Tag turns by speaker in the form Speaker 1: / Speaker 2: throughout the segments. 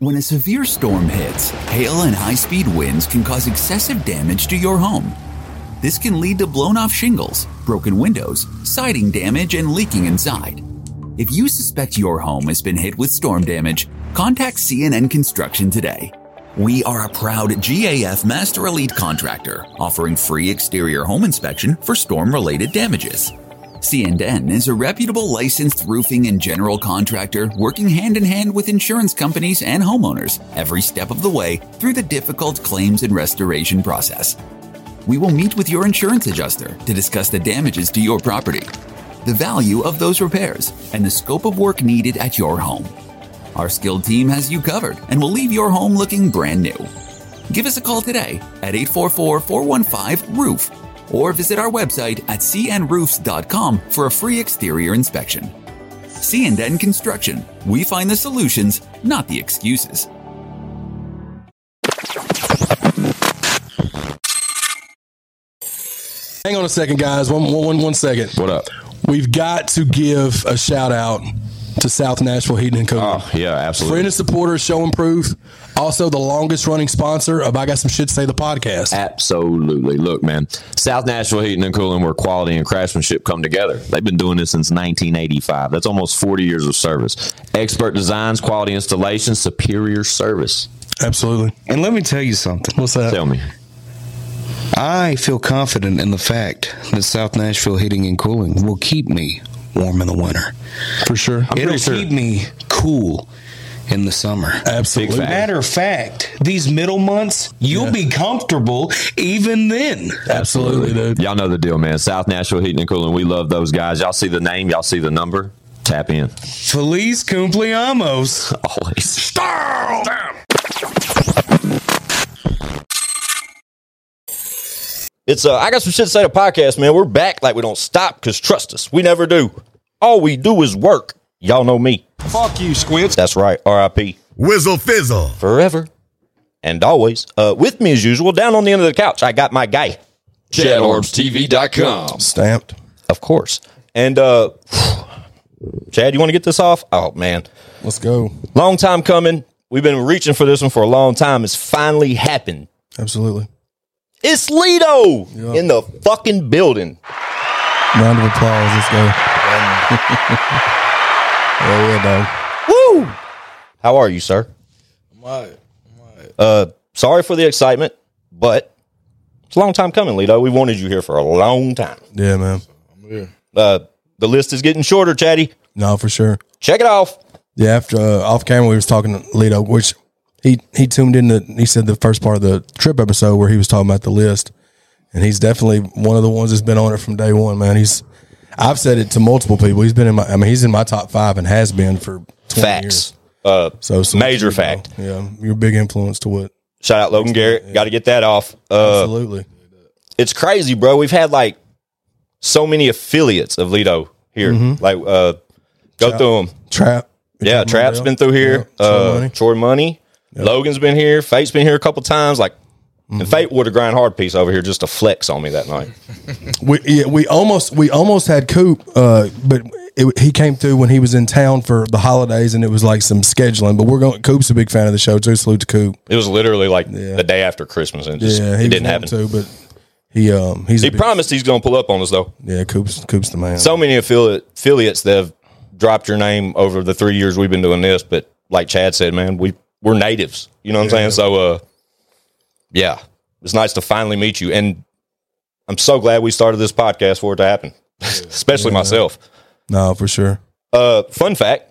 Speaker 1: When a severe storm hits, hail and high-speed winds can cause excessive damage to your home. This can lead to blown-off shingles, broken windows, siding damage, and leaking inside. If you suspect your home has been hit with storm damage, contact CNN Construction today. We are a proud GAF Master Elite contractor offering free exterior home inspection for storm-related damages. CNN is a reputable licensed roofing and general contractor working hand-in-hand with insurance companies and homeowners every step of the way through the difficult claims and restoration process. We will meet with your insurance adjuster to discuss the damages to your property, the value of those repairs, and the scope of work needed at your home. Our skilled team has you covered and will leave your home looking brand new. Give us a call today at 844-415-ROOF or visit our website at cnroofs.com for a free exterior inspection. CNN Construction. We find the solutions, not the excuses.
Speaker 2: Hang on a second, guys. One second.
Speaker 3: What up?
Speaker 2: We've got to give a shout out to South Nashville Heating and Cooling.
Speaker 3: Oh, yeah, absolutely.
Speaker 2: Friend and supporter, Show and Proof. Also, the longest running sponsor of I Got Some Shit to Say, the podcast.
Speaker 3: Absolutely. Look, man, South Nashville Heating and Cooling, where quality and craftsmanship come together. They've been doing this since 1985. That's almost 40 years of service. Expert designs, quality installation, superior service.
Speaker 2: Absolutely.
Speaker 4: And let me tell you something.
Speaker 2: What's that?
Speaker 3: Tell me.
Speaker 4: I feel confident in the fact that South Nashville Heating and Cooling will keep me warm in the winter.
Speaker 2: For sure.
Speaker 4: It'll keep me cool in the summer.
Speaker 2: Absolutely.
Speaker 4: Matter of fact, these middle months, you'll be comfortable even then.
Speaker 2: Absolutely, dude.
Speaker 3: Y'all know the deal, man. South Nashville Heating and Cooling. We love those guys. Y'all see the name. Y'all see the number. Tap in.
Speaker 4: Feliz cumpleaños.
Speaker 3: Always.
Speaker 4: Stop!
Speaker 5: It's I Got Some Shit to Say, the podcast, man. We're back like we don't stop, because trust us, we never do. All we do is work. Y'all know me.
Speaker 6: Fuck you, Squints.
Speaker 5: That's right, R.I.P.
Speaker 6: Whizzle fizzle.
Speaker 5: Forever and always. With me as usual, down on the end of the couch, I got my guy.
Speaker 6: ChadOrbsTV.com.
Speaker 2: Stamped.
Speaker 5: Of course. And Chad, you want to get this off? Oh, man.
Speaker 2: Let's go.
Speaker 5: Long time coming. We've been reaching for this one for a long time. It's finally happened.
Speaker 2: Absolutely.
Speaker 5: It's Lito in the fucking building.
Speaker 2: Round of applause. Let's go. Yeah, dog.
Speaker 5: Woo! How are you, sir?
Speaker 6: I'm all right.
Speaker 5: Sorry for the excitement, but it's a long time coming, Lito. We wanted you here for a long time.
Speaker 2: Yeah, man.
Speaker 6: I'm here.
Speaker 5: The list is getting shorter, Chatty.
Speaker 2: No, for sure.
Speaker 5: Check it off.
Speaker 2: Yeah, after off camera, we was talking to Lito, which he tuned in. He said the first part of the trip episode where he was talking about the list, and he's definitely one of the ones that's been on it from day one, man. I've said it to multiple people. He's been he's in my top 5 and has been for 20 years. So
Speaker 5: Major fact.
Speaker 2: Yeah, you're a big influence to what.
Speaker 5: Shout out Logan Garrett.
Speaker 2: Yeah.
Speaker 5: Got to get that off.
Speaker 2: Absolutely.
Speaker 5: It's crazy, bro. We've had like so many affiliates of Lito here. Like go through them.
Speaker 2: Trap.
Speaker 5: Yeah, Trap's been through here. Troy Money. Yep. Logan's been here. Fate's been here a couple times. Like, and Fate would have grind hard piece over here just to flex on me that night.
Speaker 2: We almost had Coop, but he came through when he was in town for the holidays, and it was like some scheduling. But Coop's a big fan of the show too. Salute to Coop.
Speaker 5: It was literally like the day after Christmas, and just it didn't happen.
Speaker 2: Too, but he
Speaker 5: promised he's going to pull up on us though.
Speaker 2: Yeah, Coop's the man.
Speaker 5: So many affiliates that have dropped your name over the 3 years we've been doing this, but like Chad said, man, we're natives. You know what I'm saying? So, yeah, it's nice to finally meet you. And I'm so glad we started this podcast for it to happen, especially myself.
Speaker 2: No, for sure.
Speaker 5: Fun fact.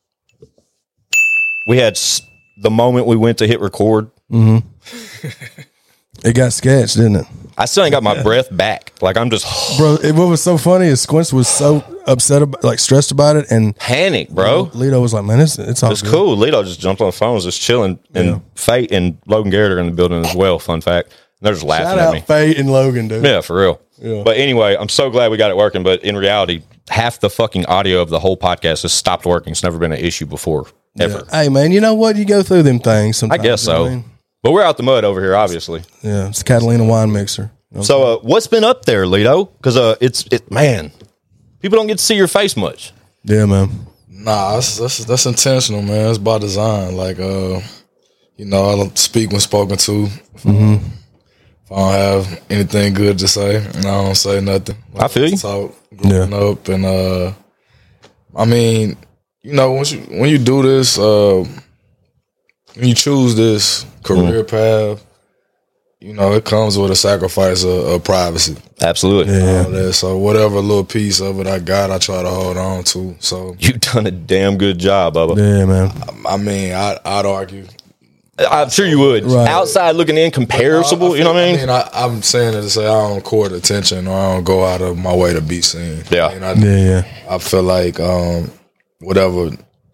Speaker 5: We had the moment we went to hit record.
Speaker 2: It got sketched, didn't it?
Speaker 5: I still ain't got my breath back. Like, I'm just...
Speaker 2: Bro, what was so funny is Squints was so upset, stressed about it. And
Speaker 5: panic, bro.
Speaker 2: Lito was like, man, it's all
Speaker 5: It's
Speaker 2: good.
Speaker 5: cool. Lito just jumped on the phone, was just chilling. And Fate and Logan Garrett are in the building as well. Fun fact. They're just laughing at me.
Speaker 2: Shout out Fate and Logan, dude.
Speaker 5: Yeah, for real.
Speaker 2: Yeah.
Speaker 5: But anyway, I'm so glad we got it working. But in reality, half the fucking audio of the whole podcast has stopped working. It's never been an issue before, ever.
Speaker 2: Yeah. Hey, man, you know what? You go through them things sometimes.
Speaker 5: I guess
Speaker 2: you know
Speaker 5: so.
Speaker 2: what I mean?
Speaker 5: But we're out the mud over here, obviously.
Speaker 2: Yeah, it's the Catalina wine mixer. You know
Speaker 5: So what's been up there, Lito? Because man, people don't get to see your face much.
Speaker 2: yeah, man.
Speaker 6: Nah, that's intentional, man. It's by design. Like, You know, I speak when spoken to. If I don't have anything good to say, and I don't say nothing.
Speaker 5: I feel you.
Speaker 6: Talk growing up, and I mean, you know, when you do this, when you choose this career path, you know, it comes with a sacrifice of privacy.
Speaker 5: Absolutely.
Speaker 6: Yeah. So whatever little piece of it I got, I try to hold on to. So
Speaker 5: You've done a damn good job, Bubba.
Speaker 2: Yeah, man.
Speaker 6: I mean, I'd argue.
Speaker 5: I'm sure you would.
Speaker 2: Right.
Speaker 5: Outside looking in, comparable, you know what I mean?
Speaker 6: I'm saying it to say I don't court attention or I don't go out of my way to be seen.
Speaker 5: Yeah.
Speaker 6: I mean,
Speaker 2: Yeah.
Speaker 6: I feel like whatever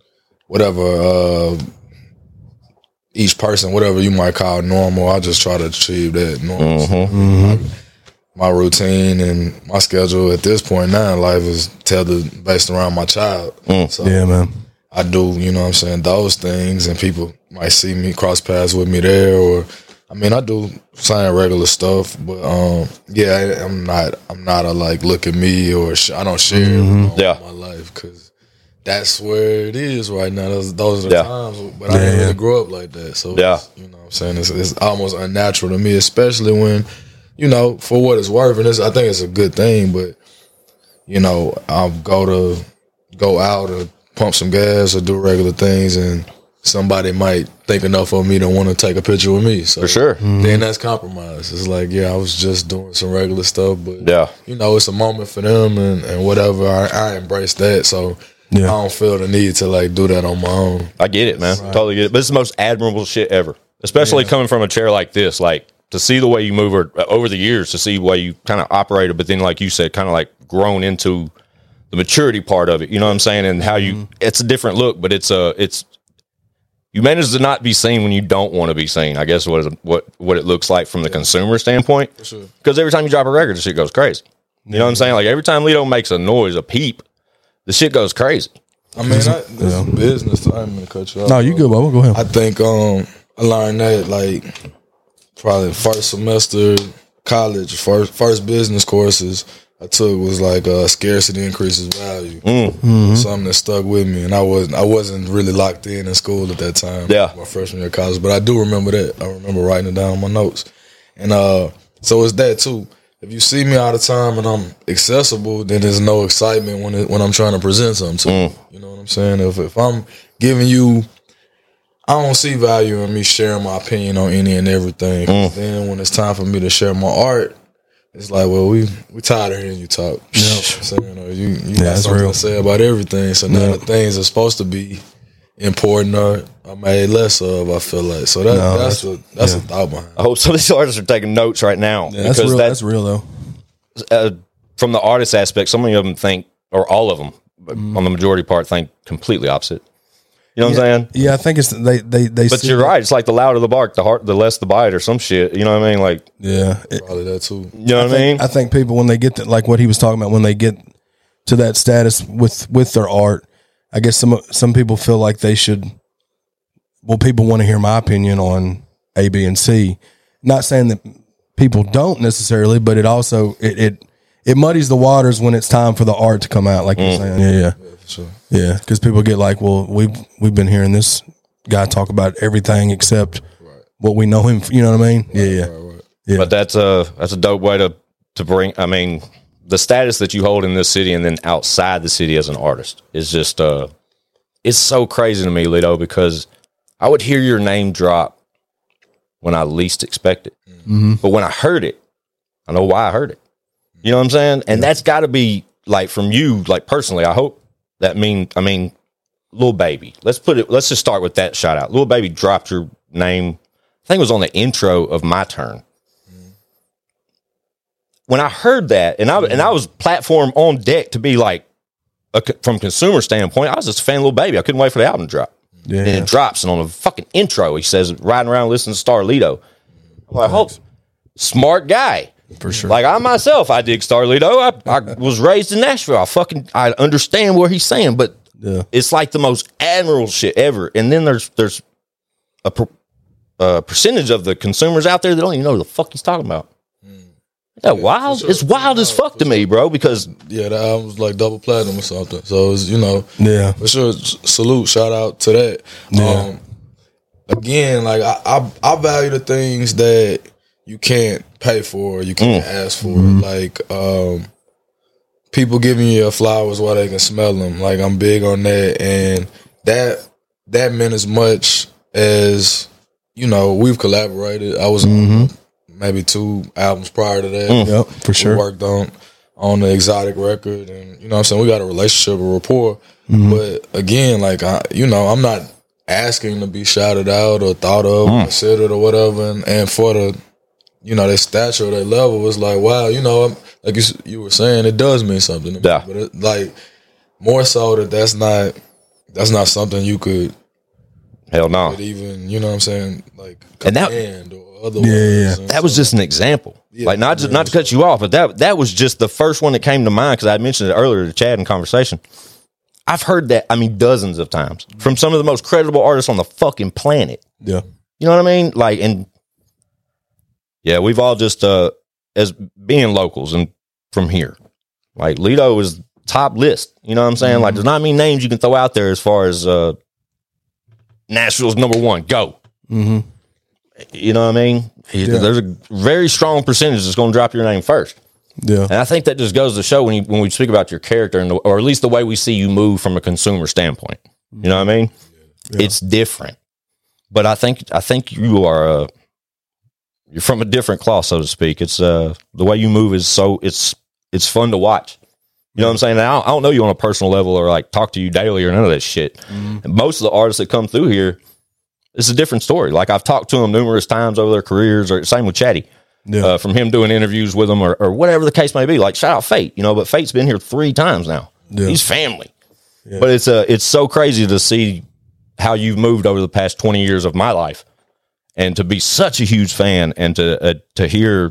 Speaker 6: each person, whatever you might call normal, I just try to achieve that normal. My routine and my schedule at this point now in life is tethered based around my child. So
Speaker 2: Yeah, man.
Speaker 6: I do, you know what I'm saying, those things, and people might see me cross paths with me there, or I mean, I do sign regular stuff, but yeah, I'm not a like look at me or I don't share my life because that's where it is right now. Those are the times, but I didn't really grow up like that, so it's, you know what I'm saying, it's almost unnatural to me, especially when, you know, for what it's worth, and I think it's a good thing, but you know, I'll go out or pump some gas or do regular things, and somebody might think enough of me to want to take a picture with me. So
Speaker 5: For sure.
Speaker 6: then that's compromise. It's like, yeah, I was just doing some regular stuff, but
Speaker 5: Yeah.
Speaker 6: you know, it's a moment for them and whatever. I embrace that, so I don't feel the need to like do that on my own.
Speaker 5: I get it, man. Totally get it. But it's the most admirable shit ever, especially coming from a chair like this. Like, to see the way you move over the years, to see the way you kind of operated, but then, like you said, kind of like grown into the maturity part of it. You know what I'm saying? And how it's a different look, but it's you manage to not be seen when you don't want to be seen. I guess what it looks like from the consumer standpoint. For sure. Because every time you drop a record, the shit goes crazy. You know what I'm saying? Like, every time Lito makes a noise, a peep, the shit goes crazy.
Speaker 6: I mean, this is business. I ain't gonna cut you off.
Speaker 2: No, you good, Bubba. Go ahead.
Speaker 6: I think I learned that like probably first semester college, first business courses I took was like scarcity increases value. Something that stuck with me, and I wasn't really locked in school at that time.
Speaker 5: Yeah,
Speaker 6: my freshman year of college, but I do remember that. I remember writing it down on my notes, and so it's that too. If you see me all the time and I'm accessible, then there's no excitement when I'm trying to present something to you. You know what I'm saying? If I'm giving you, I don't see value in me sharing my opinion on any and everything. Then when it's time for me to share my art, it's like, well, we tired of hearing you talk. You know what I'm saying? Or you got something to say about everything. So now the things are supposed to be important are made less of, I feel like. So that's a thought behind it.
Speaker 5: I hope some of these artists are taking notes right now.
Speaker 2: Yeah, that's real. That's real, though.
Speaker 5: From the artist aspect, so many of them think, or all of them, on the majority part, think completely opposite. You know what I'm saying?
Speaker 2: Yeah, I think it's they.
Speaker 5: But you're right. It's like the louder the bark, the less the bite, or some shit. You know what I mean? Like,
Speaker 6: probably that too.
Speaker 5: You know what I mean?
Speaker 2: I think people, when they get to, like what he was talking about, when they get to that status with their art, I guess some people feel like they should. Well, people want to hear my opinion on A, B, and C. Not saying that people don't necessarily, but it also it muddies the waters when it's time for the art to come out. Like you're saying, yeah,
Speaker 6: for sure.
Speaker 2: Yeah, because people get like, well, we've been hearing this guy talk about everything except what we know him. You know what I mean? Yeah.
Speaker 5: But that's a dope way to bring. I mean, the status that you hold in this city and then outside the city as an artist is just it's so crazy to me, Lito, because I would hear your name drop when I least expect it, but when I heard it, I know why I heard it. You know what I'm saying? And that's got to be like from you, like personally. I hope. I mean, Lil Baby. Let's just start with that shout out. Lil Baby dropped your name. I think it was on the intro of My Turn. When I heard that, and I was platform on deck to be like, from consumer standpoint, I was just a fan of Lil Baby. I couldn't wait for the album to drop. Yeah. And it drops, and on the fucking intro, he says, riding around listening to Starlito. I'm like, oh, smart guy.
Speaker 2: For sure.
Speaker 5: Like I myself, I dig Starlito. I was raised in Nashville. I understand what he's saying, but it's like the most admirable shit ever. And then there's a percentage of the consumers out there that don't even know what the fuck he's talking about. That wild? Sure. It's wild as fuck to me, bro. Because
Speaker 6: the album was like double platinum or something. So it's,
Speaker 2: for
Speaker 6: sure. Salute, shout out to that. again, like I value the things that you can't pay for, you can't ask for. Like people giving you your flowers while they can smell them. Like I'm big on that, and that meant as much as, you know, we've collaborated. I was on maybe 2 albums prior to that.
Speaker 2: Yep, for sure.
Speaker 6: We worked on the Exotic record, and you know what I'm saying, we got a relationship, a rapport. But again, like I'm not asking to be shouted out or thought of, considered or whatever, and for the, you know, their stature, their level, was like, wow, you know, like you were saying, it does mean something to me.
Speaker 5: Yeah.
Speaker 6: But it, like, more so that's not something you could
Speaker 5: Hell no.
Speaker 6: could even, you know what I'm saying, like
Speaker 5: And that-
Speaker 6: command or otherwise.
Speaker 2: Yeah.
Speaker 5: That was just an example. Like not to cut you off, but that was just the first one that came to mind because I mentioned it earlier to Chad in conversation. I've heard that, I mean, dozens of times from some of the most credible artists on the fucking planet.
Speaker 2: Yeah.
Speaker 5: You know what I mean? Like, and yeah, we've all just as being locals and from here, like Lido is top list. You know what I'm saying? Like, there's not many names you can throw out there as far as Nashville's number one. Go. You know what I mean? There's a very strong percentage that's going to drop your name first.
Speaker 2: Yeah.
Speaker 5: And I think that just goes to show when we speak about your character, and or at least the way we see you move from a consumer standpoint. You know what I mean? It's different. But I think you are you're from a different cloth, so to speak. It's the way you move is so it's fun to watch. You know what I'm saying? Now, I don't know you on a personal level or like talk to you daily or none of that shit. And most of the artists that come through here, it's a different story. Like I've talked to them numerous times over their careers, or same with Chatty.
Speaker 2: Yeah.
Speaker 5: From him doing interviews with them or whatever the case may be. Like shout out Fate, you know, but Fate's been here 3 times now.
Speaker 2: Yeah.
Speaker 5: He's family. Yeah. But it's so crazy to see how you've moved over the past 20 years of my life, and to be such a huge fan, and to hear,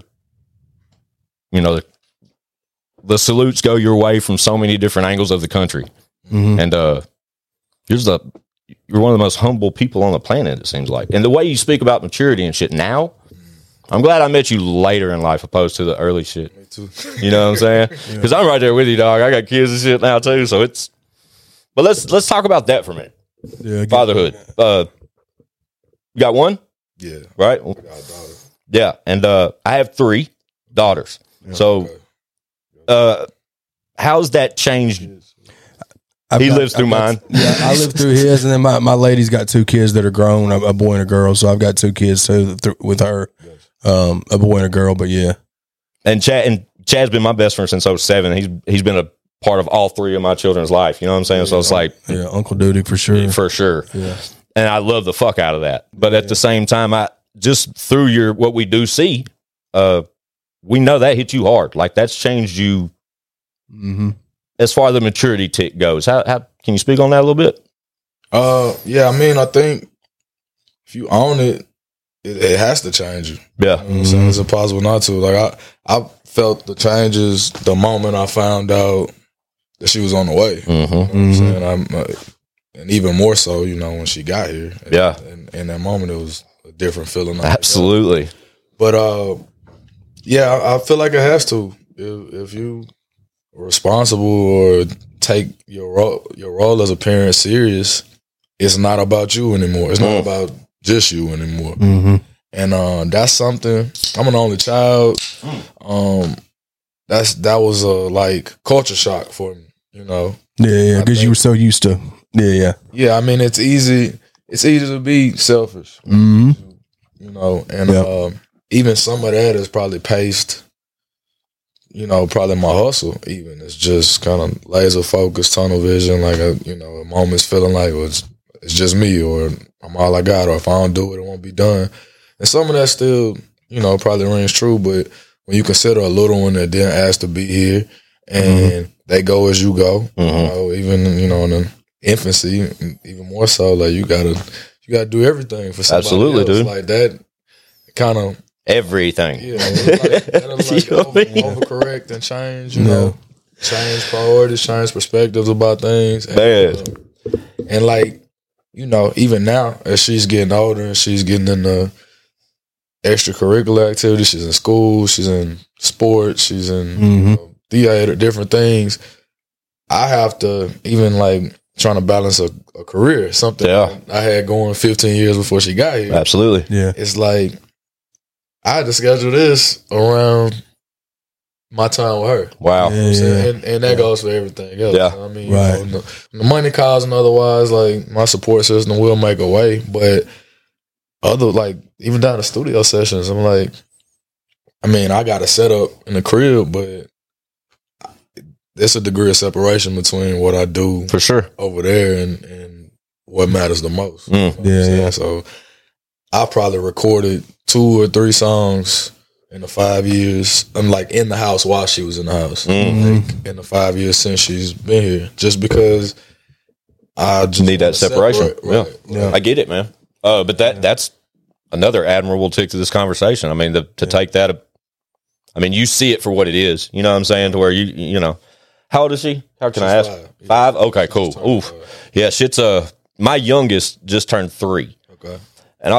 Speaker 5: you know, the salutes go your way from so many different angles of the country. And you're one of the most humble people on the planet, it seems like. And the way you speak about maturity and shit now, I'm glad I met you later in life opposed to the early shit.
Speaker 6: Me too.
Speaker 5: You know what I'm saying? Because I'm right there with you, dog. I got kids and shit now too, so it's. But let's talk about that for a minute.
Speaker 2: Yeah.
Speaker 5: Fatherhood. You got one,
Speaker 6: Yeah.
Speaker 5: right?
Speaker 6: I got a daughter.
Speaker 5: Yeah, and I have 3 daughters. So, how's that changed? He lives through mine.
Speaker 2: Yeah, I live through his, and then my lady's got 2 kids that are grown, a boy and a girl. So I've got 2 kids too with her, a boy and a girl. But yeah,
Speaker 5: And Chad's been my best friend since 2007. He's been a part of all 3 of my children's life. You know what I'm saying? So it's like,
Speaker 2: yeah, Uncle Duty for sure.
Speaker 5: for sure.
Speaker 2: Yeah.
Speaker 5: And I love the fuck out of that. But at the same time, I just through what we do see, we know that hit you hard. Like that's changed you as far as the maturity tick goes. How can you speak on that a little bit?
Speaker 6: Yeah, I mean, I think if you own it, it has to change you.
Speaker 5: Yeah.
Speaker 6: You know what I'm saying? It's impossible not to. Like I felt the changes the moment I found out that she was on the way. You know what I'm saying? And even more so, you know, when she got here.
Speaker 5: Yeah.
Speaker 6: And in that moment, it was a different feeling.
Speaker 5: Absolutely.
Speaker 6: But yeah, I feel like it has to. If you are responsible or take your role as a parent serious, it's not about you anymore. It's not about just you anymore. And that's something. I'm an only child. That was a like culture shock for me. You know.
Speaker 2: Yeah, because you were so used to. Yeah.
Speaker 6: Yeah, I mean, it's easy to be selfish.
Speaker 2: Mm-hmm.
Speaker 6: You know, and even some of that is probably paced, you know, probably my hustle even. It's just kind of laser focused, tunnel vision, like a moment's feeling like it's just me, or I'm all I got, or if I don't do it, it won't be done. And some of that still, you know, probably rings true, but when you consider a little one that didn't ask to be here and they go as you go, you know, even, you know, in the infancy, even more so, like you gotta do everything for somebody
Speaker 5: Absolutely,
Speaker 6: else.
Speaker 5: dude.
Speaker 6: Like that kind of
Speaker 5: everything.
Speaker 6: yeah, that'll like
Speaker 5: You know what I mean?
Speaker 6: overcorrect and change, you know, change priorities, change perspectives about things.
Speaker 5: Man.
Speaker 6: And like, you know, even now as she's getting older and she's getting into extracurricular activities, she's in school, she's in sports, she's in you know, theater, different things. I have to even like trying to balance a career, something I had going 15 years before she got here.
Speaker 3: Absolutely.
Speaker 2: Yeah.
Speaker 6: It's like I had to schedule this around my time with her.
Speaker 3: Wow.
Speaker 6: You know what I'm saying? And that goes for everything else.
Speaker 3: Yeah.
Speaker 6: I mean,
Speaker 2: Right.
Speaker 6: you know, the money calls and otherwise, like my support system will make a way. But other, like, even down to studio sessions, I'm like, I mean, I got a setup in the crib, but there's a degree of separation between what I do
Speaker 3: For sure.
Speaker 6: over there and what matters the most.
Speaker 3: Mm.
Speaker 6: You know what I'm saying? So I probably recorded 2 or 3 songs in the 5 years. I'm like in the house while she was in the house. Like, in the 5 years since she's been here, just because I just
Speaker 3: Need that separation.
Speaker 6: separate.
Speaker 3: Yeah. I get it, man. But that's another admirable tick to this conversation. I mean, to take that, I mean, you see it for what it is. You know what I'm saying? To where you know, how old is she? How can I ask?
Speaker 6: 5.
Speaker 3: 5? Okay, cool. Oof. Yeah, shit's my youngest just turned 3.
Speaker 6: Okay.
Speaker 3: And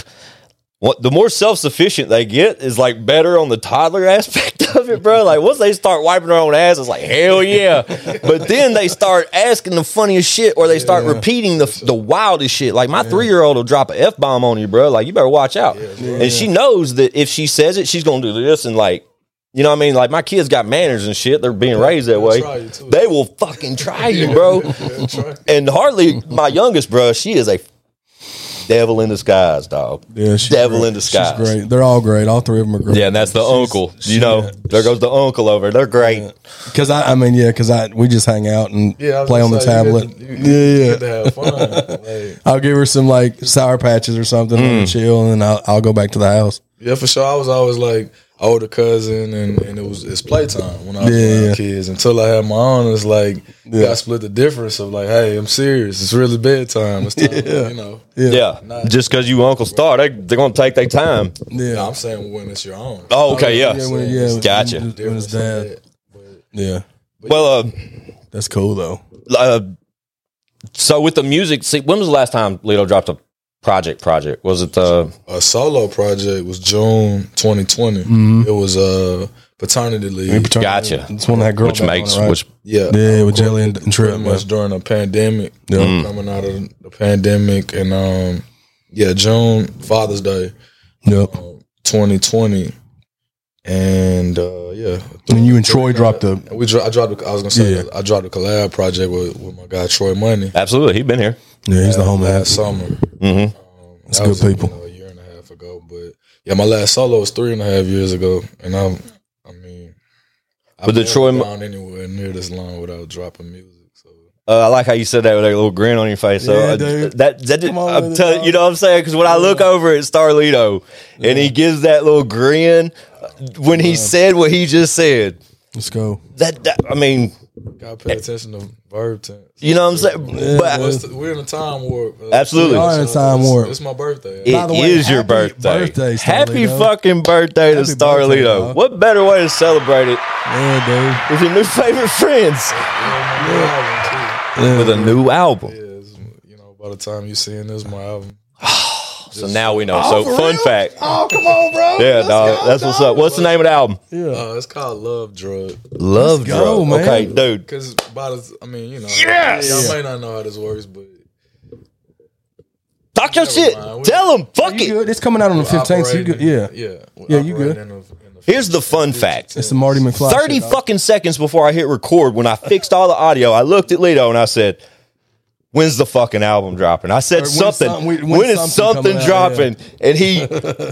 Speaker 3: the more self-sufficient they get is like better on the toddler aspect of it, bro. Like once they start wiping their own ass, it's like, hell yeah. But then they start asking the funniest shit or they start repeating the wildest shit. Like my 3-year-old will drop an F-bomb on you, bro. Like you better watch out. And she knows that if she says it, she's going to do this and like, you know what I mean? Like my kids got manners and shit. They're being raised that way. They will fucking try you, bro. And Harley, my youngest, bro, she is a devil in disguise, dog.
Speaker 2: Yeah, she's
Speaker 3: devil
Speaker 2: great.
Speaker 3: in disguise.
Speaker 2: She's great. They're all great. All 3 of them are great.
Speaker 3: Yeah, and that's the uncle. You know, there goes the uncle over. They're great.
Speaker 2: Because we just hang out and
Speaker 6: Yeah, I was
Speaker 2: play on the
Speaker 6: gonna say,
Speaker 2: tablet.
Speaker 6: you get to have fun. Like,
Speaker 2: I'll give her some like Sour Patches or something and chill, and I'll go back to the house.
Speaker 6: yeah, for sure. I was always like older cousin, and it's playtime when I was around kids. Until I had my own, it's like you got to split the difference of like, hey, I'm serious. It's really bedtime. It's time, you know.
Speaker 3: Yeah. Just because you Uncle Star, they're going to take their time.
Speaker 2: Yeah,
Speaker 6: No, I'm saying when it's your own.
Speaker 3: Oh, okay, yeah. Gotcha.
Speaker 2: When it's dad. Yeah,
Speaker 3: Well,
Speaker 2: that's cool though.
Speaker 3: so with the music, see, when was the last time Lito dropped a project? Was it
Speaker 6: A solo project was June 2020. It was paternity leave.
Speaker 3: Gotcha.
Speaker 2: It's one that girl
Speaker 3: Which
Speaker 2: back
Speaker 3: makes,
Speaker 2: on it, right?
Speaker 3: which,
Speaker 6: Yeah,
Speaker 2: with Jelly and Trip.
Speaker 6: pretty much during the pandemic.
Speaker 2: Yeah.
Speaker 6: Coming out of the pandemic, and June Father's Day,
Speaker 2: Yep.
Speaker 6: 2020, and
Speaker 2: And you and Troy dropped the.
Speaker 6: I dropped. I was gonna say I dropped a collab project with my guy Troy Money
Speaker 3: absolutely, he's been here.
Speaker 2: Yeah, he's the homie.
Speaker 6: last summer.
Speaker 3: Mm-hmm.
Speaker 2: That's
Speaker 6: That
Speaker 2: good
Speaker 6: was,
Speaker 2: people.
Speaker 6: a year and a half ago, but yeah, my last solo was 3.5 years ago, and I've
Speaker 3: But the
Speaker 6: never
Speaker 3: Troy
Speaker 6: gone anywhere near this long without dropping music. So
Speaker 3: I like how you said that with that little grin on your face. So
Speaker 2: Yeah, dude.
Speaker 3: that did,
Speaker 2: Come on
Speaker 3: I'm
Speaker 2: with it,
Speaker 3: telling
Speaker 2: dog.
Speaker 3: you know what I'm saying? Because when I look over at Starlito and he gives that little grin when he said what he just said,
Speaker 2: Let's go.
Speaker 3: that I mean,
Speaker 6: gotta pay attention to verb tense.
Speaker 3: you know what I'm saying? But
Speaker 6: We're in a time warp.
Speaker 3: Absolutely.
Speaker 2: We are in a time warp.
Speaker 6: It's my birthday.
Speaker 3: it
Speaker 2: By the way,
Speaker 3: is your
Speaker 2: happy
Speaker 3: birthday.
Speaker 2: birthday,
Speaker 3: Happy
Speaker 2: Starlito.
Speaker 3: fucking birthday to
Speaker 2: Happy birthday,
Speaker 3: Starlito.
Speaker 2: dog.
Speaker 3: What better way to celebrate it
Speaker 2: Yeah,
Speaker 3: with your new favorite friends with a new album?
Speaker 6: By the time you seeing this, my album.
Speaker 3: So now we know. So fun fact.
Speaker 2: Oh, come on, bro.
Speaker 3: Yeah, dog. That's what's up. What's the name of the album?
Speaker 6: It's called Love Drug.
Speaker 3: Love
Speaker 2: go,
Speaker 3: Drug.
Speaker 2: man.
Speaker 3: Okay, dude.
Speaker 6: Because
Speaker 3: Yes!
Speaker 6: y'all may not know how this works, but
Speaker 3: Talk your
Speaker 6: Never
Speaker 3: shit.
Speaker 6: mind.
Speaker 3: Tell them. Fuck
Speaker 2: You
Speaker 3: it.
Speaker 2: good? It's coming out on the 15th. So you good? Yeah.
Speaker 6: Yeah,
Speaker 2: you good.
Speaker 3: Here's the fun fact.
Speaker 2: It's the Marty McFly.
Speaker 3: 30
Speaker 2: shit, dog.
Speaker 3: fucking seconds before I hit record, when I fixed all the audio, I looked at Lito and I said, when's the fucking album dropping? I said
Speaker 2: Or
Speaker 3: something.
Speaker 2: when
Speaker 3: When is
Speaker 2: something
Speaker 3: something
Speaker 2: coming out,
Speaker 3: dropping? And he,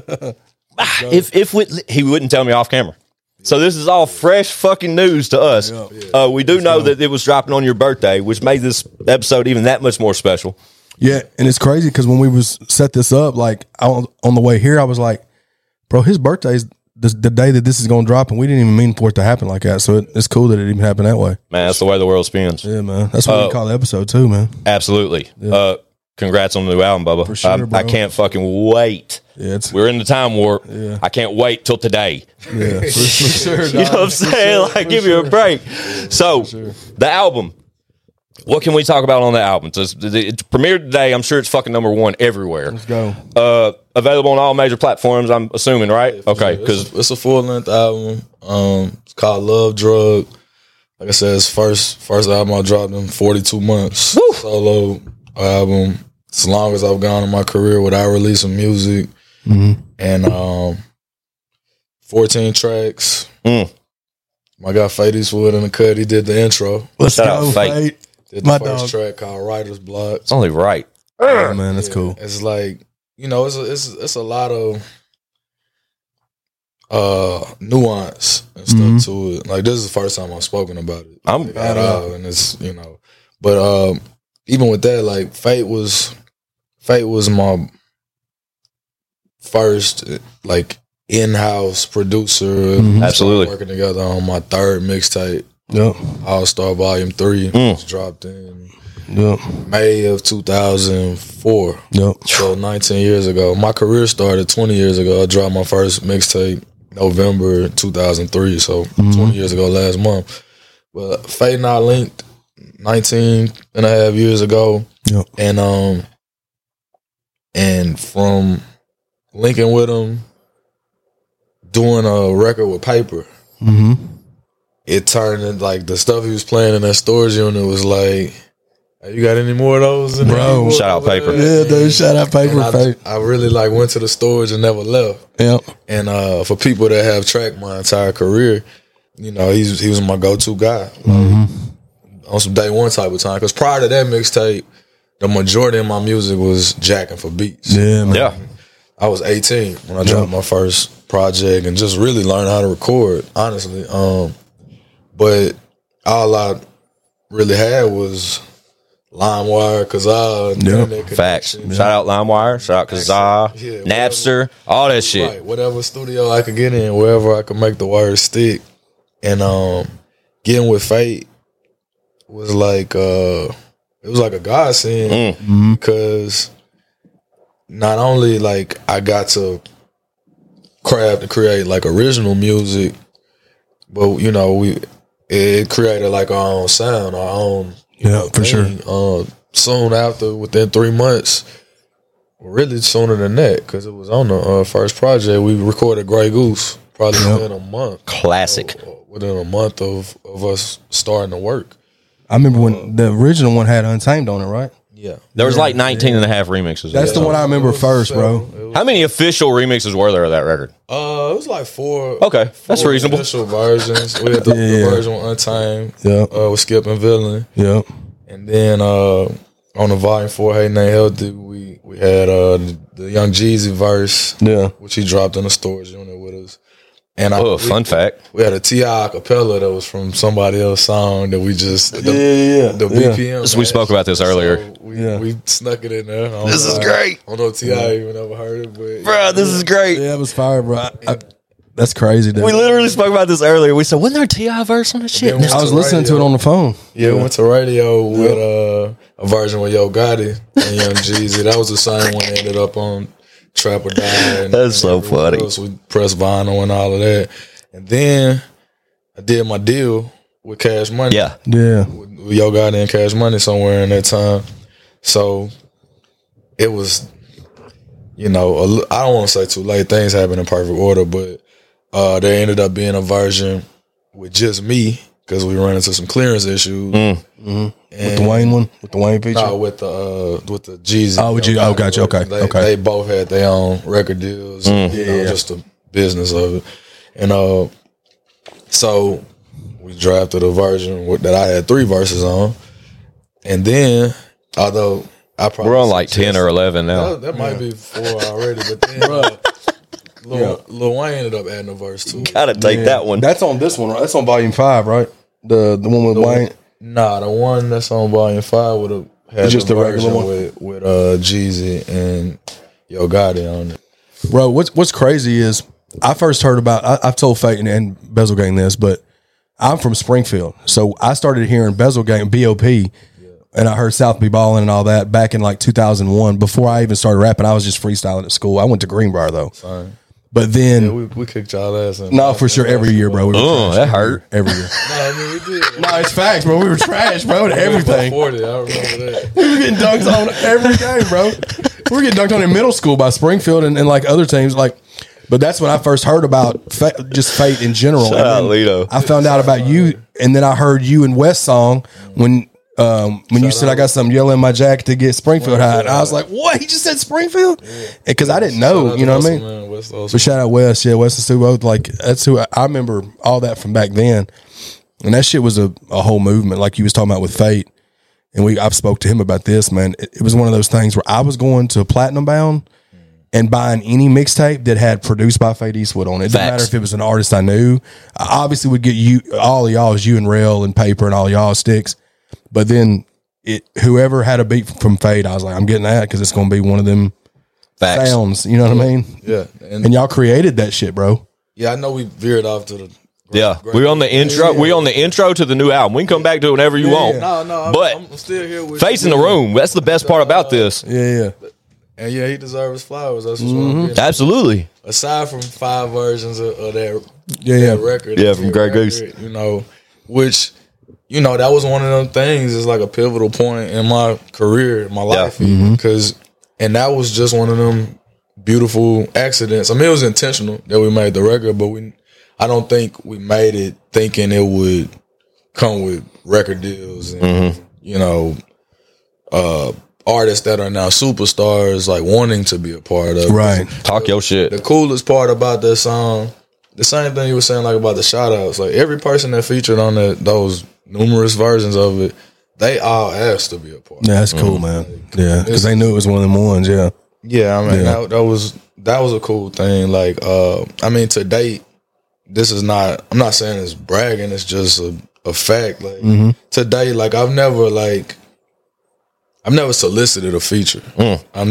Speaker 3: he wouldn't tell me off camera. So this is all fresh fucking news to us. We do know that it was dropping on your birthday, which made this episode even that much more special.
Speaker 2: Yeah, and it's crazy because when we was set this up, like on the way here, I was like, bro, his birthday's the day that this is going to drop, and we didn't even mean for it to happen like that. So it's cool that it even happened that way.
Speaker 3: Man, that's the way the world spins.
Speaker 2: Yeah, man. That's what we call the episode too, man.
Speaker 3: Absolutely. Congrats on the new album, Bubba.
Speaker 2: For sure,
Speaker 3: I
Speaker 2: bro.
Speaker 3: can't fucking wait.
Speaker 2: Yeah,
Speaker 3: We're in the time warp. I can't wait till today.
Speaker 2: yeah, for sure.
Speaker 3: You know what I'm saying? Like, give me a break. So, the album. What can we talk about on the album? It premiered today. I'm sure it's fucking number one everywhere.
Speaker 2: Let's go.
Speaker 3: Available on all major platforms, I'm assuming, right? Okay, because
Speaker 6: it's a full length album. It's called Love Drug. like I said, his first album I dropped in 42 months. Woo! Solo album. As long as I've gone in my career without releasing music. And 14 tracks. My guy Fate Eastwood in the cut, he did the intro.
Speaker 2: Let's
Speaker 3: Shout
Speaker 2: go,
Speaker 3: out Fate.
Speaker 2: Fate.
Speaker 6: Did
Speaker 2: My
Speaker 6: the first
Speaker 2: dog.
Speaker 6: track called Writer's Block.
Speaker 3: It's only right.
Speaker 2: Oh, man, that's cool.
Speaker 6: It's like, you know, it's a lot of nuance and stuff to it. Like, this is the first time I've spoken about it. At all, and it's, you know, but even with that, like, Fate was my first like in-house producer.
Speaker 3: Absolutely.
Speaker 6: Working together on my third mixtape,
Speaker 2: Yep.
Speaker 6: All Star Volume 3, which dropped in
Speaker 2: Yep.
Speaker 6: May of 2004.
Speaker 2: Yep.
Speaker 6: So 19 years ago. My career started 20 years ago. I dropped my first mixtape November 2003. So 20 years ago last month. But Fate and I linked 19 and a half years ago.
Speaker 2: Yep.
Speaker 6: And from linking with him, doing a record with Paper, it turned into like the stuff he was playing in that storage unit was like, hey, you got any more of those?
Speaker 2: Bro,
Speaker 3: shout out Paper.
Speaker 2: Yeah, dude, shout out Paper.
Speaker 6: I really like went to the storage and never left.
Speaker 2: Yep.
Speaker 6: And for people that have tracked my entire career, you know, he was my go-to guy. Like, on some day one type of time. Because prior to that mixtape, the majority of my music was jacking for beats.
Speaker 2: Yeah, man.
Speaker 3: Yeah.
Speaker 6: I was 18 when I dropped my first project and just really learned how to record, honestly. But all I really had was LimeWire, Kazaa, Internet
Speaker 3: Facts.
Speaker 6: connection.
Speaker 3: Shout out LimeWire. Shout out Kazaa,
Speaker 6: Yeah,
Speaker 3: Napster, all that shit.
Speaker 6: Right, whatever studio I could get in, wherever I could make the wires stick. And getting with Fate was like it was like a godsend because not only like I got to craft and create like original music, but you know it created like our own sound, our own
Speaker 2: for sure.
Speaker 6: Soon after, within 3 months, really sooner than that, because it was on the first project, we recorded Grey Goose probably within a month.
Speaker 3: Classic.
Speaker 6: Within a month of us starting to work.
Speaker 2: I remember when the original one had Untamed on it, right?
Speaker 6: Yeah.
Speaker 3: There was like 19 and a half remixes.
Speaker 2: That's the one I remember first, bro.
Speaker 3: How many official remixes were there of that record?
Speaker 6: It was like four.
Speaker 3: Okay, that's
Speaker 6: four
Speaker 3: reasonable.
Speaker 6: Official versions. We had the version with Untamed.
Speaker 2: Yeah.
Speaker 6: With Skip and Villain.
Speaker 2: Yep.
Speaker 6: And then on the Volume 4, Hey Ain't Healthy, we had the Young Jeezy verse, which he dropped in the storage unit with us. And
Speaker 3: fun fact.
Speaker 6: We had a T.I. acapella that was from somebody else's song that we just the BPM.
Speaker 3: We spoke about this earlier.
Speaker 6: So we snuck it in there.
Speaker 3: This is great.
Speaker 6: I don't know if T.I. even ever heard it, but
Speaker 3: Bro, this is great.
Speaker 2: Yeah, it was fire, bro. That's crazy, dude.
Speaker 3: We literally spoke about this earlier. We said, wasn't there a T.I. verse on this shit?
Speaker 6: Then
Speaker 2: I was listening to it on the phone.
Speaker 6: Yeah, we went to radio with a version with Yo Gotti and Young Jeezy. That was the same one that ended up on Trap or Die. And,
Speaker 3: That's so funny.
Speaker 6: Else. We pressed vinyl and all of that. And then I did my deal with Cash Money.
Speaker 3: Yeah.
Speaker 6: With Yo Gotti and Cash Money somewhere in that time. So it was, you know, I don't want to say too late. Things happen in perfect order, but there ended up being a version with just me because we ran into some clearance issues.
Speaker 2: With the Wayne one? With the Wayne feature?
Speaker 6: No, with the Jeezy.
Speaker 2: Oh, with you? Oh, gotcha. Okay.
Speaker 6: They both had their own record deals. You know, just the business of it. And so we drafted a version that I had 3 verses on. And then, although I probably...
Speaker 3: We're on like 10 or 11 now.
Speaker 6: That might be 4 already, but then Lil Wayne ended up adding a verse too.
Speaker 3: Gotta take that one.
Speaker 2: That's on this one, right? That's on Volume 5, right? The one with Wayne?
Speaker 6: Nah, the one that's on Volume 5 would have had
Speaker 2: just
Speaker 6: the
Speaker 2: the regular
Speaker 6: version
Speaker 2: one?
Speaker 6: with Jeezy and Yo Gotti on it.
Speaker 2: Bro, what's crazy is I first heard about, I've told Fate and Bezel Gang this, but I'm from Springfield. So I started hearing Bezel Gang, B.O.P., and I heard South Be Ballin' and all that back in like 2001. Before I even started rapping, I was just freestyling at school. I went to Greenbrier, though.
Speaker 6: Fine.
Speaker 2: But then...
Speaker 6: we kicked y'all ass in.
Speaker 2: No, for sure. Every year, bro. We were
Speaker 3: That hurt.
Speaker 2: every year.
Speaker 6: No, I mean, we did.
Speaker 2: No, it's facts, bro. We were trash, bro, and everything.
Speaker 6: 40, I remember that.
Speaker 2: We were getting dunked on every game, bro. We were getting dunked on in middle school by Springfield and like other teams. But that's when I first heard about just Fate in general.
Speaker 3: Shout out Lito.
Speaker 2: I found out about you and then I heard you and Wes song when you said I got some yellow in my jacket to get Springfield high. And I was like, what? He just said Springfield? Because I didn't know, you know what I mean?
Speaker 6: Man, West
Speaker 2: But shout out Wes. Yeah, Wes and Stu both. Like, that's who I remember all that from back then. And that shit was a whole movement, like you was talking about with Fate. And I've spoke to him about this, man. It was one of those things where I was going to Platinum Bound and buying any mixtape that had produced by Fate Eastwood on it. It didn't matter if it was an artist I knew. I obviously would get you, all of y'all's, you and Rail and Paper and all y'all sticks. But then whoever had a beat from Fate, I was like, I'm getting that because it's going to be one of them sounds. You know what I mean?
Speaker 6: Yeah.
Speaker 2: And y'all created that shit, bro.
Speaker 6: Yeah, I know we veered off to the.
Speaker 5: We're on the intro. We're on the intro to the new album. We can come back to it whenever you want.
Speaker 6: No,
Speaker 5: but
Speaker 6: I'm still here with
Speaker 5: Face in the room. That's the best part about this.
Speaker 2: Yeah.
Speaker 6: And yeah, he deserves his flowers. That's what's wrong.
Speaker 5: Absolutely.
Speaker 6: Aside from 5 versions of that,
Speaker 2: that
Speaker 6: record.
Speaker 5: Yeah, from Grey Goose.
Speaker 6: You know, which, you know, that was one of them things. It's like a pivotal point in my career, in my life. Because, and that was just one of them beautiful accidents. I mean, it was intentional that we made the record, but I don't think we made it thinking it would come with record deals and, you know, artists that are now superstars, like wanting to be a part of.
Speaker 2: Right.
Speaker 5: Talk your shit.
Speaker 6: The coolest part about that song, the same thing you were saying, like about the shout outs, like every person that featured on those numerous versions of it, they all asked to be a part.
Speaker 2: Yeah, that's cool, man. Yeah, because they knew it was one of them ones. Yeah.
Speaker 6: Yeah, I mean, that was a cool thing. Like, I mean, to date, this is not, I'm not saying it's bragging, it's just a fact. Like, to date, like, I've never solicited a feature. I've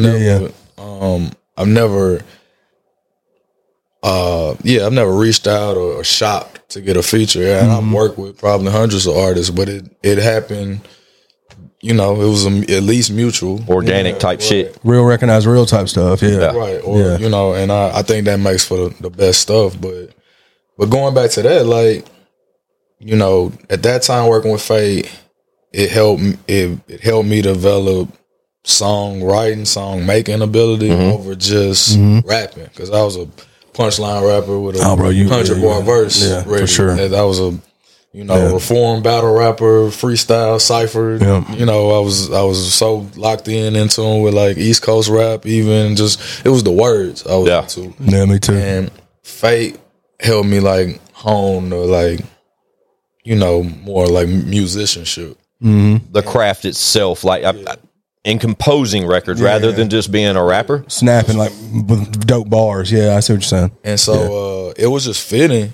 Speaker 6: never reached out or shopped to get a feature. And I've worked with probably hundreds of artists, but it happened, you know, it was at least mutual.
Speaker 5: Organic type shit.
Speaker 2: Real recognize real type stuff. Yeah.
Speaker 6: Right. Or, you know, and I think that makes for the best stuff. But going back to that, like, you know, at that time working with Fate, it helped me develop songwriting, song making ability over just rapping. Because I was a punchline rapper with a 100-bar verse.
Speaker 2: Yeah, for sure.
Speaker 6: And I was a, you know, reform battle rapper, freestyle, cipher.
Speaker 2: Yeah.
Speaker 6: You know, I was so locked into them with like East Coast rap, even just, it was the words I was into.
Speaker 2: Yeah, me too.
Speaker 6: And Fate helped me like hone or like, you know, more like musicianship.
Speaker 5: The craft itself, like in composing records rather than just being a rapper.
Speaker 2: Snapping like with dope bars. Yeah, I see what you're saying.
Speaker 6: And so it was just fitting.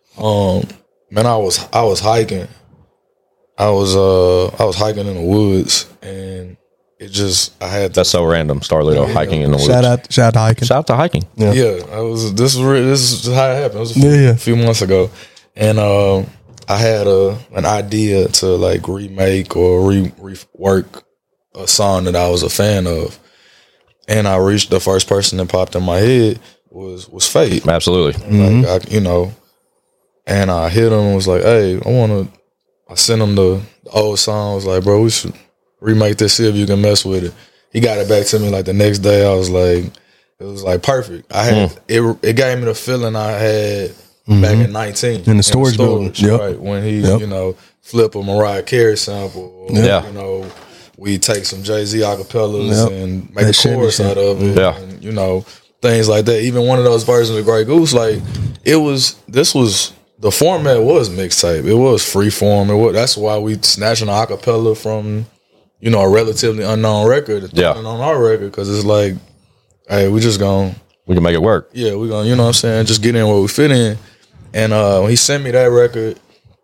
Speaker 6: Man, I was hiking. I was hiking in the woods, and it just
Speaker 5: That's so random. Starlito hiking in the woods.
Speaker 2: Shout out to hiking.
Speaker 5: Shout out to hiking.
Speaker 6: Yeah, this is how it happened. It was a few months ago, and I had an idea to like remake or rework a song that I was a fan of, and I reached the first person that popped in my head was Fate.
Speaker 5: Absolutely.
Speaker 6: Like, you know, and I hit him and was like, "Hey, I sent him the old song. I was like, bro, we should remake this, see if you can mess with it." He got it back to me like the next day. I was like, it was like perfect. I had it gave me the feeling I had back in 19
Speaker 2: in the storage building. Yep.
Speaker 6: Right, when he you know, flip a Mariah Carey sample. Or, you know, we take some Jay-Z acapellas and make a chorus out of it.
Speaker 5: Yeah.
Speaker 6: And, you know, things like that. Even one of those versions of Grey Goose, like the format was mixtape. It was free form. That's why we snatching an acapella from, you know, a relatively unknown record and throwing it on our record, because it's like, hey, we can
Speaker 5: make it work.
Speaker 6: Yeah, we gonna, you know what I'm saying, just get in where we fit in. And when he sent me that record,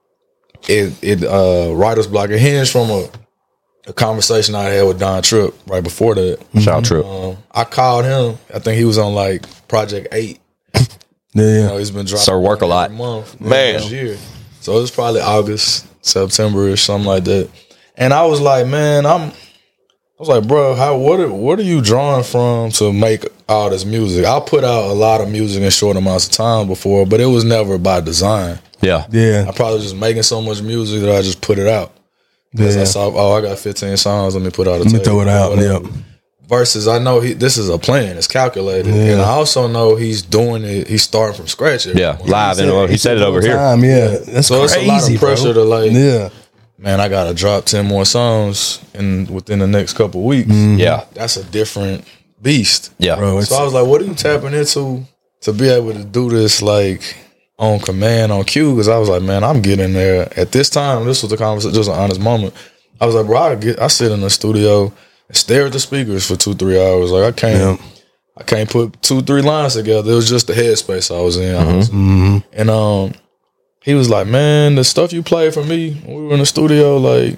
Speaker 6: it writer's block. It hinged from a conversation I had with Don Tripp right before that.
Speaker 5: Shout out Tripp.
Speaker 6: I called him. I think he was on like Project 8.
Speaker 2: Yeah.
Speaker 6: You know, he's been dropping.
Speaker 5: So work a lot,
Speaker 6: every month,
Speaker 5: man.
Speaker 6: This year. So it was probably August, September, or something like that. And I was like, man, I was like, bro, what are you drawing from to make all this music? I put out a lot of music in short amounts of time before, but it was never by design.
Speaker 5: Yeah.
Speaker 6: I probably just making so much music that I just put it out. Because I saw, I got 15 songs, let me put out a tape.
Speaker 2: Let me throw it out. Yeah.
Speaker 6: Versus, I know this is a plan. It's calculated, and I also know he's doing it. He's starting from scratch.
Speaker 3: Live. And he said it over here.
Speaker 2: That's
Speaker 6: so
Speaker 2: crazy,
Speaker 6: it's a lot of pressure
Speaker 2: bro.
Speaker 6: to man, I gotta drop 10 more songs within the next couple weeks.
Speaker 3: Yeah.
Speaker 6: That's a different beast.
Speaker 3: Yeah.
Speaker 2: Bro,
Speaker 6: So I was like, what are you tapping into to be able to do this like on command, on cue? Because I was like, man, I'm getting there. At this time, this was the conversation, just an honest moment. I was like, bro, I sit in the studio and stare at the speakers for 2-3 hours. Like I can't put 2-3 lines together. It was just the headspace I was in. And he was like, man, the stuff you played for me when we were in the studio, like,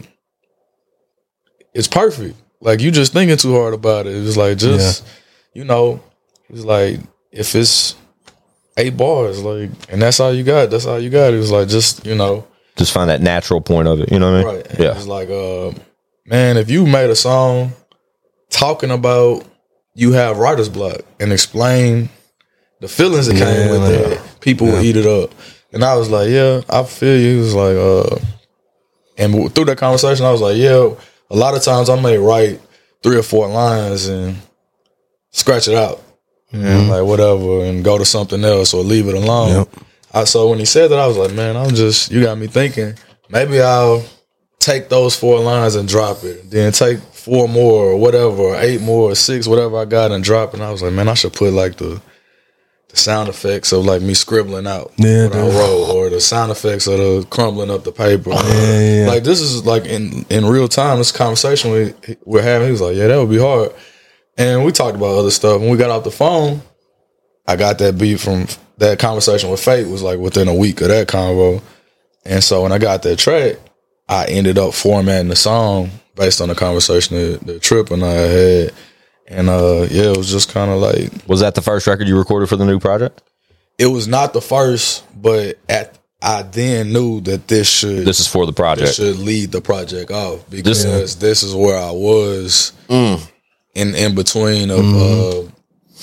Speaker 6: it's perfect. Like, you just thinking too hard about it. It was like, you know, it was like, if it's 8 bars, like, and that's all you got, that's all you got. It was like, just, you know.
Speaker 3: Just find that natural point of it. You know what I mean?
Speaker 6: Right. And it was like, man, if you made a song talking about you have writer's block and explain the feelings that came with it, people will eat it up. And I was like, yeah, I feel you. He was like, and through that conversation, I was like, yeah, a lot of times I may write 3 or 4 lines and scratch it out. And like whatever, and go to something else or leave it alone. So when he said that, I was like, man, you got me thinking, maybe I'll take those 4 lines and drop it. Then take 4 more or whatever, or 8 more or 6, whatever I got, and drop it. And I was like, man, I should put like the sound effects of like me scribbling out what I wrote, or the sound effects of the crumbling up the paper. Like this is like in real time, this conversation we're having, he was like, yeah, that would be hard. And we talked about other stuff. When we got off the phone, I got that beat from that conversation with Fate was like within a week of that convo. And so when I got that track, I ended up formatting the song based on the conversation that Trip and I had. And it was just kind of like.
Speaker 3: Was that the first record you recorded for the new project?
Speaker 6: It was not the first, but I then knew that this is for the project. This should lead the project off, because this is where I was in between of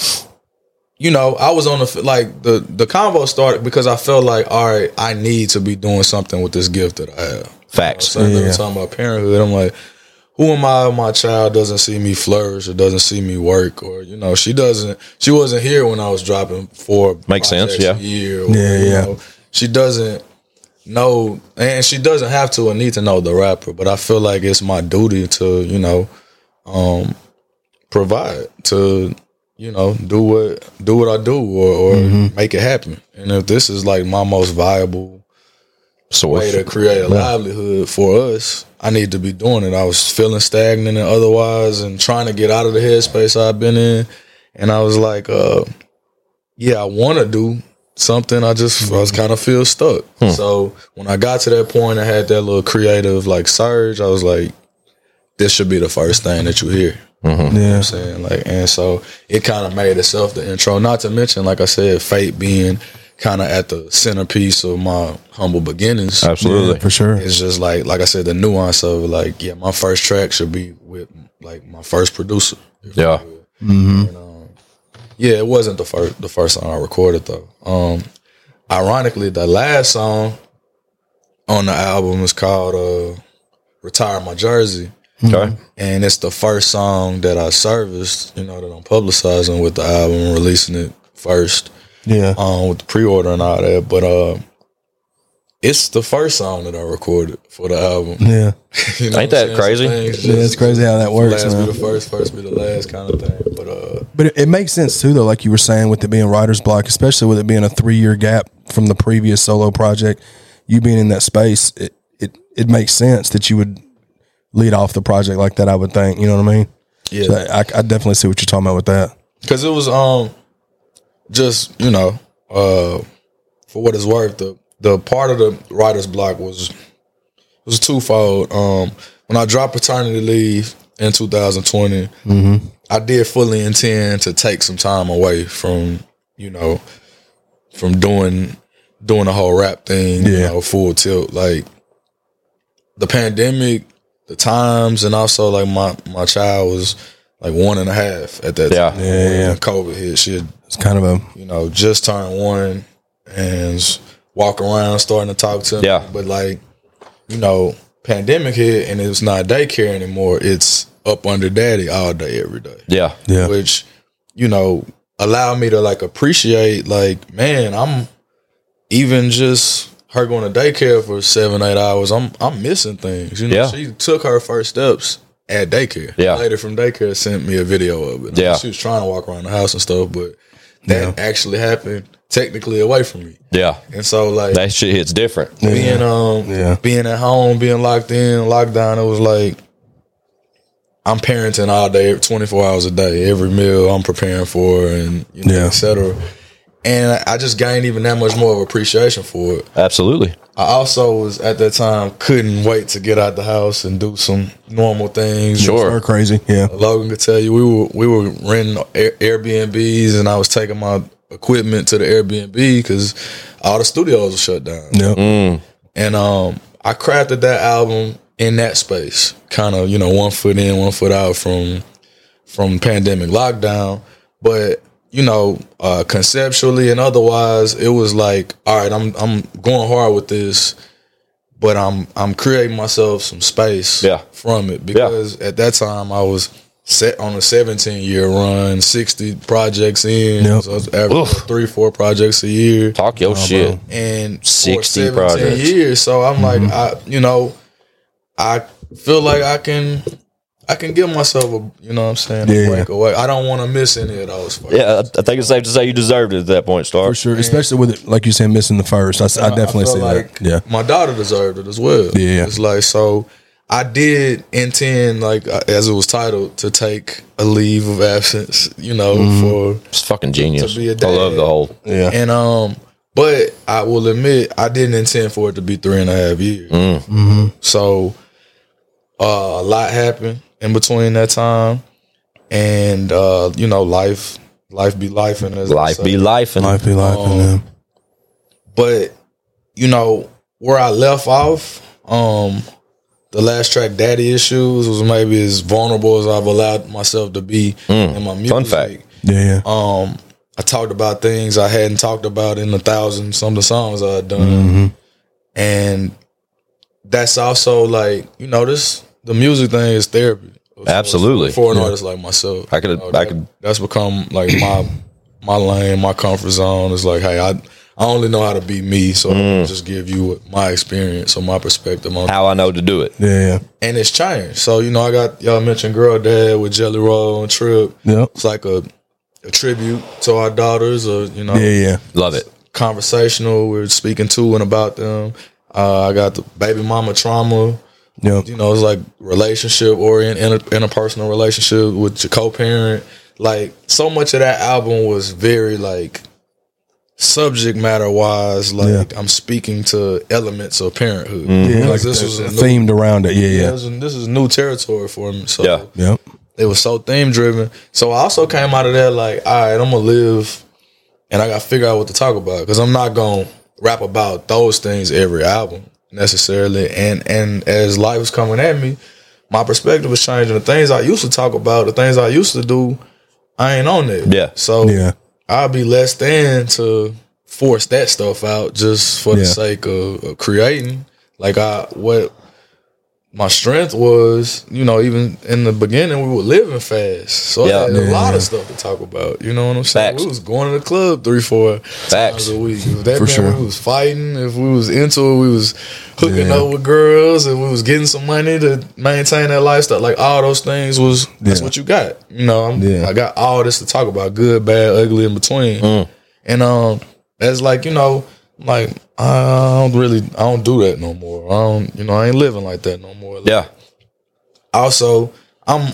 Speaker 6: you know, I was on the convo started because I felt like, all right, I need to be doing something with this gift that I have.
Speaker 3: Facts.
Speaker 6: You know, talking about parenthood, I'm like, who am I? My child doesn't see me flourish or doesn't see me work, or you know, she wasn't here when I was dropping 4
Speaker 3: makes sense,
Speaker 6: a year. Or, you know, she doesn't know, and she doesn't have to or need to know the rapper. But I feel like it's my duty to, you know, provide, to, you know, do what I do, or make it happen. And if this is like my most viable way to create a livelihood for us, I need to be doing it. I was feeling stagnant and otherwise, and trying to get out of the headspace I've been in. And I was like, I want to do something. I was kind of feel stuck. So when I got to that point, I had that little creative like surge. I was like, this should be the first thing that you hear. You know what I'm saying? Like, and so it kind of made itself the intro. Not to mention, like I said, Fate being kind of at the centerpiece of my humble beginnings.
Speaker 3: Absolutely,
Speaker 2: for sure.
Speaker 6: It's just like I said, the nuance of it, like, my first track should be with like my first producer.
Speaker 3: Yeah.
Speaker 6: And, it wasn't the first song I recorded though. Ironically, the last song on the album is called "Retire My Jersey."
Speaker 3: Okay.
Speaker 6: And it's the first song that I serviced, you know, that I'm publicizing with the album and releasing it first.
Speaker 2: Yeah.
Speaker 6: With the pre-order and all that. But it's the first song that I recorded for the album.
Speaker 2: Yeah.
Speaker 6: You know,
Speaker 3: ain't that crazy?
Speaker 2: It's crazy how that works.
Speaker 6: Last be the first be the last kind of thing.
Speaker 2: But it makes sense too, though, like you were saying, with it being writer's block, especially with it being a 3-year gap from the previous solo project, you being in that space, it makes sense that you would lead off the project like that, I would think. You know what I mean? Yeah. So I definitely see what you're talking about with that. Because
Speaker 6: it was just, you know, for what it's worth, the part of the writer's block was twofold. When I dropped paternity leave in 2020, I did fully intend to take some time away from, you know, from doing the whole rap thing, you know, full tilt. Like the pandemic, the times, and also like my child was like 1.5 at that time. When COVID hit. She had,
Speaker 2: it's kind of a,
Speaker 6: you know, just turned 1 and walk around starting to talk to me. But like, you know, pandemic hit and it's not daycare anymore. It's up under daddy all day, every day.
Speaker 3: Yeah.
Speaker 2: Yeah.
Speaker 6: Which, you know, allowed me to like appreciate, like, man, I'm even just her going to daycare for 7-8 hours. I'm missing things. You know,
Speaker 3: Yeah.
Speaker 6: she took her first steps at daycare.
Speaker 3: Yeah.
Speaker 6: The lady from daycare sent me a video of it.
Speaker 3: Yeah.
Speaker 6: She was trying to walk around the house and stuff, but that actually happened technically away from me.
Speaker 3: Yeah.
Speaker 6: And so like
Speaker 3: That shit hits different.
Speaker 6: being being at home, being locked in, lockdown, it was like I'm parenting all day, 24 hours a day. Every meal I'm preparing for, and you know, et cetera. And I just gained even that much more of appreciation for it.
Speaker 3: Absolutely.
Speaker 6: I also was at that time couldn't wait to get out the house and do some normal things.
Speaker 3: Sure.
Speaker 2: They're crazy. Yeah.
Speaker 6: Logan could tell you we were renting Airbnbs, and I was taking my equipment to the Airbnb because all the studios were shut down.
Speaker 2: Yep.
Speaker 6: And I crafted that album in that space, kind of, you know, 1 foot in, 1 foot out from pandemic lockdown. But you know, conceptually and otherwise, it was like, all right, I'm going hard with this, but I'm creating myself some space from it, because at that time I was set on a 17-year run, 60 projects in, so I was averaging 3-4 projects a year.
Speaker 3: Talk your shit.
Speaker 6: And
Speaker 3: 60
Speaker 6: for 17
Speaker 3: projects.
Speaker 6: years, so I'm like, I feel like I can give myself a, you know what I'm saying, a break away. I don't want to miss any of those first.
Speaker 3: Yeah, I think it's safe to say you deserved it at that point, Star.
Speaker 2: For sure. Especially with it, like you said, missing the first. I definitely
Speaker 6: feel
Speaker 2: see
Speaker 6: like
Speaker 2: that. Yeah.
Speaker 6: my daughter deserved it as well.
Speaker 2: Yeah.
Speaker 6: It's like, so I did intend, like, as it was titled, to take a leave of absence, you know, for
Speaker 3: It's fucking genius.
Speaker 6: to be a
Speaker 3: I
Speaker 6: dad.
Speaker 3: love the whole.
Speaker 2: Yeah.
Speaker 6: And but I will admit I didn't intend for it to be 3.5 years. So a lot happened in between that time, and you know, life be life, and
Speaker 3: Life be life. And
Speaker 2: Life be life. Yeah.
Speaker 6: But you know where I left off, the last track, Daddy Issues, was maybe as vulnerable as I've allowed myself to be in my music.
Speaker 3: Fun fact.
Speaker 2: Yeah.
Speaker 6: I talked about things I hadn't talked about in 1,000 some of the songs I had done, and that's also like, you know, the music thing is therapy.
Speaker 3: Absolutely.
Speaker 6: For an artist like myself,
Speaker 3: I could.
Speaker 6: that's become like my lane, my comfort zone. Is like, hey, I only know how to be me, so I just give you my experience or my perspective on
Speaker 3: How I know to do it.
Speaker 2: Yeah.
Speaker 6: and it's changed. So, you know, I got, y'all mentioned Girl Dad with Jelly Roll and Trip.
Speaker 2: Yep.
Speaker 6: It's like a tribute to our daughters, or, you know,
Speaker 2: Yeah.
Speaker 3: Love it.
Speaker 6: conversational. We're speaking to and about them. I got the Baby Mama Trauma.
Speaker 2: Yep.
Speaker 6: You know, it's like relationship oriented, interpersonal relationship with your co-parent. Like, so much of that album was very like subject matter wise. Like, I'm speaking to elements of parenthood.
Speaker 2: Yeah.
Speaker 6: Like, this was a new,
Speaker 2: Themed around it. Yeah.
Speaker 6: this is new territory for me. So
Speaker 2: Yep.
Speaker 6: it was so theme driven. So I also came out of there like, all right, I'm gonna live, and I got to figure out what to talk about, because I'm not gonna rap about those things every album necessarily. And as life was coming at me, my perspective was changing. The things I used to talk about, the things I used to do, I ain't on it.
Speaker 3: Yeah.
Speaker 6: So
Speaker 2: Yeah.
Speaker 6: I'll be less than to force that stuff out just for the sake of creating. Like, what my strength was, you know, even in the beginning, we were living fast. So I had a lot of stuff to talk about. You know what I'm saying?
Speaker 3: Facts.
Speaker 6: We was going to the club 3-4 times a week. If that meant we was fighting, if we was into it, we was hooking up with girls, and we was getting some money to maintain that lifestyle. Like, all those things was, that's what you got. You know, I got all this to talk about, good, bad, ugly, in between. And that's like, you know, like, I don't do that no more. I ain't living like that no more. Like,
Speaker 3: Yeah.
Speaker 6: Also, I'm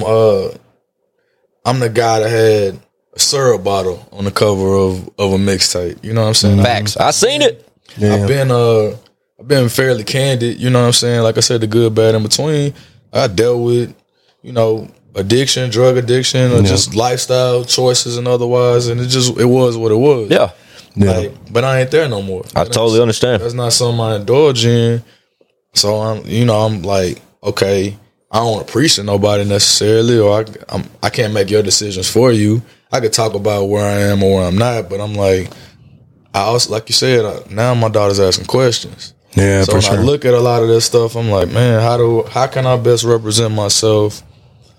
Speaker 6: the guy that had a syrup bottle on the cover of a mixtape. You know what I'm saying?
Speaker 3: Facts. I seen it.
Speaker 6: I've been fairly candid. You know what I'm saying? Like I said, the good, bad, in between. I dealt with, you know, addiction, drug addiction, or just lifestyle choices and otherwise, and it was what it was.
Speaker 3: Yeah.
Speaker 6: Like, but I ain't there no more.
Speaker 3: I totally understand.
Speaker 6: That's not something I indulge in. So I'm like, okay, I don't want to preach to nobody necessarily, or I can't make your decisions for you. I could talk about where I am or where I'm not, but I'm like, I also, like you said, now my daughter's asking questions.
Speaker 2: Yeah,
Speaker 6: So when I look at a lot of this stuff, I'm like, man, how can I best represent myself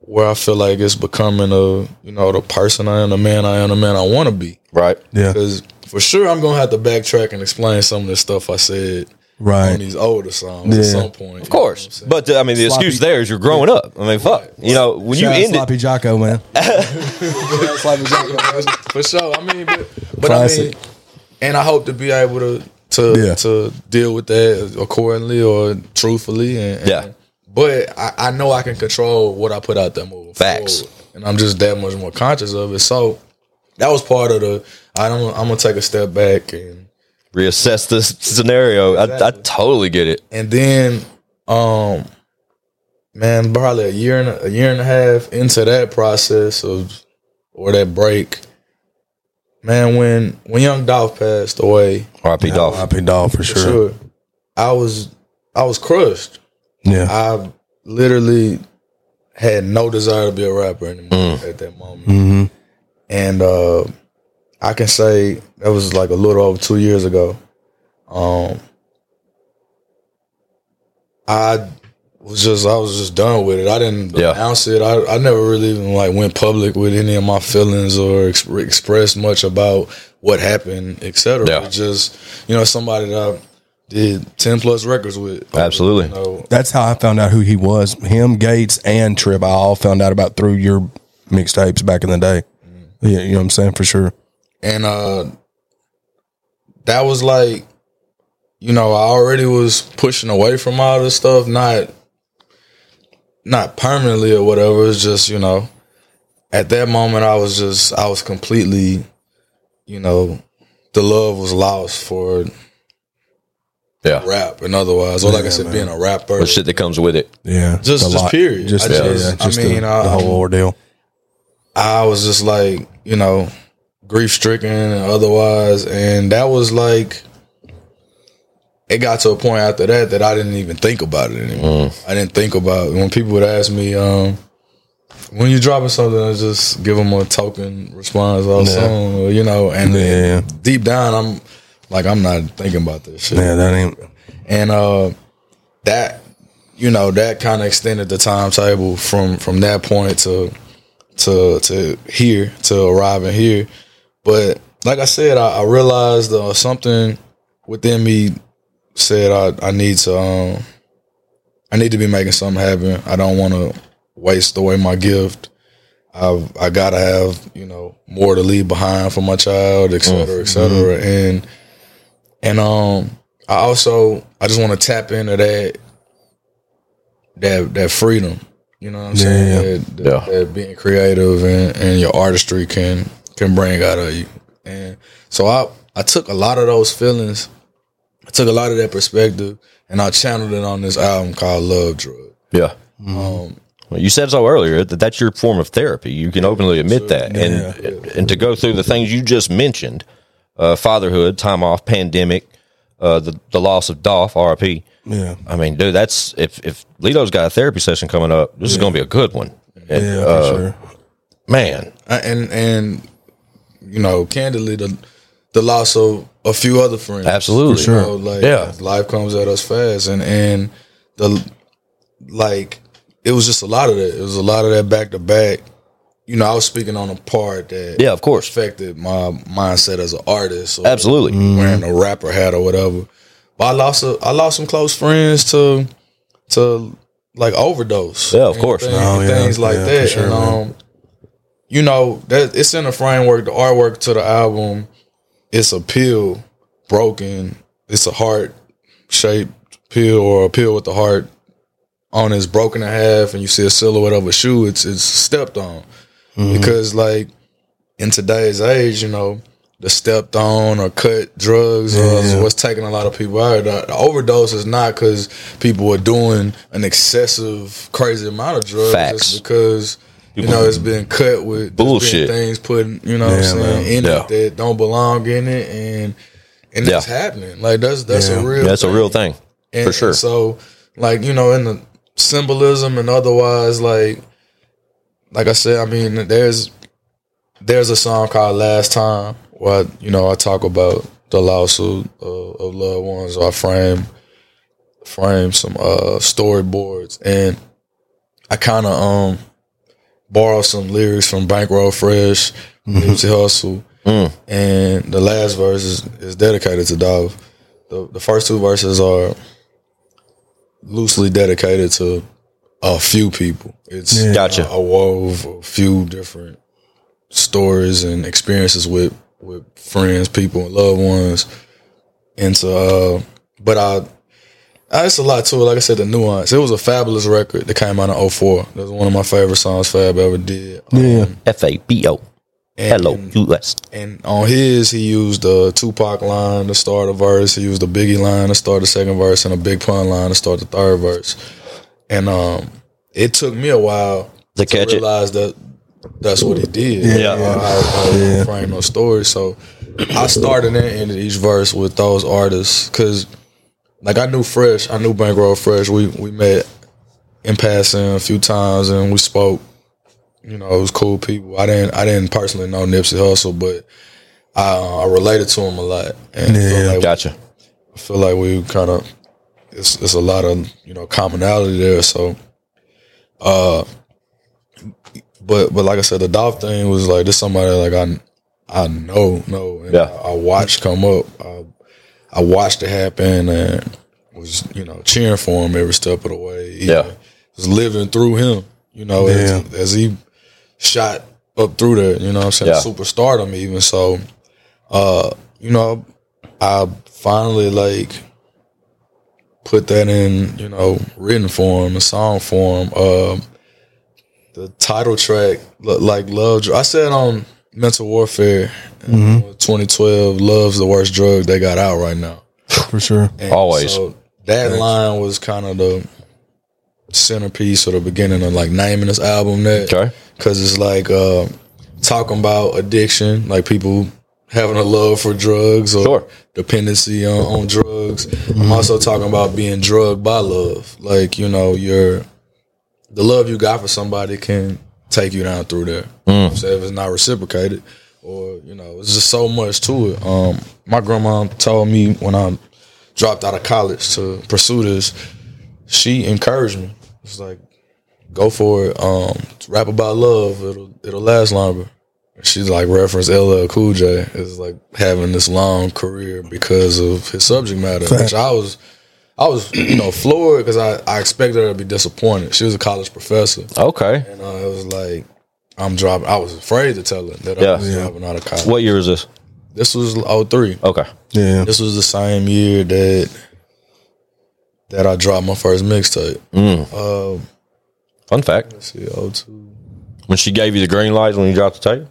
Speaker 6: where I feel like it's becoming the person I am, the man I am, the man I want to be.
Speaker 5: Right.
Speaker 2: Yeah.
Speaker 6: Because for sure I'm gonna have to backtrack and explain some of the stuff I said
Speaker 2: Right.
Speaker 6: on these older songs at some point.
Speaker 5: Of course. But I mean, the excuse there is you're growing up. I mean, fuck. You know, when
Speaker 2: Shout out
Speaker 5: you end it,
Speaker 2: Sloppy Jocko, man.
Speaker 6: Sloppy Jocko, for sure. I mean, but
Speaker 2: Classic.
Speaker 6: and I hope to be able to deal with that accordingly or truthfully. But I know I can control what I put out there moving
Speaker 5: Facts.
Speaker 6: forward, and I'm just that much more conscious of it. So that was part of I'm gonna take a step back and
Speaker 5: reassess this scenario. I totally get it.
Speaker 6: And then, man, probably a year and a half into that process or that break, man, when Young Dolph passed away,
Speaker 5: R.I.P. Dolph.
Speaker 2: R.I.P. Dolph for sure.
Speaker 6: I was crushed.
Speaker 2: Yeah.
Speaker 6: I literally had no desire to be a rapper anymore at that moment.
Speaker 2: Mm-hmm.
Speaker 6: And I can say that was like a little over 2 years ago. I was just done with it. I didn't announce it. I never really even like went public with any of my feelings or expressed much about what happened, etc.
Speaker 5: Yeah.
Speaker 6: It's just somebody that I did 10 plus records with.
Speaker 5: Absolutely.
Speaker 2: That's how I found out who he was. Him, Gates, and Trip, I all found out about through your mixtapes back in the day. Yeah, you know what I'm saying? For sure.
Speaker 6: And that was like, I already was pushing away from all this stuff, not permanently or whatever. It's just, at that moment I was completely, the love was lost for rap and otherwise. Or like I said, being a rapper.
Speaker 5: The shit that comes with it.
Speaker 2: Yeah.
Speaker 6: Just period.
Speaker 2: The whole ordeal.
Speaker 6: I was just like, grief stricken and otherwise. And that was like, it got to a point after that I didn't even think about it anymore. I didn't think about when people would ask me, when you dropping something, I just give them a token response all song, or, and deep down, I'm not thinking about this shit.
Speaker 2: Yeah, that ain't.
Speaker 6: And that kind of extended the timetable from that point to here, to arriving here. But like I said, I realized something within me said I need to be making something happen. I don't want to waste away my gift. I gotta have more to leave behind for my child, et cetera, et cetera. And I just want to tap into that freedom. You know what I'm saying? That being creative and your artistry can bring out of you. And so I took a lot of those feelings, I took a lot of that perspective, and I channeled it on this album called Love Drug.
Speaker 5: Yeah. Well, you said so earlier that that's your form of therapy. You can openly admit that. And to go through the things you just mentioned, fatherhood, time off, pandemic, the loss of Dolph, R.I.P.
Speaker 2: Yeah.
Speaker 5: I mean, dude, that's if Lito's got a therapy session coming up, this is going to be a good one. And,
Speaker 2: for sure.
Speaker 5: Man.
Speaker 6: And candidly, the loss of a few other friends.
Speaker 5: Absolutely.
Speaker 2: For sure.
Speaker 6: Life comes at us fast, and it was just a lot of that. It was a lot of that back to back. I was speaking on a part that
Speaker 5: of course
Speaker 6: affected my mindset as an artist. Or
Speaker 5: absolutely.
Speaker 6: Wearing a rapper hat or whatever. But I lost some close friends to like overdose.
Speaker 5: Yeah, of course.
Speaker 6: Things like that.
Speaker 2: Sure,
Speaker 6: and that it's in the framework, the artwork to the album. It's a pill broken. It's a heart shaped pill, or a pill with the heart on it's broken in half, and you see a silhouette of a shoe. It's stepped on. Because like in today's age, the stepped on or cut drugs is what's taking a lot of people out. The overdose is not because people are doing an excessive, crazy amount of drugs.
Speaker 5: Facts.
Speaker 6: It's because it's been cut with
Speaker 5: bullshit
Speaker 6: things put in it that don't belong in it, and that's happening. Like that's a real
Speaker 5: that's a real thing for sure.
Speaker 6: And so like in the symbolism and otherwise, like I said, I mean there's a song called Last Time where I talk about the loss of loved ones. Or I frame some storyboards, and I kind of borrow some lyrics from Bankroll Fresh, Nipsey Hussle, and the last verse is dedicated to Dolph. The first 2 verses are loosely dedicated to a few people. It's
Speaker 3: Gotcha.
Speaker 6: a wove of a few different stories and experiences with friends, people, and loved ones. And so, but it's a lot to it. Like I said, the nuance. It was a fabulous record that came out in 2004. That was one of my favorite songs Fab ever did.
Speaker 3: FABO. Hello, US.
Speaker 6: And on his, he used the Tupac line to start a verse. He used the Biggie line to start the second verse, and a Big Pun line to start the third verse. And it took me a while
Speaker 3: To catch it.
Speaker 6: realize that that's what he did.
Speaker 3: Yeah.
Speaker 6: How he framed those stories. So I started and ended each verse with those artists because, like, I knew Fresh. I knew Bankroll Fresh. We met in passing a few times and we spoke. You know, it was cool people. I didn't personally know Nipsey Hussle, but I related to him a lot. And
Speaker 3: Gotcha.
Speaker 6: I feel like we kind of it's a lot of, you know, commonality there. So, but like I said, the Dolph thing was like this somebody like I know, and I watched come up. I watched it happen and was, you know, cheering for him every step of the way. Was living through him, you know, as he shot up through there, you know what I'm saying? Superstardom even. So, you know, I finally like put that in, you know, written form, a song form. The title track, like Love, I said on Mental Warfare in 2012, Love's the worst drug they got out right now.
Speaker 2: For sure.
Speaker 6: And
Speaker 3: Always.
Speaker 6: So that line was kind of the centerpiece or the beginning of like naming this album that.
Speaker 3: Okay.
Speaker 6: Because it's like talking about addiction, like people having a love for drugs or dependency on drugs. I'm also talking about being drugged by love. Like, you know, the love you got for somebody can take you down through there. You know what I'm saying? If it's not reciprocated or, you know, it's just so much to it. My grandma told me when I dropped out of college to pursue this, she encouraged me. It's like, go for it. Rap about love. It'll last longer. She's like referenced LL Cool J as like having this long career because of his subject matter, which I was, you know, floored because I expected her to be disappointed. She was a college professor.
Speaker 3: Okay.
Speaker 6: And it was like, I'm dropping. I was afraid to tell her that I was dropping out of college.
Speaker 3: What year is this?
Speaker 6: This was 2003.
Speaker 3: Okay.
Speaker 2: Yeah.
Speaker 6: This was the same year that I dropped my first mixtape.
Speaker 3: Fun fact.
Speaker 6: Let's see, 2002.
Speaker 3: When she gave you the green lights when you dropped the tape?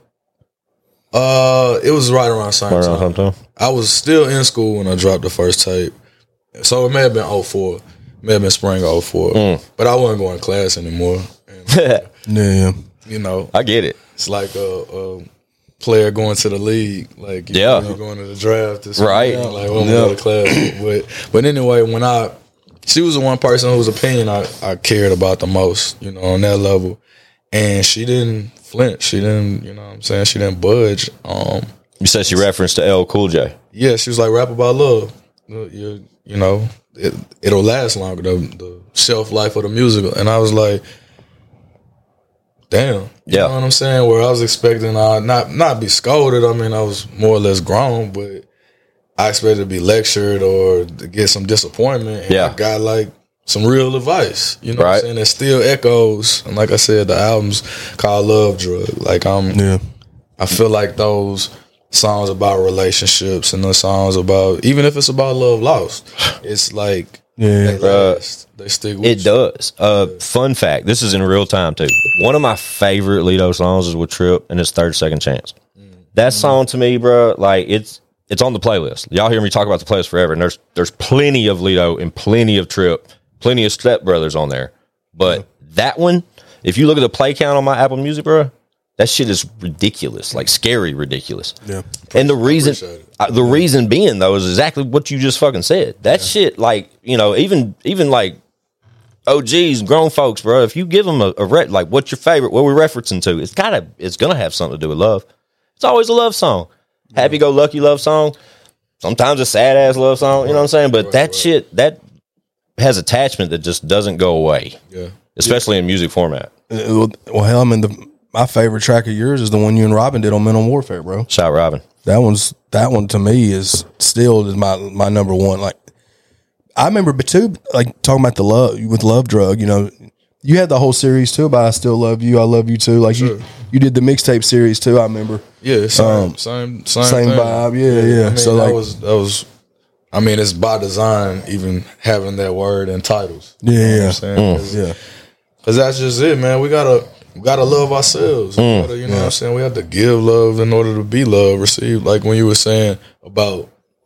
Speaker 6: It was right around the same
Speaker 3: Right
Speaker 6: time.
Speaker 3: around sometime?
Speaker 6: I was still in school when I dropped the first tape. So it may have been 2004. May have been spring of 2004. But I wasn't going to class anymore. And,
Speaker 2: Yeah.
Speaker 6: you know,
Speaker 3: I get it.
Speaker 6: it's like a player going to the league. Like, you're going to the draft. This
Speaker 3: Right.
Speaker 6: weekend, like, when we go to class. But anyway, she was the one person whose opinion I cared about the most, you know, on that level. And she didn't flinch. She didn't, you know what I'm saying? She didn't budge.
Speaker 3: You said she referenced to LL Cool J.
Speaker 6: Yeah, she was like, rap about love. You know, it'll last longer, the shelf life of the musical. And I was like, damn. You know what I'm saying? Where I was expecting not be scolded. I mean, I was more or less grown, but I expected to be lectured or to get some disappointment. And I got like some real advice. You know what I'm saying? It still echoes. And like I said, the album's called Love Drug. Like I feel like those songs about relationships and the songs about, even if it's about love lost, it's like they last. They stick with
Speaker 3: It does. Fun fact, this is in real time too. One of my favorite Lido songs is with Trip and it's 30 Second Chance. That song to me, bro, like it's on the playlist. Y'all hear me talk about the playlist forever, and there's plenty of Lido and plenty of Trip, plenty of Step Brothers on there. But that one, if you look at the play count on my Apple Music, bro, that shit is ridiculous, like scary ridiculous. Yeah. And the reason being though is exactly what you just fucking said. That shit, like, you know, even like OGs, grown folks, bro. If you give them a like, what's your favorite? What we're referencing to? It's gonna have something to do with love. It's always a love song. Happy go lucky love song. Sometimes a sad ass love song. You know what I'm saying? But that shit that has attachment that just doesn't go away. Yeah. Especially in music format.
Speaker 2: Well, hell, I mean, my favorite track of yours is the one you and Robin did on Mental Warfare, bro.
Speaker 3: Shout Robin.
Speaker 2: That one to me is still my number one. Like I remember, but too, like talking about the Love Drug. You know, you had the whole series too about I Still Love You, I Love You Too. Like you did the mixtape series too. I remember.
Speaker 6: Yeah, same
Speaker 2: thing.
Speaker 6: vibe.
Speaker 2: Yeah.
Speaker 6: I mean,
Speaker 2: so like
Speaker 6: that was. I mean, it's by design, even having that word in titles.
Speaker 2: Yeah,
Speaker 6: you know what I'm saying? Because that's just it, man. We gotta love ourselves. We gotta, you know what I'm saying? We have to give love in order to be loved, received. Like when you were saying about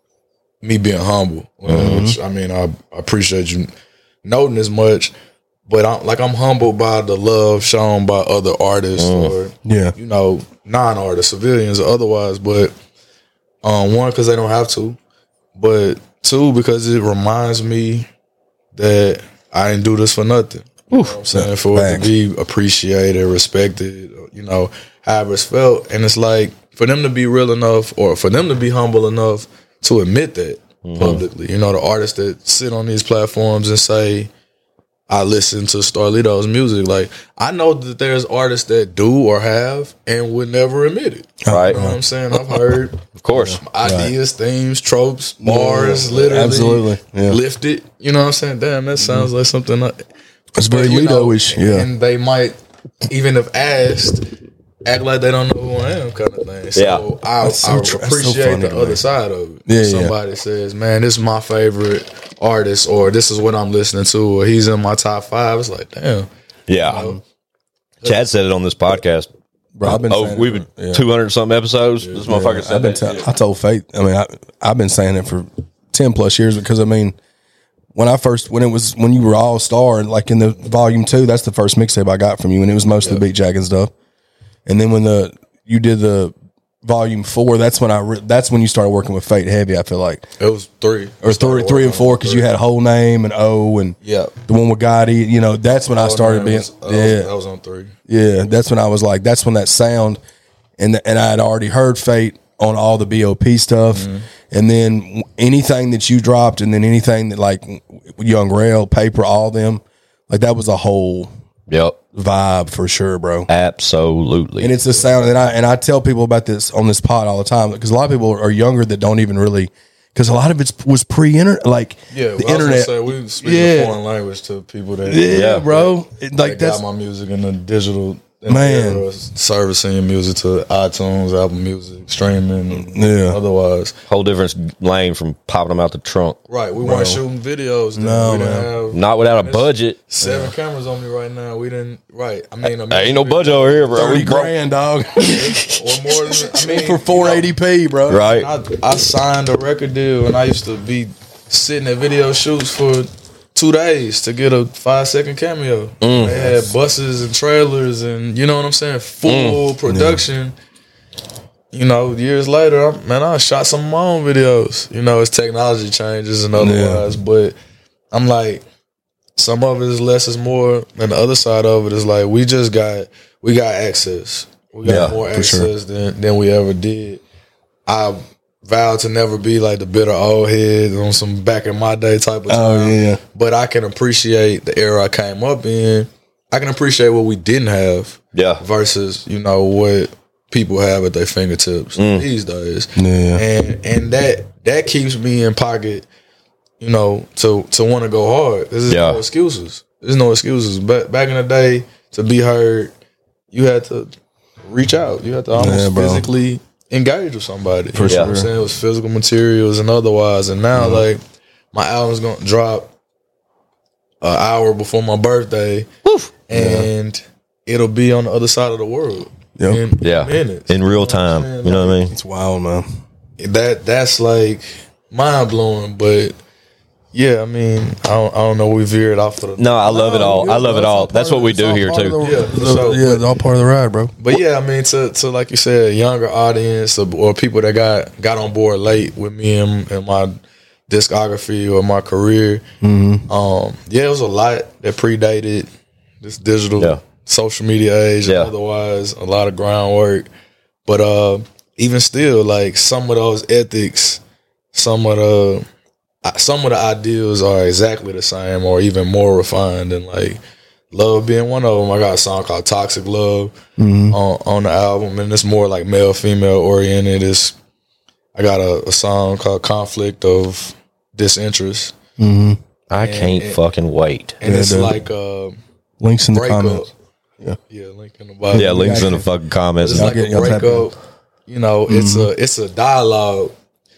Speaker 6: me being humble, which I mean, I appreciate you noting as much. But I'm humbled by the love shown by other artists or you know, non-artists, civilians or otherwise. But one, because they don't have to. But two, because it reminds me that I didn't do this for nothing. You know what I'm saying? For it to be appreciated, respected, you know, however it's felt. And it's like, for them to be real enough or for them to be humble enough to admit that publicly. You know, the artists that sit on these platforms and say, I listen to Starlito's music. Like, I know that there's artists that do or have and would never admit it.
Speaker 3: Right.
Speaker 6: You know what I'm saying? I've heard,
Speaker 3: of course,
Speaker 6: ideas, themes, tropes, bars, literally
Speaker 2: absolutely
Speaker 6: lifted. You know what I'm saying? Damn, that sounds like something.
Speaker 2: It's very Lito-ish.
Speaker 6: And they might even have asked, act like they don't know who I am, kind of thing. So I appreciate the other side of it.
Speaker 2: Yeah,
Speaker 6: Somebody says, man, this is my favorite artist, or this is what I'm listening to, or he's in my top 5. It's like, damn.
Speaker 3: Yeah.
Speaker 6: You know?
Speaker 3: Chad said it on this podcast.
Speaker 2: Bro,
Speaker 3: we've been 200 something episodes. This motherfucker said that.
Speaker 2: I told Faith. I mean, I've been saying it for 10 plus years because I mean, when you were All Star, like in the volume 2, that's the first mixtape I got from you, and it was mostly Beat Jack and stuff. And then when you did the volume 4, that's when you started working with Fate heavy. I feel like
Speaker 6: it was 3
Speaker 2: or 3 and 4 because you had Whole Name and O and the one with Gotti. You know, that's when I started being
Speaker 6: that was on 3.
Speaker 2: Yeah, that's when I was like, that's when that sound, and I had already heard Fate on all the BOP stuff, and then anything that you dropped, and then anything that like Young Rail, Paper, all them, like that was a whole vibe for sure, bro.
Speaker 3: Absolutely.
Speaker 2: And it's a sound, and I tell people about this on this pod all the time because a lot of people are younger that don't even really, because a lot of it was pre-internet, like the internet.
Speaker 6: We speak a foreign language to people that
Speaker 2: bro.
Speaker 6: Like that's got my music in the digital.
Speaker 2: Man,
Speaker 6: servicing your music to iTunes, Apple Music, streaming, otherwise.
Speaker 3: Whole different lane from popping them out the trunk.
Speaker 6: Right, we weren't shooting videos.
Speaker 2: No,
Speaker 6: we didn't have,
Speaker 3: not without a budget.
Speaker 6: 7 cameras on me right now. We didn't. Right, I mean,
Speaker 3: ain't no budget over here, bro.
Speaker 2: 30 grand, dog.
Speaker 6: Or more than. I mean,
Speaker 2: for 480p, bro.
Speaker 3: Right.
Speaker 6: I signed a record deal, and I used to be sitting at video shoots for 2 days to get a 5-second cameo. They had buses and trailers and, you know what I'm saying, full production. You know, years later, I shot some of my own videos. You know, as technology changes and otherwise, but I'm like, some of it is less is more, and the other side of it is like, we got access. We got more access than we ever did. I vowed to never be like the bitter old head on some back in my day type of time. But I can appreciate the era I came up in. I can appreciate what we didn't have. Versus, you know, what people have at their fingertips these days. And that keeps me in pocket, you know, to want to go hard. There's no excuses. There's no excuses. But back in the day, to be heard, you had to reach out. You had to almost physically engage with somebody. For sure. You know what I'm saying? It was physical materials and otherwise. And now, like, my album's going to drop an hour before my birthday. And it'll be on the other side of the world. In minutes.
Speaker 3: In real time. You know what I mean?
Speaker 2: It's wild, man.
Speaker 6: That's like mind blowing, but yeah, I mean, I don't know. We veered off of the.
Speaker 3: No, I love it all. I love it all. That's what we do here too.
Speaker 2: It's all part of the ride, bro.
Speaker 6: But yeah, I mean, to like you said, a younger audience or people that got on board late with me and my discography or my career. It was a lot that predated this digital social media age and otherwise, a lot of groundwork. But even still, like, some of those ethics, some of the ideals are exactly the same or even more refined than like Love being one of them. I got a song called Toxic Love on the album, and it's more like male female oriented. I got a song called Conflict of Disinterest.
Speaker 3: I can't fucking wait.
Speaker 6: And it's like
Speaker 2: links in the
Speaker 6: breakup.
Speaker 2: comments.
Speaker 6: Yeah, link in the bottom.
Speaker 3: Yeah, links in the fucking comments.
Speaker 6: It's like a breakup. You know, it's a dialogue.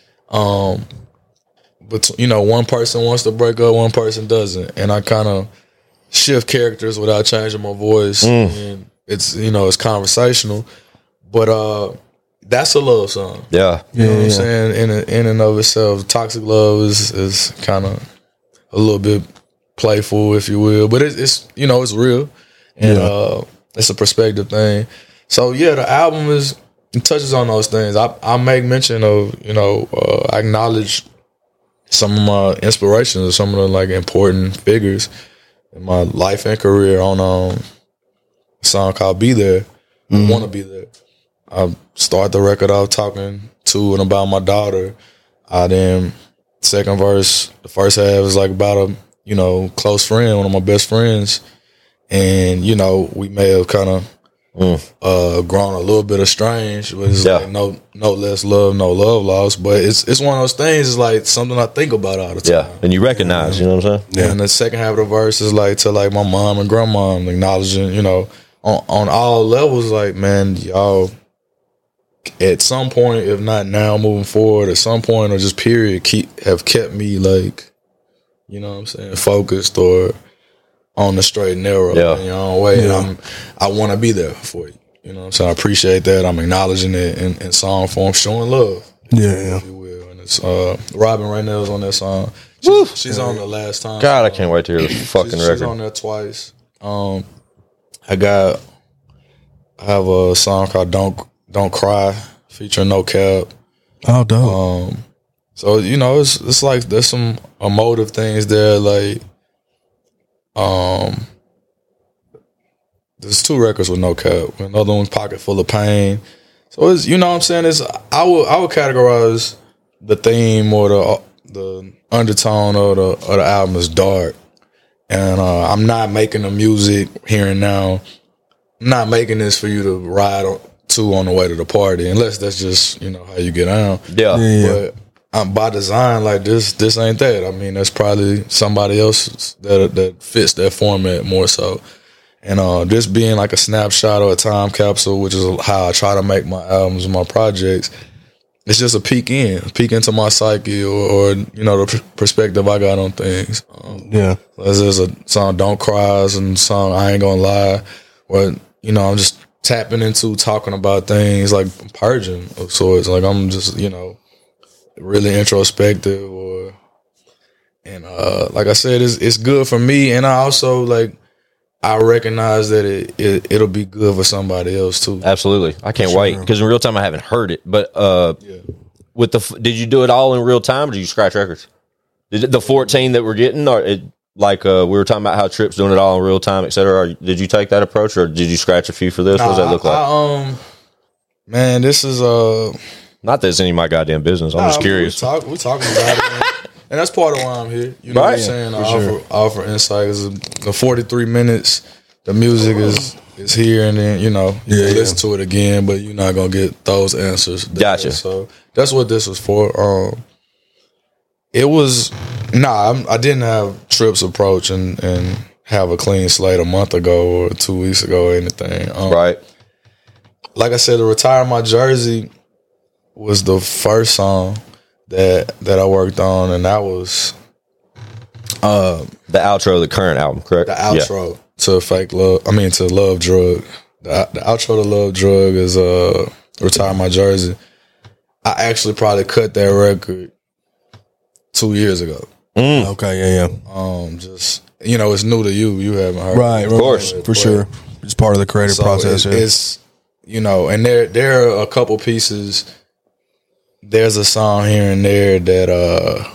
Speaker 6: But you know, one person wants to break up, one person doesn't, and I kind of shift characters without changing my voice. And it's it's conversational, but that's a love song.
Speaker 3: Yeah,
Speaker 6: You know what I'm saying? In and of itself, Toxic Love is kind of a little bit playful, if you will, but it's it's real, and it's a perspective thing. So yeah, the album it touches on those things. I make mention of I acknowledge some of my inspirations, some of the like important figures in my life and career on a song called "Be There." I want to be there. I start the record off talking to and about my daughter. Then second verse, the first half is like about a close friend, one of my best friends, and we may have kind of grown a little bit estranged, but it's like no less love, no love lost. But it's one of those things. It's like something I think about all the time.
Speaker 3: yeah, and you recognize, you know what I'm saying?
Speaker 6: Yeah. And the second half of the verse is like to like my mom and grandma, acknowledging, on all levels, like, man, y'all at some point, if not now, moving forward, at some point or just period, have kept me like, focused or on the straight and narrow in your own way.
Speaker 2: Yeah.
Speaker 6: And I want to be there for you. So I appreciate that. I'm acknowledging it in song form, showing love.
Speaker 2: Yeah.
Speaker 6: If you will. And it's Robin Raynell's on that song. She's on the last time.
Speaker 3: God, I can't wait to hear the fucking
Speaker 6: She's
Speaker 3: record.
Speaker 6: on there twice. I have a song called Don't Cry featuring No Cap.
Speaker 2: Oh, dope.
Speaker 6: So it's like there's some emotive things there. Like there's 2 records with No Cap. Another one's Pocket Full of Pain. So it's what I'm saying is I would categorize the theme or the undertone of the album as dark. And I'm not making the music here and now. I'm not making this for you to ride to on the way to the party, unless that's just how you get down.
Speaker 3: Yeah.
Speaker 6: But by design, like this ain't that. I mean, that's probably somebody else that fits that format more so. And this being like a snapshot or a time capsule, which is how I try to make my albums and my projects, it's just a peek into my psyche or the perspective I got on things. There's a song "Don't Cry" and a song "I Ain't Gonna Lie," where I'm just tapping into talking about things like purging of sorts. Like I'm just really introspective, and like I said, it's good for me, and I also I recognize that it'll be good for somebody else too.
Speaker 3: Absolutely. I can't wait because in real time I haven't heard it. But with did you do it all in real time or did you scratch records? Did the 14 that we're getting or we were talking about how Tripp's doing it all in real time, et cetera. Did you take that approach or did you scratch a few for this? What does that look like?
Speaker 6: Man, this is
Speaker 3: not that it's any of my goddamn business. I'm just curious.
Speaker 6: We're talking about it, man. And that's part of why I'm here. You know what I'm saying? I offer insight. The 43 minutes, the music is here, and then you listen to it again, but you're not gonna get those answers.
Speaker 3: Gotcha.
Speaker 6: So that's what this was for. It was I didn't have Tripp's approach and have a clean slate a month ago or 2 weeks ago or anything.
Speaker 3: Right.
Speaker 6: Like I said, to Retire My Jersey was the first song that I worked on, and that was
Speaker 3: the outro of the current album, correct?
Speaker 6: The outro to Fake Love. I mean, to Love Drug. The outro to Love Drug is Retire My Jersey. I actually probably cut that record 2 years ago.
Speaker 2: Okay, yeah.
Speaker 6: Just it's new to you. You haven't heard,
Speaker 2: right?
Speaker 6: Of
Speaker 2: course, for sure. It's part of the creative process.
Speaker 6: It's and there are a couple pieces. There's a song here and there that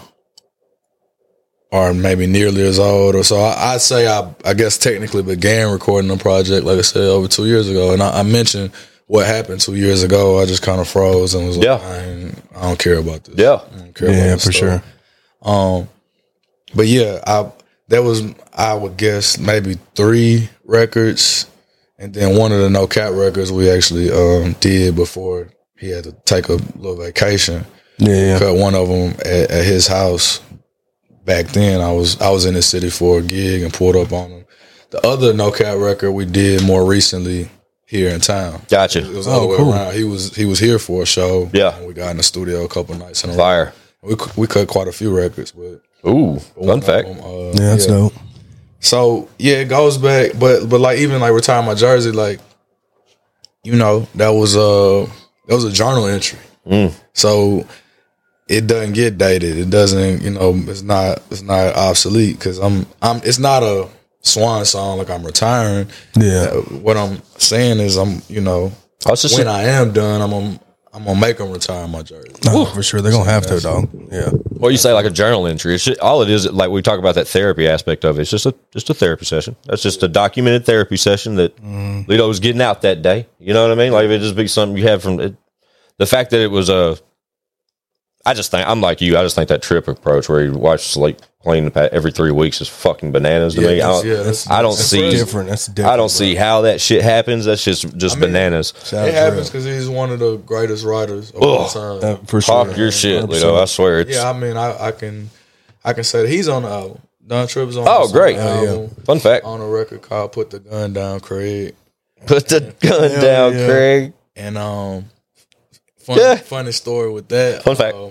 Speaker 6: are maybe nearly as old or so. I'd say I guess technically began recording the project, like I said, over 2 years ago. And I mentioned what happened 2 years ago. I just kind of froze and was like, I don't care about this.
Speaker 3: Yeah.
Speaker 6: I don't care about this
Speaker 2: for
Speaker 6: stuff.
Speaker 2: sure.
Speaker 6: But yeah, There was, I would guess, maybe 3 records, and then one of the No Cap records we actually did before he had to take a little vacation.
Speaker 2: Yeah.
Speaker 6: Cut one of them at his house. Back then, I was in the city for a gig and pulled up on him. The other No Cap record we did more recently here in town.
Speaker 5: Gotcha.
Speaker 6: It was the other way around. He was here for a show.
Speaker 5: Yeah.
Speaker 6: And we got in the studio a couple nights in a row.
Speaker 5: Fire.
Speaker 6: We cut quite a few records, but
Speaker 5: Ooh, fun fact.
Speaker 2: That's dope.
Speaker 6: So yeah, it goes back, but like even like Retire My Jersey, like, you know, that was a journal entry. So it doesn't get dated. It doesn't, you know, it's not obsolete because it's not a swan song like I'm retiring.
Speaker 2: Yeah.
Speaker 6: What I'm saying is you know, when I am done, I'm gonna make them retire my jersey.
Speaker 2: No, for sure. They're gonna have to, dog. Yeah.
Speaker 5: Well, you say like a journal entry. It's just, all it is, like we talk about that therapy aspect of it. It's just a therapy session. That's just a documented therapy session that Lito was getting out that day. You know what I mean? Like if it just be something you have from it. The fact that it was I just think I'm like you. I just think that Trip approach where you watch like playing every 3 weeks is fucking bananas to me. I don't see
Speaker 2: different. That's different.
Speaker 5: I don't see how that shit happens. That's just bananas.
Speaker 6: It happens because he's one of the greatest writers of all time.
Speaker 2: For sure.
Speaker 5: Talk your shit, Lito. I swear. It's,
Speaker 6: Yeah, I mean, I can say that he's on the album. Don Tripp is on.
Speaker 5: Oh, great!
Speaker 6: The album,
Speaker 5: Fun fact.
Speaker 6: on a record called "Put the Gun Down, Craig."
Speaker 5: Put the gun down, Craig.
Speaker 6: And funny story with that.
Speaker 5: Fun fact.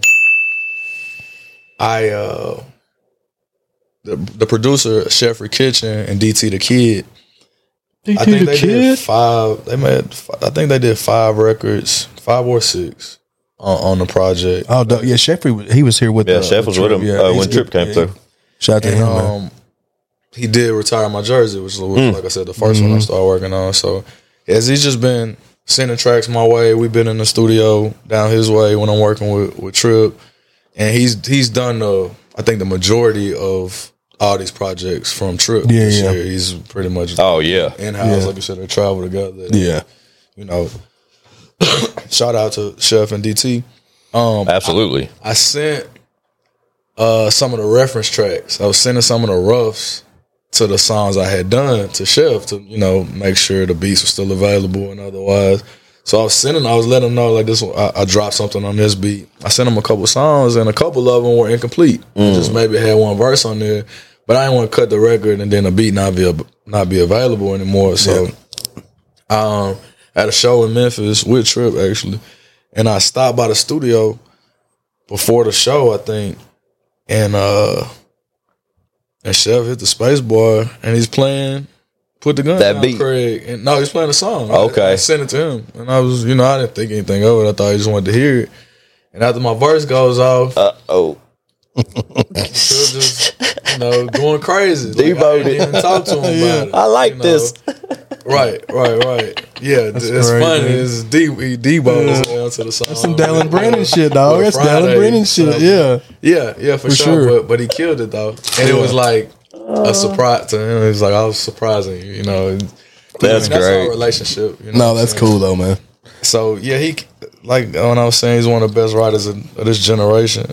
Speaker 6: The producer Sheffrey Kitchen and DT the Kid. I think they did 5. I think they did 5 records, 5 or 6 on the project.
Speaker 2: Oh, yeah, Sheffrey, he was here with
Speaker 5: Chef was with him when Trip came through.
Speaker 2: Shout out to him, man.
Speaker 6: He did Retire My Jersey, which was, like I said, the first one I started working on. So, as he's just been sending tracks my way, we've been in the studio down his way when I'm working with Trip. And he's done, I think, the majority of all these projects from Trip this year. He's pretty much in-house, like you said, they travel together.
Speaker 2: Yeah.
Speaker 6: You know, shout out to Chef and DT.
Speaker 5: Absolutely.
Speaker 6: I sent some of the reference tracks. I was sending some of the roughs to the songs I had done to Chef to, you know, make sure the beats were still available and otherwise. So I was letting them know, like, this one, I dropped something on this beat. I sent them a couple songs, and a couple of them were incomplete. Just maybe had one verse on there, but I didn't want to cut the record and then the beat not be available anymore. So at a show in Memphis with Trip, actually, and I stopped by the studio before the show, I think, and Chef hit the space bar, and he's playing Put the Gun
Speaker 5: that
Speaker 6: Down,
Speaker 5: beat.
Speaker 6: Craig. And no, he's playing a song.
Speaker 5: Okay.
Speaker 6: I sent it to him. And I was, you know, I didn't think anything of it. I thought he just wanted to hear it. And after my verse goes off, just, you know, going crazy. Like, I didn't even talk to him about it.
Speaker 5: I like this.
Speaker 6: Right. Yeah, it's
Speaker 2: great,
Speaker 6: funny.
Speaker 2: man.
Speaker 6: It's deep. He deboed his way onto the song.
Speaker 2: That's some Dallin Brennan shit, dog.
Speaker 6: With
Speaker 2: That's
Speaker 6: Friday,
Speaker 2: Dallin Brennan shit,
Speaker 6: Yeah, for sure. But he killed it, though. And it was like a surprise to him. It was like, I was surprising you, you know.
Speaker 5: That's
Speaker 6: That's
Speaker 5: great.
Speaker 6: our relationship. You know
Speaker 2: No, that's cool, though, man.
Speaker 6: So, yeah, he, like when I was saying, he's one of the best writers of this generation.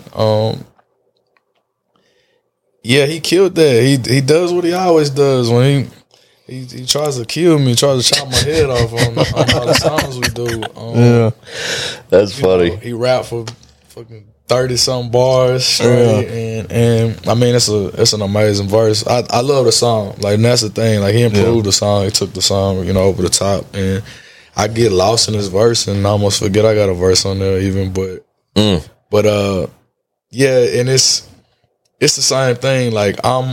Speaker 6: Yeah, he killed that. He does what he always does when he tries to kill me, tries to chop my head off on all the songs we do.
Speaker 5: That's funny.
Speaker 6: Know, he rapped for fucking 30-something bars straight, and I mean it's an amazing verse. I love the song. Like, and that's the thing. Like, he improved the song. He took the song, you know, over the top, and I get lost in his verse and almost forget I got a verse on there even. But yeah, and it's the same thing. Like, I'm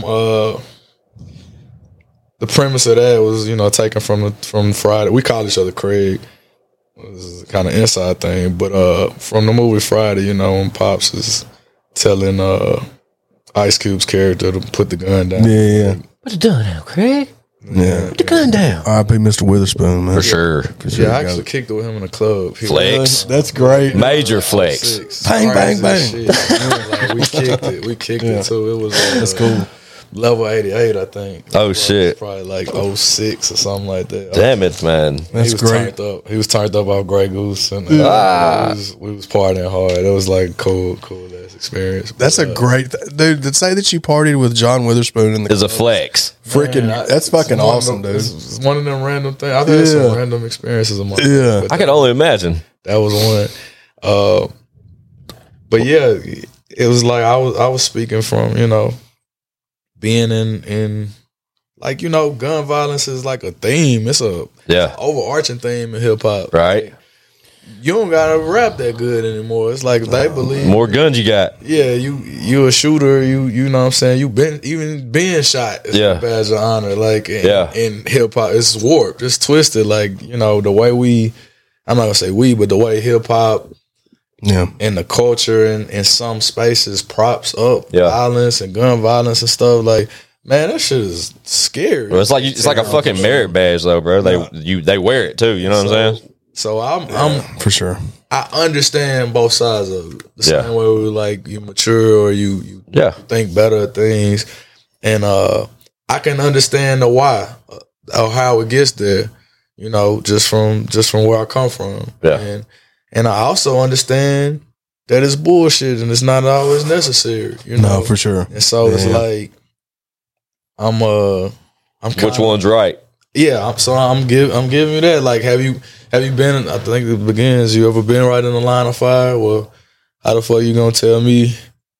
Speaker 6: the premise of that was, you know, taken from Friday. We call each other Craig. This is kind of inside thing, but from the movie Friday, you know, when Pops is telling Ice Cube's character to put the gun down.
Speaker 2: Yeah.
Speaker 3: Put the gun down, Craig.
Speaker 2: Yeah.
Speaker 3: Put the gun down.
Speaker 2: R.I.P. Mr. Witherspoon, man.
Speaker 5: For sure.
Speaker 6: Yeah, I actually kicked it with him in the club.
Speaker 5: Flex.
Speaker 2: That's great.
Speaker 5: Major flex.
Speaker 2: Bang, bang, bang.
Speaker 6: Shit. Like, we kicked it too. It was
Speaker 2: That's cool.
Speaker 6: level 88, I think.
Speaker 5: Oh, shit.
Speaker 6: Probably like 06 or something like that.
Speaker 5: Damn it, man.
Speaker 2: That's
Speaker 6: he was
Speaker 2: great.
Speaker 6: turned up. He was turned up off Grey Goose, and we was partying hard. It was like cool. best experience.
Speaker 2: That's a great dude. To say that you partied with John Witherspoon in the
Speaker 3: Is a flex.
Speaker 2: freaking. That's fucking awesome, dude.
Speaker 6: It's one of them random things. I've had some random experiences in my life.
Speaker 2: Yeah.
Speaker 6: but
Speaker 3: I can only imagine.
Speaker 6: that was one. But yeah, it was like I was speaking from, being in like, gun violence is like a theme. It's a
Speaker 3: Yeah.
Speaker 6: overarching theme in hip hop.
Speaker 3: Right.
Speaker 6: You don't gotta rap that good anymore. It's like they believe
Speaker 3: More guns you got.
Speaker 6: yeah, you a shooter, you know what I'm saying? You been even being shot is
Speaker 3: Yeah.
Speaker 6: a badge of honor. Like
Speaker 3: Yeah.
Speaker 6: in hip hop, it's warped, it's twisted. Like, the way I'm not gonna say we, but the way hip hop
Speaker 2: Yeah.
Speaker 6: and the culture in some spaces props up
Speaker 3: Yeah.
Speaker 6: violence and gun violence and stuff. Like, man, that shit is scary.
Speaker 3: Well, it's like a fucking merit badge though, bro. They wear it too. You know what I'm saying?
Speaker 6: So I'm
Speaker 2: For sure.
Speaker 6: I understand both sides of it. The
Speaker 3: Yeah.
Speaker 6: same way we like you mature or you
Speaker 3: Yeah.
Speaker 6: think better of things, and I can understand the why or how it gets there. Just from where I come from.
Speaker 3: Yeah.
Speaker 6: And I also understand that it's bullshit and it's not always necessary.
Speaker 2: No, for sure.
Speaker 6: And so it's like I'm
Speaker 3: Which one's right?
Speaker 6: yeah. I'm giving you that. Like, have you been? I think it begins. You ever been right in the line of fire? Well, how the fuck you gonna tell me?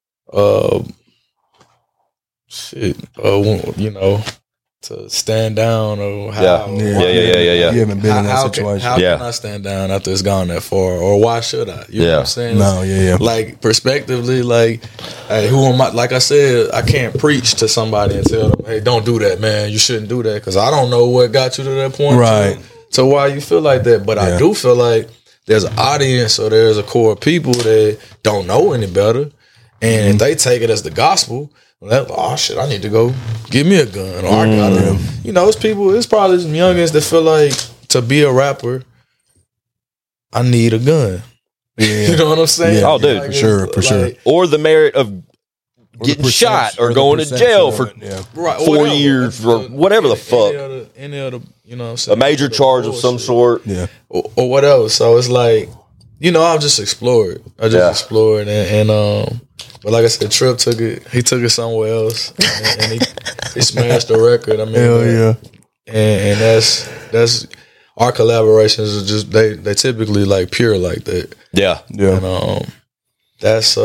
Speaker 6: To stand down or how?
Speaker 3: Yeah.
Speaker 2: You haven't been in that
Speaker 6: How
Speaker 2: situation.
Speaker 6: can I stand down after it's gone that far? Or why should I? You know what I'm saying?
Speaker 2: No, yeah.
Speaker 6: Like, prospectively, like, hey, who am I? Like I said, I can't preach to somebody and tell them, hey, don't do that, man. You shouldn't do that. Because I don't know what got you to that point.
Speaker 2: Right.
Speaker 6: To why you feel like that. But I do feel like there's an audience or there's a core of people that don't know any better. And if they take it as the gospel, oh shit, I need to go give me a gun. Or I gotta, it's probably some youngins that feel like to be a rapper, I need a gun.
Speaker 2: Yeah.
Speaker 6: You know what I'm saying?
Speaker 3: Oh, dude,
Speaker 6: Like,
Speaker 2: for sure,
Speaker 6: it's
Speaker 2: for sure.
Speaker 6: like,
Speaker 3: Or the merit of getting shot or going to jail for
Speaker 6: right,
Speaker 3: 4
Speaker 6: whatever.
Speaker 3: years or whatever the fuck.
Speaker 6: Any other, you know what I'm
Speaker 3: A
Speaker 6: saying?
Speaker 3: major charge of some sort.
Speaker 2: Yeah.
Speaker 6: Or whatever. So it's like, I've just explored. Explored and but like I said, Trip took it somewhere else and he smashed the record. I mean,
Speaker 2: Hell yeah.
Speaker 6: And that's our collaborations are just they typically like pure like that.
Speaker 3: Yeah.
Speaker 2: Yeah.
Speaker 6: And that's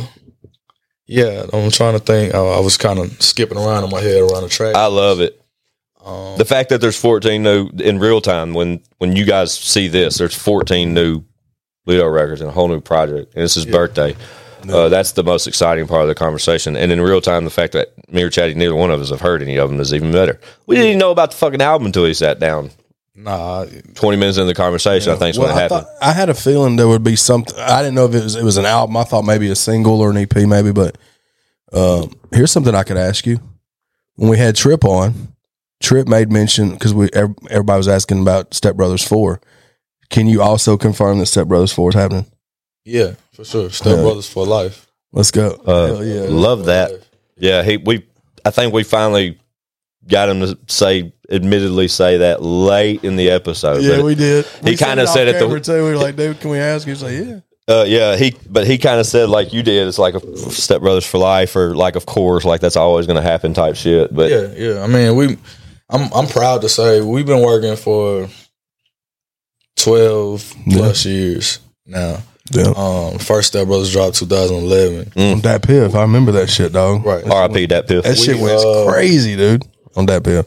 Speaker 6: I'm trying to think. I was kind of skipping around in my head around the track.
Speaker 3: I love it. The fact that there's 14 new in real time when you guys see this, there's 14 new Lido records and a whole new project, and it's his birthday. That's the most exciting part of the conversation. And in real time, the fact that me or Chatty, neither one of us have heard any of them is even better. We didn't even know about the fucking album until he sat down.
Speaker 6: Nah,
Speaker 3: 20 minutes into the conversation, I think is when it happened.
Speaker 2: I had a feeling there would be something. I didn't know if it was an album. I thought maybe a single or an EP, maybe. But here's something I could ask you. When we had Trip on, Trip made mention because everybody was asking about Step Brothers 4. Can you also confirm that Step Brothers 4 is happening?
Speaker 6: yeah, for sure. Step Brothers for life.
Speaker 2: Let's go. Hell yeah.
Speaker 3: Love that. Yeah, I think we finally got him to admittedly say that late in the episode.
Speaker 2: Yeah,
Speaker 3: but
Speaker 2: we did.
Speaker 3: He kind of said it
Speaker 2: the too. We were like, dude, can we ask? He's like, yeah.
Speaker 3: He kind of said like you did. It's like a Step Brothers for life, or like of course, like that's always going to happen type shit. But
Speaker 6: Yeah. I mean, I'm proud to say we've been working for 12 plus years now.
Speaker 2: Yeah.
Speaker 6: First Step Brothers dropped 2011.
Speaker 2: On that piff. I remember that shit, dog.
Speaker 6: Right.
Speaker 3: R.I.P. that piff.
Speaker 2: That shit went crazy, dude. On that piff.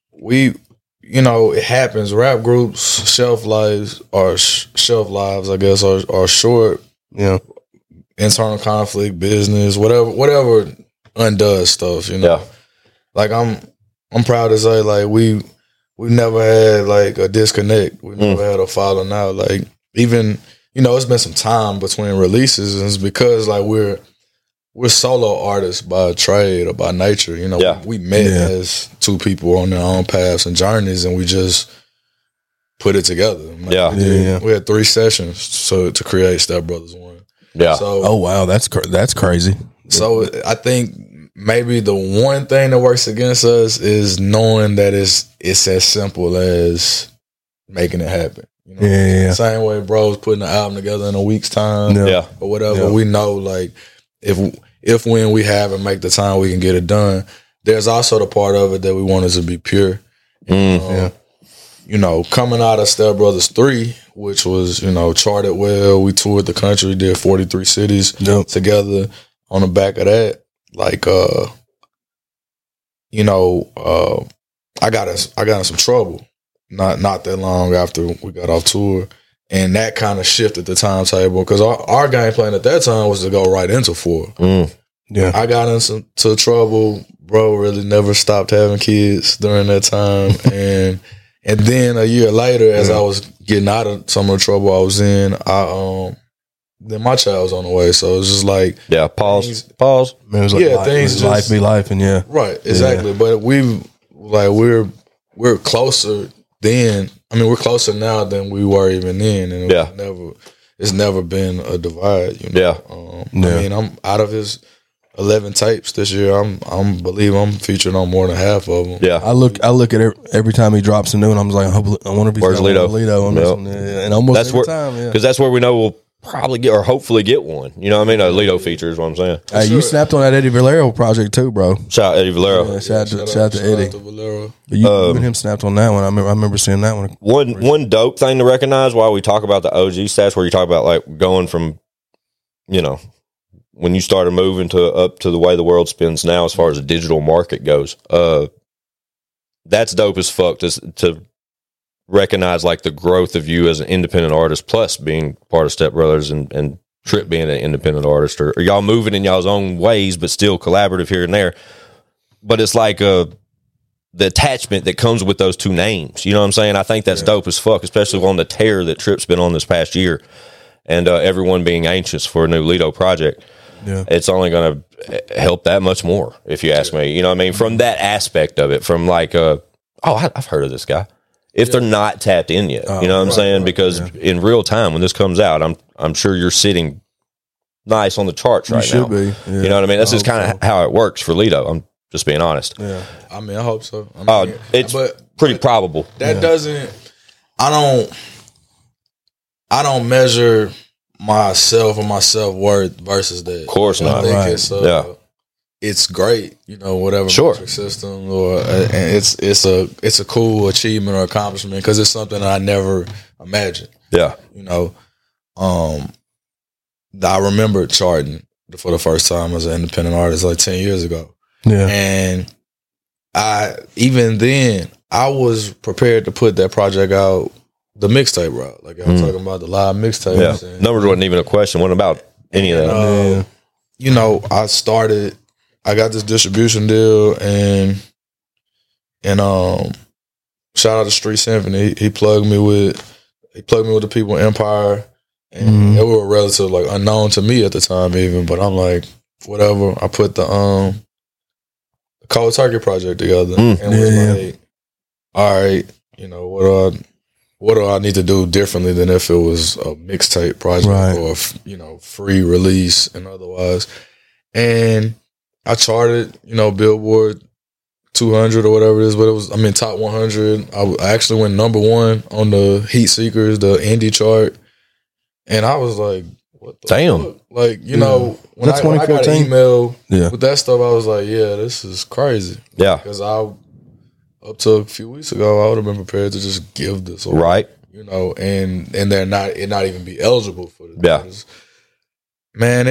Speaker 6: It happens. Rap groups shelf lives, I guess, are short.
Speaker 2: Yeah.
Speaker 6: Internal conflict, business, whatever undoes stuff.
Speaker 3: Yeah.
Speaker 6: Like I'm proud to say, like we've never had like a disconnect. We never had a falling out. Like even it's been some time between releases, and it's because like we're solo artists by trade or by nature. We met as two people on their own paths and journeys, and we just put it together. Like, we had 3 sessions to create Step Brothers 1.
Speaker 3: Yeah.
Speaker 6: So,
Speaker 2: oh wow, that's crazy.
Speaker 6: So I think maybe the one thing that works against us is knowing that it's as simple as making it happen.
Speaker 2: Yeah.
Speaker 6: Same way bros putting an album together in a week's time.
Speaker 3: Yeah.
Speaker 6: Or whatever.
Speaker 2: Yeah.
Speaker 6: We know like if when we have and make the time, we can get it done. There's also the part of it that we want it to be pure. You know, coming out of Step Brothers 3, which was, you know, charted well. We toured the country, did 43 cities together. On the back of that, like, you know, I got in some trouble not that long after we got off tour. And that kind of shifted the timetable because our game plan at that time was to go right into 4. Yeah, I got into trouble. Bro really never stopped having kids during that time. And then a year later, as I was getting out of some of the trouble I was in, then my child was on the way. So it was just like,
Speaker 3: pause.
Speaker 2: Man, it was like things just life be life, and
Speaker 6: right, exactly. Yeah. But we're closer then. I mean, we're closer now than we were even then, and it's never been a divide. You know? I mean, I'm out of his 11 tapes this year. I'm featured on more than half of them.
Speaker 3: Yeah,
Speaker 2: I look at every time he drops a new one. I'm like, I wonder if he's
Speaker 3: where's Lito?
Speaker 2: And almost
Speaker 3: that's
Speaker 2: every time,
Speaker 3: because that's where we know we'll probably get or hopefully get one. You know what I mean? A Lito feature is what I'm saying.
Speaker 2: Hey, you snapped on that Eddie Valero project too, bro.
Speaker 3: Shout out Eddie Valero.
Speaker 2: Yeah, shout out to Eddie. But you and him snapped on that one. I remember seeing that one.
Speaker 3: One dope thing to recognize while we talk about the OG stats, where you talk about like going from, you know, when you started moving up to the way the world spins now, as far as the digital market goes, that's dope as fuck to recognize like the growth of you as an independent artist, plus being part of Step Brothers and Trip being an independent artist, or y'all moving in y'all's own ways, but still collaborative here and there. But it's like the attachment that comes with those two names. You know what I'm saying? I think that's dope as fuck, especially on the tear that Trip's been on this past year, and everyone being anxious for a new Lito project. Yeah. It's only going to help that much more, if you ask me. You know what I mean? From that aspect of it, from like, I've heard of this guy. If they're not tapped in yet, you know what I'm saying? Because in real time, when this comes out, I'm sure you're sitting nice on the charts right now.
Speaker 2: You should be. Yeah.
Speaker 3: You know what I mean? That's just kind of how it works for Lito. I'm just being honest.
Speaker 6: Yeah. I mean, I hope so.
Speaker 3: It's pretty probable.
Speaker 6: That doesn't. I don't measure myself or my self-worth versus that.
Speaker 3: Of course not.
Speaker 6: I think it's great, you know, whatever metric system, or and it's a cool achievement or accomplishment because it's something that I never imagined.
Speaker 3: Yeah,
Speaker 6: you know, I remember charting for the first time as an independent artist like 10 years ago.
Speaker 2: Yeah,
Speaker 6: and even then I was prepared to put that project out the mixtape route, like I'm talking about the live mixtapes.
Speaker 3: Yeah, numbers wasn't even a question. What about any of that?
Speaker 6: You know, I got this distribution deal, and shout out to Street Symphony. He plugged me with the people in Empire, and they were relative like unknown to me at the time even. But I'm like, whatever. I put the Cold Turkey project together, and was like, all right, you know, what do I need to do differently than if it was a mixtape project or, you know, free release and otherwise. And I charted, you know, Billboard 200 or whatever it is, but it was, top 100. I actually went number 1 on the Heat Seekers, the indie chart. And I was like, what the fuck? Like, you know, when I got an email with that stuff, I was like, yeah, this is crazy.
Speaker 3: Yeah.
Speaker 6: Because up to a few weeks ago, I would have been prepared to just give this away.
Speaker 3: Right.
Speaker 6: You know, and they're not even be eligible for this.
Speaker 3: Yeah.
Speaker 6: Man,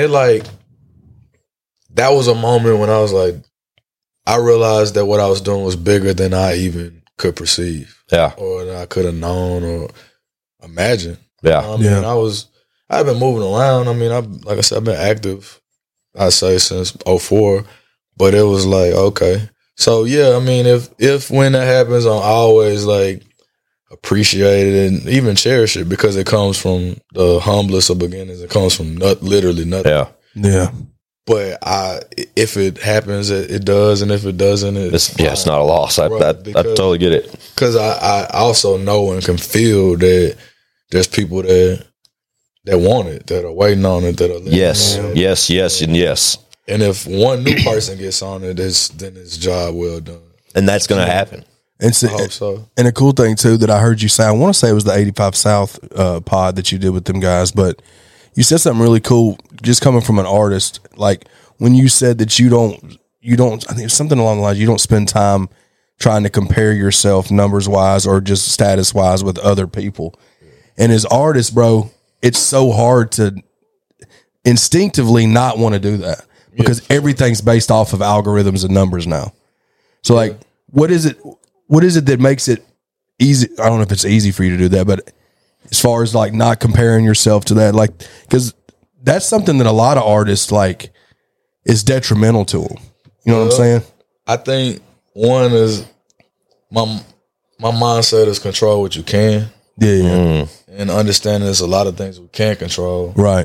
Speaker 6: that was a moment when I was like, I realized that what I was doing was bigger than I even could perceive.
Speaker 3: Yeah.
Speaker 6: Or that I could have known or imagined.
Speaker 3: Yeah.
Speaker 6: I've been moving around. Like I said, I've been active, I'd say, since 2004. But it was like, okay. So, yeah, if when that happens, I'm always like, appreciate it and even cherish it because it comes from the humblest of beginnings. It comes from literally nothing.
Speaker 3: Yeah.
Speaker 2: Yeah.
Speaker 6: But if it happens, it does, and if it doesn't, it's
Speaker 3: not a loss. I totally get it.
Speaker 6: Because I also know and can feel that there's people that want it, that are waiting on it, that are living on it.
Speaker 3: Yes.
Speaker 6: And if one new person gets on it, then it's job well done.
Speaker 3: And that's going to happen.
Speaker 6: I hope so.
Speaker 2: And a cool thing, too, that I heard you say, I want to say it was the 85 South pod that you did with them guys, but you said something really cool just coming from an artist. Like when you said that you don't, I think it's something along the lines, you don't spend time trying to compare yourself numbers wise or just status wise with other people. And as artists, bro, it's so hard to instinctively not want to do that because everything's based off of algorithms and numbers now. So like, what is it that makes it easy? I don't know if it's easy for you to do that, but as far as like not comparing yourself to that, like, cause that's something that a lot of artists like is detrimental to them. You know what I'm saying?
Speaker 6: I think one is my mindset is control what you can.
Speaker 2: Yeah.
Speaker 6: And understanding there's a lot of things we can't control.
Speaker 2: Right.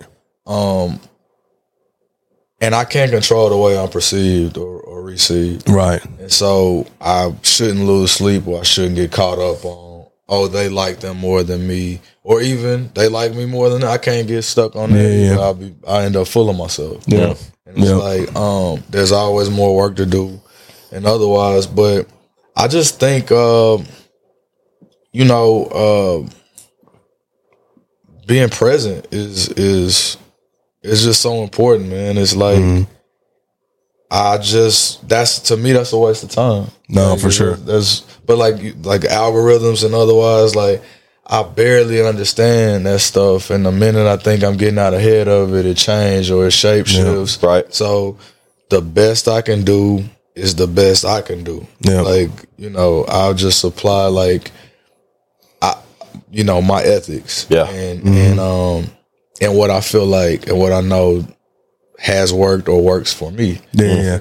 Speaker 6: And I can't control the way I'm perceived or received.
Speaker 2: Right.
Speaker 6: And so I shouldn't lose sleep or I shouldn't get caught up on, oh, they like them more than me. Or even they like me more than them. I can't get stuck on that.
Speaker 2: Yeah.
Speaker 6: I end up fooling myself.
Speaker 2: Yeah.
Speaker 6: And it's like, there's always more work to do and otherwise. But I just think, being present is just so important, man. It's like that's a waste of time.
Speaker 2: No,
Speaker 6: like,
Speaker 2: for sure.
Speaker 6: But like algorithms and otherwise, like I barely understand that stuff. And the minute I think I'm getting out ahead of it, it changes or it shape shifts.
Speaker 5: Yeah, right.
Speaker 6: So the best I can do is the best I can do.
Speaker 2: Yeah.
Speaker 6: Like, I'll just apply my ethics.
Speaker 5: Yeah.
Speaker 6: And what I feel like and what I know has worked or works for me.
Speaker 2: Yeah.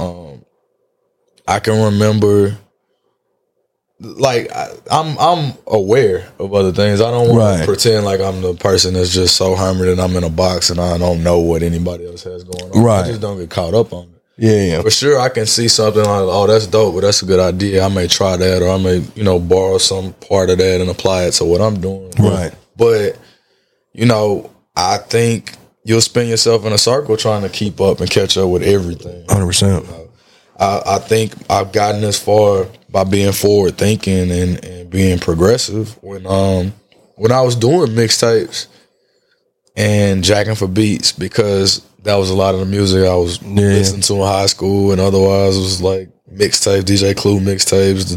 Speaker 6: I can remember, like I'm aware of other things. I don't want to pretend like I'm the person that's just so hammered and I'm in a box and I don't know what anybody else has going on.
Speaker 2: Right.
Speaker 6: I just don't get caught up on it.
Speaker 2: Yeah.
Speaker 6: For sure, I can see something like, oh, that's dope, but that's a good idea. I may try that, or I may, borrow some part of that and apply it to what I'm doing.
Speaker 2: Right.
Speaker 6: But, I think you'll spin yourself in a circle trying to keep up and catch up with everything.
Speaker 2: 100%.
Speaker 6: I think I've gotten this far by being forward thinking and being progressive. When I was doing mixtapes and jacking for beats, because that was a lot of the music I was listening to in high school, and otherwise it was like mixtapes, DJ Clue mixtapes.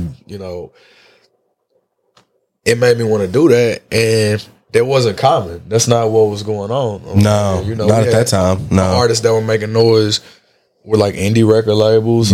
Speaker 6: It made me want to do that, and that wasn't common. That's not what was going on.
Speaker 2: No, not at that time. No,
Speaker 6: artists that were making noise were like indie record labels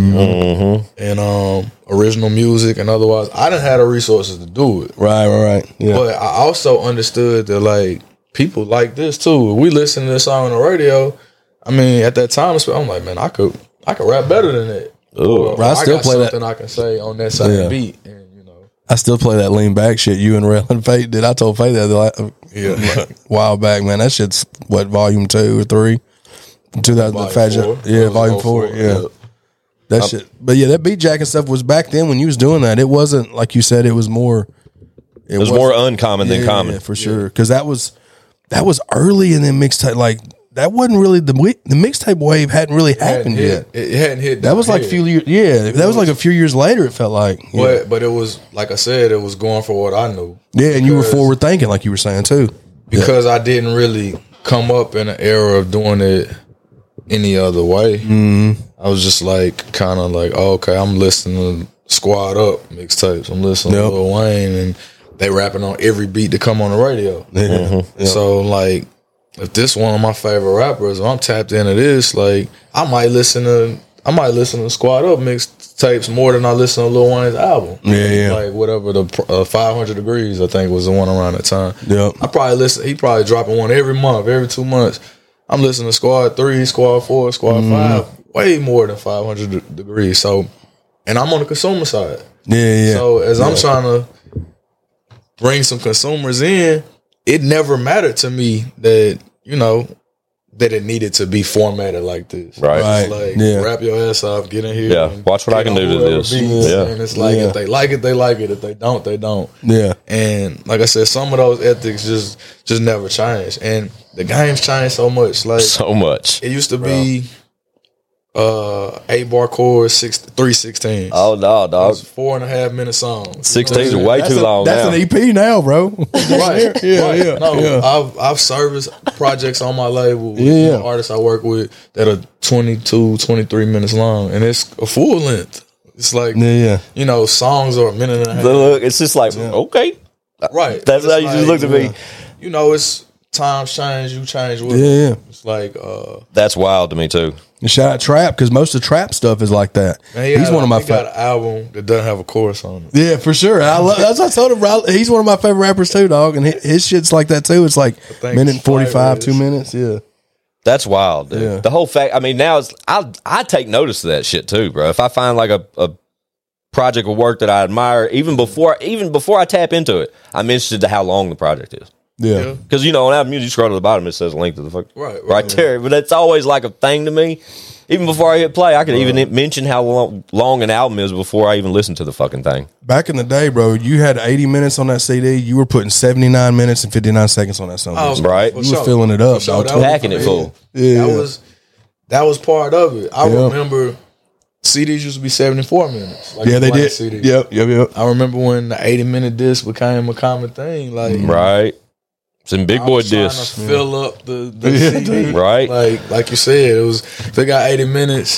Speaker 6: and original music, and otherwise I didn't have the resources to do it.
Speaker 2: Right. Yeah.
Speaker 6: But I also understood that like people like this too. If we listen to this song on the radio, I mean, at that time, I'm like, man, I could rap better than that. Or
Speaker 2: I still play
Speaker 6: something I can say on that same beat, and
Speaker 2: I still play that lean back shit you and Rail and Fate did. I told Fate that a while back, man. That shit's what, volume 2 or 3? 2000 Fat Joe. Yeah, volume 4. Yeah. That shit. But yeah, that beat jacking stuff was back then when you was doing that. It wasn't like you said, it was more
Speaker 5: it was more uncommon than common.
Speaker 2: Yeah, for sure. Because that was early in the mixtape. Like that wasn't really the mixtape wave hadn't really happened yet.
Speaker 6: It hadn't hit.
Speaker 2: That was like a few years. Yeah, that was like a few years later. It felt like.
Speaker 6: But it was like I said, it was going for what I knew.
Speaker 2: Yeah, and you were forward thinking, like you were saying too.
Speaker 6: Because I didn't really come up in an era of doing it any other way. I was just like kind of like, oh, okay, I'm listening to Squad Up mixtapes. I'm listening to Lil Wayne, and they rapping on every beat to come on the radio. So like, if this one of my favorite rappers, if I'm tapped into this, like I might listen to Squad Up mixtapes more than I listen to Lil Wayne's album. Like whatever the 500 Degrees, I think was the one around that time. I probably listen. He probably dropping one every month, every 2 months. I'm listening to Squad 3, Squad 4, Squad 5, way more than 500 Degrees. So, and I'm on the consumer side. So as I'm trying to bring some consumers in, it never mattered to me that, that it needed to be formatted like this.
Speaker 5: Right.
Speaker 6: It's like, rap your ass off, get in here.
Speaker 5: Yeah. Watch what I can do to this.
Speaker 6: And it's like, if they like it, they like it. If they don't, they don't.
Speaker 2: Yeah.
Speaker 6: And like I said, some of those ethics just never change. And the game's changed so much. Like
Speaker 5: so much.
Speaker 6: It used to be 8-bar chords, 3/16.
Speaker 3: Oh no, dog.
Speaker 6: It's 4.5 minute songs.
Speaker 3: 16 are way too long
Speaker 2: That's
Speaker 3: now.
Speaker 2: an EP now, bro.
Speaker 6: Right.
Speaker 2: Yeah.
Speaker 6: No, I've serviced projects on my label with artists I work with that are 22, 23 minutes long, and it's a full length. It's like, you know, songs are a minute and a half.
Speaker 3: Look, it's just like, okay.
Speaker 6: Right.
Speaker 3: That's
Speaker 6: It's
Speaker 3: how you just looked at me.
Speaker 6: You know, it's times change, you change with
Speaker 2: Yeah.
Speaker 6: it. It's like,
Speaker 3: That's wild to me, too.
Speaker 2: And shout out Trap, because most of Trap stuff is like that.
Speaker 6: man,
Speaker 2: He's one of my
Speaker 6: he got
Speaker 2: favorite.
Speaker 6: an album that doesn't have a chorus on it.
Speaker 2: Yeah, for sure. That's what I told him, bro. He's one of my favorite rappers too, dog. And his shit's like that too. It's like
Speaker 6: think
Speaker 2: minute and 45,
Speaker 6: Spider
Speaker 2: 2 minutes. Yeah.
Speaker 3: That's wild, dude.
Speaker 2: Yeah.
Speaker 3: The whole fact, I mean, now it's, I take notice of that shit, too, bro. If I find like a project of work that I admire, even before I tap into it, I'm interested to how long the project is.
Speaker 2: Yeah.
Speaker 3: Because, you know, on Apple Music, you scroll to the bottom, it says link to the fuck
Speaker 6: Right.
Speaker 3: there. But that's always like a thing to me. Even before I hit play, I could even mention how long an album is before I even listen to the fucking thing.
Speaker 2: Back in the day, bro, you had 80 minutes on that CD. You were putting 79 minutes and 59 seconds on that song.
Speaker 3: Right.
Speaker 6: For
Speaker 2: You were filling it up, dog.
Speaker 6: That was-
Speaker 3: Packing it full.
Speaker 2: Yeah.
Speaker 6: That was part of it. I
Speaker 2: Yeah.
Speaker 6: remember CDs used to be 74 minutes. Like
Speaker 2: Yeah, they
Speaker 6: blank
Speaker 2: did.
Speaker 6: CD.
Speaker 2: Yep.
Speaker 6: I remember when the 80-minute disc became a common thing. Like,
Speaker 3: Right. Some big
Speaker 6: I
Speaker 3: boy
Speaker 6: was trying
Speaker 3: discs.
Speaker 6: to fill up the
Speaker 2: Yeah,
Speaker 6: CD.
Speaker 2: dude.
Speaker 3: Right.
Speaker 6: Like you said, it was, if they got 80 minutes,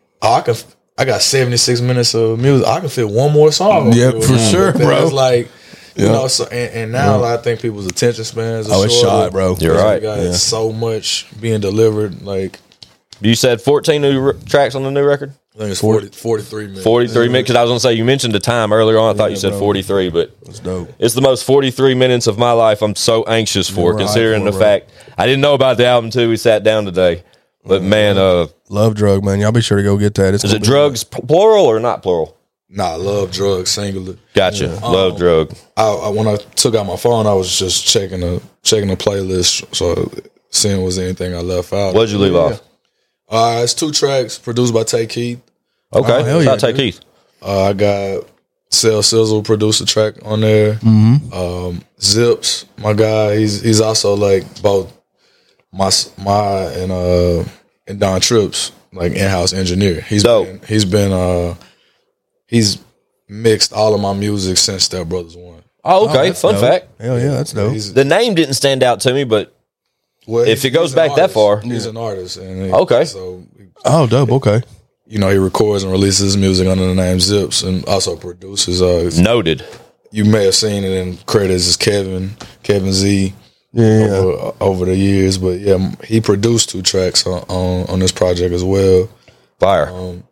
Speaker 6: I got 76 minutes of music. I can fit one more song.
Speaker 2: Yep, for sure, bro.
Speaker 6: It's like, you
Speaker 2: Yeah.
Speaker 6: know, so, and now I think people's attention spans are
Speaker 2: Oh, it's
Speaker 6: shorter.
Speaker 2: shot, bro.
Speaker 3: You're
Speaker 6: Because
Speaker 3: right.
Speaker 6: we got
Speaker 2: Yeah.
Speaker 6: so much being delivered. Like,
Speaker 3: You said 14 new tracks on the new record?
Speaker 6: I think it's 43 minutes.
Speaker 3: 43 minutes. Because I was going to say, you mentioned the time earlier on. I thought you said
Speaker 2: bro.
Speaker 3: 43, but
Speaker 2: That's dope.
Speaker 3: it's the most 43 minutes of my life I'm so anxious for,
Speaker 2: right,
Speaker 3: considering the
Speaker 2: bro.
Speaker 3: fact I didn't know about the album till we sat down today. But man,
Speaker 2: Love Drug, man. Y'all be sure to go get that. It's
Speaker 3: is
Speaker 2: gonna
Speaker 3: it
Speaker 2: be-
Speaker 3: drugs plural or not plural?
Speaker 6: Nah, Love Drugs singular.
Speaker 3: Gotcha. Love drug.
Speaker 6: I when I took out my phone, I was just checking the playlist, so seeing was anything I left out.
Speaker 3: What'd you leave off?
Speaker 6: It's 2 tracks produced by Tay Keith.
Speaker 3: Okay.
Speaker 2: hell
Speaker 3: Shout out
Speaker 2: yeah,
Speaker 3: to Keith.
Speaker 6: I got Cell Sizzle produced a track on there.
Speaker 2: Mm-hmm.
Speaker 6: Zips, my guy, he's also like both my and Don Tripp's like in-house engineer. He's mixed all of my music since Step Brothers 1.
Speaker 3: Oh, okay.
Speaker 2: that's
Speaker 3: Fun
Speaker 2: dope.
Speaker 3: fact.
Speaker 2: Hell yeah, that's dope.
Speaker 6: He's,
Speaker 3: The name didn't stand out to me, but
Speaker 6: well,
Speaker 3: if it goes
Speaker 6: he's an
Speaker 3: back that
Speaker 6: artist.
Speaker 3: far.
Speaker 6: He's an artist. And
Speaker 3: Okay.
Speaker 6: So,
Speaker 2: Oh, dope. Okay.
Speaker 6: you know, he records and releases his music under the name Zips and also produces.
Speaker 3: noted.
Speaker 6: You may have seen it in credits as Kevin Z.
Speaker 2: Yeah.
Speaker 6: Over the years, but yeah, he produced 2 tracks on this project as well.
Speaker 3: Fire.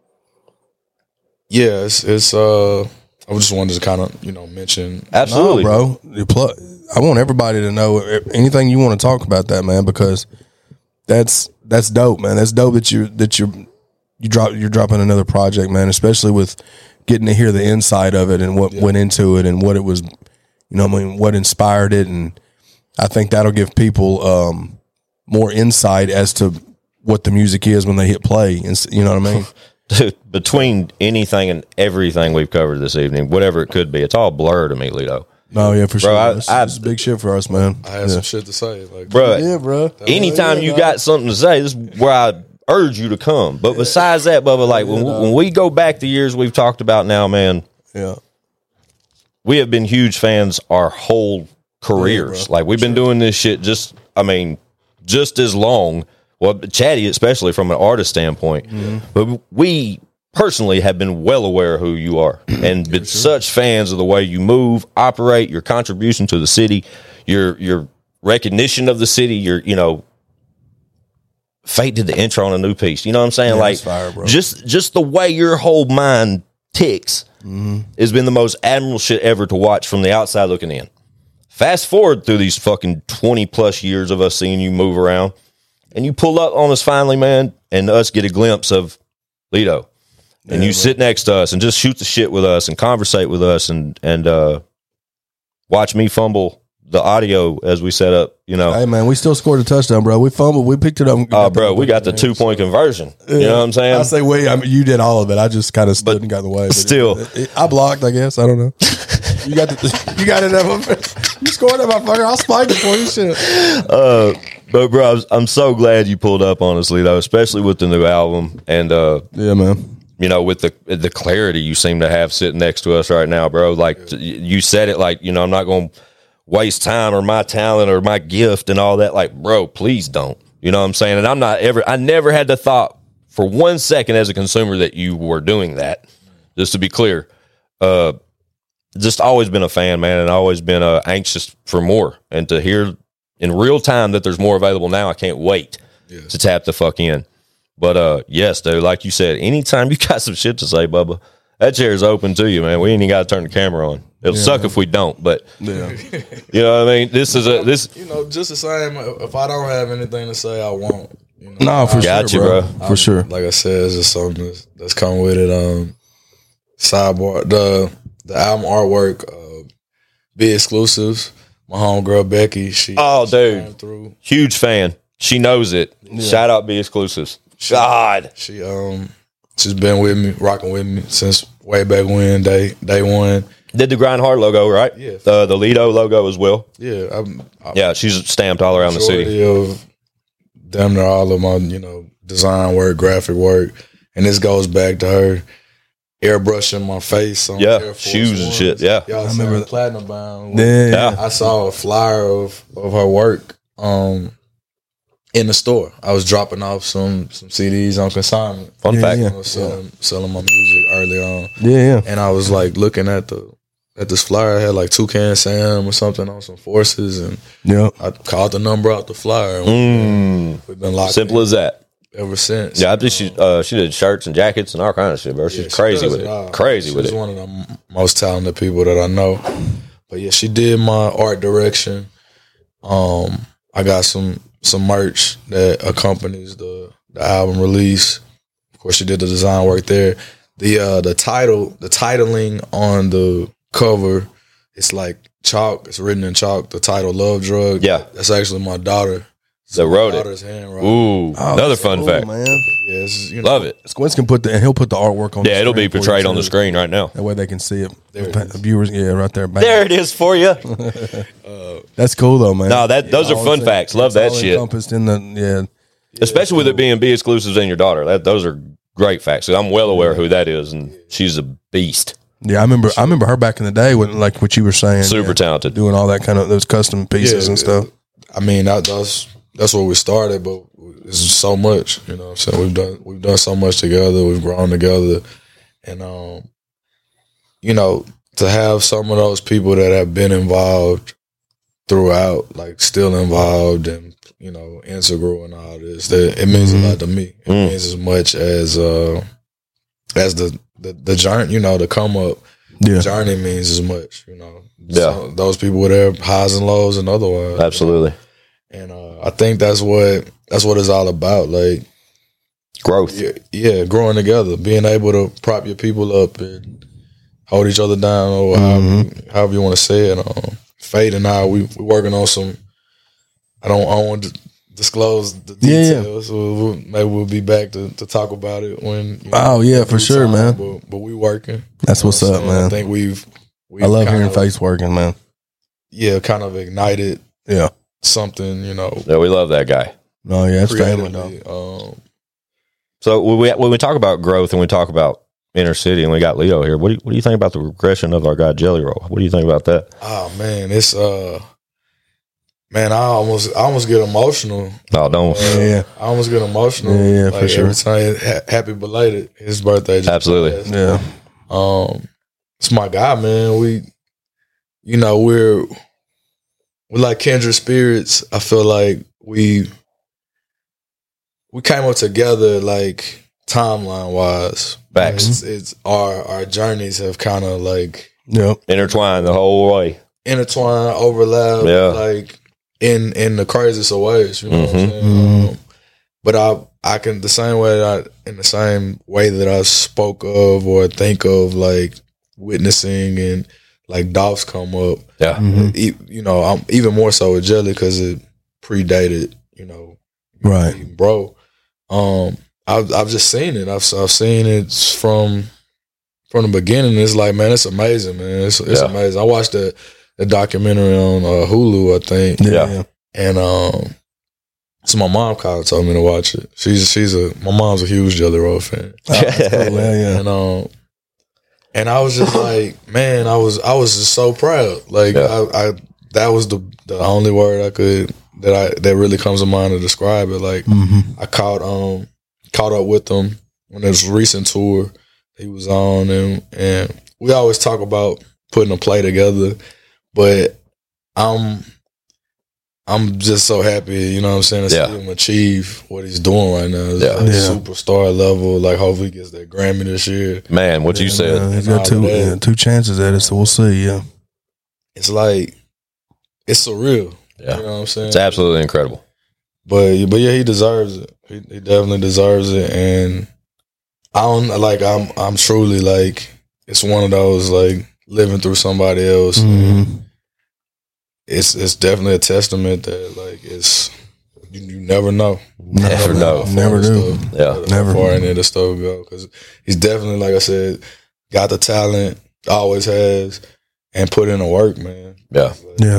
Speaker 6: Yeah, it's I just wanted to kind of mention.
Speaker 3: Absolutely.
Speaker 2: No, bro. I want everybody to know anything you want to talk about that, man, because that's dope, man. That's dope that you're dropping another project, man, especially with getting to hear the inside of it and what went into it and what it was, what inspired it. And I think that'll give people more insight as to what the music is when they hit play. And you know what I mean?
Speaker 3: Dude, between anything and everything we've covered this evening, whatever it could be, it's all blur to me, Lito.
Speaker 2: No, yeah, for sure.
Speaker 3: Bro,
Speaker 2: It's big shit for us, man.
Speaker 6: I had some shit to say, like,
Speaker 3: Bro,
Speaker 2: Yeah, bro.
Speaker 3: anytime you got something to say, this is where I urge you to come. But besides that, Bubba, like when we go back the years we've talked about now, man,
Speaker 2: Yeah.
Speaker 3: we have been huge fans our whole careers. Like we've been doing this shit just as long. Well, Chatty, especially from an artist standpoint, but we personally have been well aware of who you are and been such fans of the way you move, operate, your contribution to the city, your recognition of the city, Fate did the intro on a new piece. You know what I'm saying?
Speaker 2: Yeah,
Speaker 3: like
Speaker 2: that's fire, bro.
Speaker 3: just the way your whole mind ticks has been the most admirable shit ever to watch from the outside looking in. Fast forward through these fucking 20 plus years of us seeing you move around, and you pull up on us finally, man, and us get a glimpse of Lito. And you sit next to us and just shoot the shit with us and conversate with us and watch me fumble the audio as we set up,
Speaker 2: Hey, man, we still scored a touchdown, bro. We fumbled. We picked it up.
Speaker 3: Oh, bro, we got the 2-point conversion. You know what I'm saying?
Speaker 2: I say we. I mean, you did all of it. I just kind of stood and got in the way. But
Speaker 3: still.
Speaker 2: I blocked. I guess I don't know. You got it. You scored that motherfucker. You scored that motherfucker. I'll spike it for you. Shit.
Speaker 5: But bro, I'm so glad you pulled up, honestly, though, especially with the new album and
Speaker 2: Yeah, man.
Speaker 5: you know, with the clarity you seem to have sitting next to us right now, bro. Like you said it, like, you know, I'm not going to waste time or my talent or my gift and all that. Like, bro, please don't. You know what I'm saying? And I never had the thought for 1 second as a consumer that you were doing that. Just to be clear, just always been a fan, man, and always been anxious for more. And to hear in real time that there's more available now, I can't wait to tap the fuck in. But yes, dude, like you said, anytime you got some shit to say, Bubba, that chair is open to you, man. We ain't even got to turn the camera on. It'll suck if we don't, but you know what I mean? This.
Speaker 6: You know, just the same. If I don't have anything to say, I won't. You know?
Speaker 2: No, for
Speaker 5: Got
Speaker 2: sure,
Speaker 5: you,
Speaker 2: bro.
Speaker 5: bro.
Speaker 2: For sure.
Speaker 6: Like I said, it's just something that's come with it. Sidebar, the album artwork, Be Exclusives. My homegirl Becky, she
Speaker 5: Oh,
Speaker 6: she
Speaker 5: dude.
Speaker 6: came through.
Speaker 5: Huge fan. She knows it. Shout out Be Exclusives. God.
Speaker 6: She's been with me, rocking with me since way back when, day one.
Speaker 5: Did the Grind Hard logo, right?
Speaker 6: Yeah.
Speaker 5: The Lido logo as well.
Speaker 6: Yeah,
Speaker 5: Yeah, she's stamped all around the city.
Speaker 6: majority of damn near all of my, design work, graphic work, and this goes back to her airbrushing my face on
Speaker 5: Yeah,
Speaker 6: Air Force
Speaker 5: shoes and
Speaker 6: Ones.
Speaker 5: shit, yeah.
Speaker 6: Y'all
Speaker 2: I
Speaker 6: seen
Speaker 2: remember
Speaker 6: the platinum bound.
Speaker 2: Yeah.
Speaker 6: I saw a flyer of her work in the store. I was dropping off some CDs on consignment.
Speaker 5: Fun fact.
Speaker 6: I was selling my music early on,
Speaker 2: Yeah.
Speaker 6: and I was like looking at this flyer. I had like Toucan Sam or something on some forces, and
Speaker 2: Yep.
Speaker 6: I called the number out the flyer. And we've been locked
Speaker 5: Simple
Speaker 6: in
Speaker 5: as that.
Speaker 6: ever since.
Speaker 5: Yeah, I think she did shirts and jackets and all kind of shit, bro. She's
Speaker 6: Yeah, she
Speaker 5: crazy
Speaker 6: does
Speaker 5: with
Speaker 6: all.
Speaker 5: it. Crazy with
Speaker 6: She's
Speaker 5: it.
Speaker 6: one of the most talented people that I know. But yeah, she did my art direction. I got some merch that accompanies the album release. Of course, she did the design work there. The titling on the cover, it's like chalk. It's written in chalk. The title, "Love Drug."
Speaker 5: Yeah.
Speaker 6: that's actually my daughter.
Speaker 5: That wrote
Speaker 6: my
Speaker 5: it.
Speaker 6: daughter's handwriting.
Speaker 5: Ooh, another
Speaker 2: that's
Speaker 5: fun
Speaker 2: cool,
Speaker 5: fact.
Speaker 2: man.
Speaker 6: Yeah, it's,
Speaker 5: Love it.
Speaker 2: Squints can put and he'll put the artwork on.
Speaker 5: Yeah,
Speaker 2: the
Speaker 5: it'll be
Speaker 2: screen for you,
Speaker 5: portrayed on the
Speaker 2: too.
Speaker 5: screen right now.
Speaker 2: That way they can see it.
Speaker 6: There it
Speaker 2: The
Speaker 6: is.
Speaker 2: viewers, yeah, right there. Bang.
Speaker 5: There it is for you.
Speaker 2: That's cool though, man.
Speaker 5: No, those are
Speaker 2: all
Speaker 5: fun
Speaker 2: it's-
Speaker 5: facts. Love
Speaker 2: it's
Speaker 5: that
Speaker 2: all
Speaker 5: shit.
Speaker 2: Encompassed in the
Speaker 5: Especially with it being Be Exclusives and your daughter. Those are great facts. I'm well aware who that is, and she's a beast.
Speaker 2: yeah. I remember her back in the day when, like what you were saying,
Speaker 5: Super talented.
Speaker 2: doing all that kind of those custom pieces and stuff.
Speaker 6: I mean, that's where we started, but it's so much, you know what I'm saying? We've done so much together, we've grown together. And to have some of those people that have been involved throughout, like still involved and, integral and all this, that it means a lot to me. It means as much as the journey, the come up.
Speaker 2: Yeah,
Speaker 6: Journey means as much,
Speaker 5: Yeah.
Speaker 6: So those people were there, highs and lows and otherwise.
Speaker 5: Absolutely.
Speaker 6: And I think that's what it's all about. Like
Speaker 5: Growth.
Speaker 6: yeah, growing together, being able to prop your people up and hold each other down, or however you want to say it. Fade and I, we working on some. I don't want to disclose the details. So maybe we'll be back to talk about it when.
Speaker 2: Oh, yeah, for
Speaker 6: due
Speaker 2: sure,
Speaker 6: time,
Speaker 2: man.
Speaker 6: But we working.
Speaker 2: That's what's
Speaker 6: You know
Speaker 2: up,
Speaker 6: what I'm saying?
Speaker 2: man.
Speaker 6: I think we've
Speaker 2: I love
Speaker 6: kind
Speaker 2: hearing
Speaker 6: of-
Speaker 2: face working, man.
Speaker 6: Yeah, kind of ignited
Speaker 2: Yeah.
Speaker 6: something.
Speaker 5: Yeah, we love that guy.
Speaker 2: No, yeah, it's family, dog.
Speaker 6: creatively.
Speaker 5: So when we talk about growth and we talk about inner city, and we got Leo here, what do you think about the regression of our guy Jelly Roll? What do you think about that?
Speaker 6: Oh man, it's man, I almost get emotional.
Speaker 5: No, don't.
Speaker 2: Yeah.
Speaker 6: I almost get emotional.
Speaker 2: Yeah, for
Speaker 6: like,
Speaker 2: sure.
Speaker 6: Every time, happy belated. His birthday. Just
Speaker 5: Absolutely.
Speaker 6: passed.
Speaker 2: Yeah.
Speaker 6: It's my guy, man. We're like kindred spirits. I feel like we came up together, like timeline wise.
Speaker 5: Facts.
Speaker 6: It's our journeys have kind of like
Speaker 2: Yep.
Speaker 5: Intertwined the whole way.
Speaker 6: intertwine, overlap,
Speaker 5: Yeah.
Speaker 6: like in the craziest of ways. You know what I'm saying? But I can the same way that in the same way that I spoke of or think of like witnessing and like Dolph's come up.
Speaker 5: Yeah.
Speaker 6: I'm even more so with Jelly because it predated.
Speaker 2: Right.
Speaker 6: Bro. I've just seen it. I've seen it from the beginning. It's like, man, it's amazing, man. It's amazing. I watched the documentary on Hulu, I think.
Speaker 2: Yeah.
Speaker 6: And So my mom called and told me to watch it. My mom's a huge Jelly Roll fan. And I was just like, man, I was just so proud. Like I that was the only word I could that really comes to mind to describe it. Like I caught up with him on this recent tour he was on, and we always talk about putting a play together, but I'm just so happy, you know what I'm saying, to see him achieve what he's doing right now. It's like superstar level. Like, hopefully he gets that Grammy this year.
Speaker 3: Man, what you said.
Speaker 2: He's got two chances at it, so we'll see,
Speaker 6: It's like, it's surreal.
Speaker 3: Yeah.
Speaker 6: You know what I'm saying?
Speaker 3: It's absolutely incredible.
Speaker 6: But yeah, he deserves it. He definitely deserves it. And I'm truly like, it's one of those, like, living through somebody else.
Speaker 2: Mm-hmm.
Speaker 6: It's definitely a testament that, like, it's you never know.
Speaker 3: Never know.
Speaker 2: Never do.
Speaker 6: How far any of the stuff go. Because he's definitely, like I said, got the talent, always has, and put in the work, man.
Speaker 3: Yeah.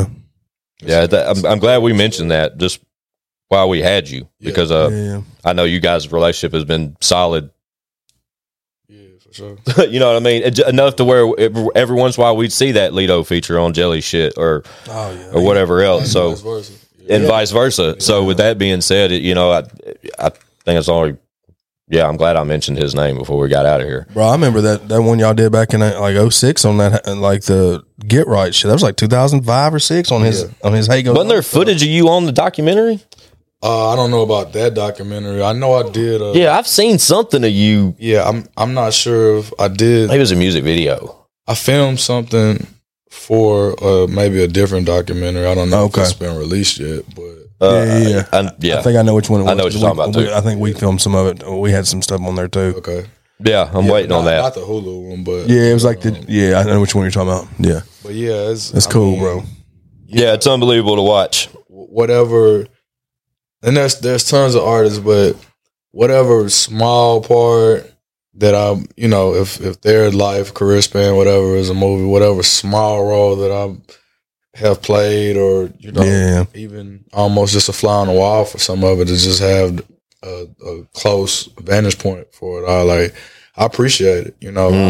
Speaker 3: I'm glad we mentioned that just while we had you, because I know you guys' relationship has been solid.
Speaker 6: Yeah, for sure.
Speaker 3: You know what I mean? Enough to where every once in a while we'd see that Lito feature on Jelly Shit or whatever else. So
Speaker 6: vice versa.
Speaker 3: And vice versa. So with that being said, I think it's only. Yeah, I'm glad I mentioned his name before we got out of here.
Speaker 2: Bro, I remember that one y'all did back in like 06 on that, like the Get Right shit. That was like 2005 or 6 on his Hey Go.
Speaker 3: Wasn't there footage of you on the documentary?
Speaker 6: I don't know about that documentary. I know I did.
Speaker 3: Yeah, I've seen something of you.
Speaker 6: Yeah, I'm not sure if I did.
Speaker 3: Maybe it was a music video.
Speaker 6: I filmed something for maybe a different documentary. I don't know if it's been released yet, but.
Speaker 2: I think I know which one it was.
Speaker 3: I know what you're talking about too.
Speaker 2: I think we filmed some of it. We had some stuff on there too.
Speaker 6: Okay.
Speaker 3: Yeah, I'm waiting on that.
Speaker 6: Not the Hulu one, but
Speaker 2: it was like I know which one you're talking about. Yeah,
Speaker 6: but yeah,
Speaker 2: it's cool, bro.
Speaker 3: Yeah, it's unbelievable to watch.
Speaker 6: Whatever, and there's tons of artists, but whatever small part that if their life, career span, whatever is a movie, whatever small role that I have played, or even almost just a fly on the wall for some of it, to just have a close vantage point for it. I appreciate it.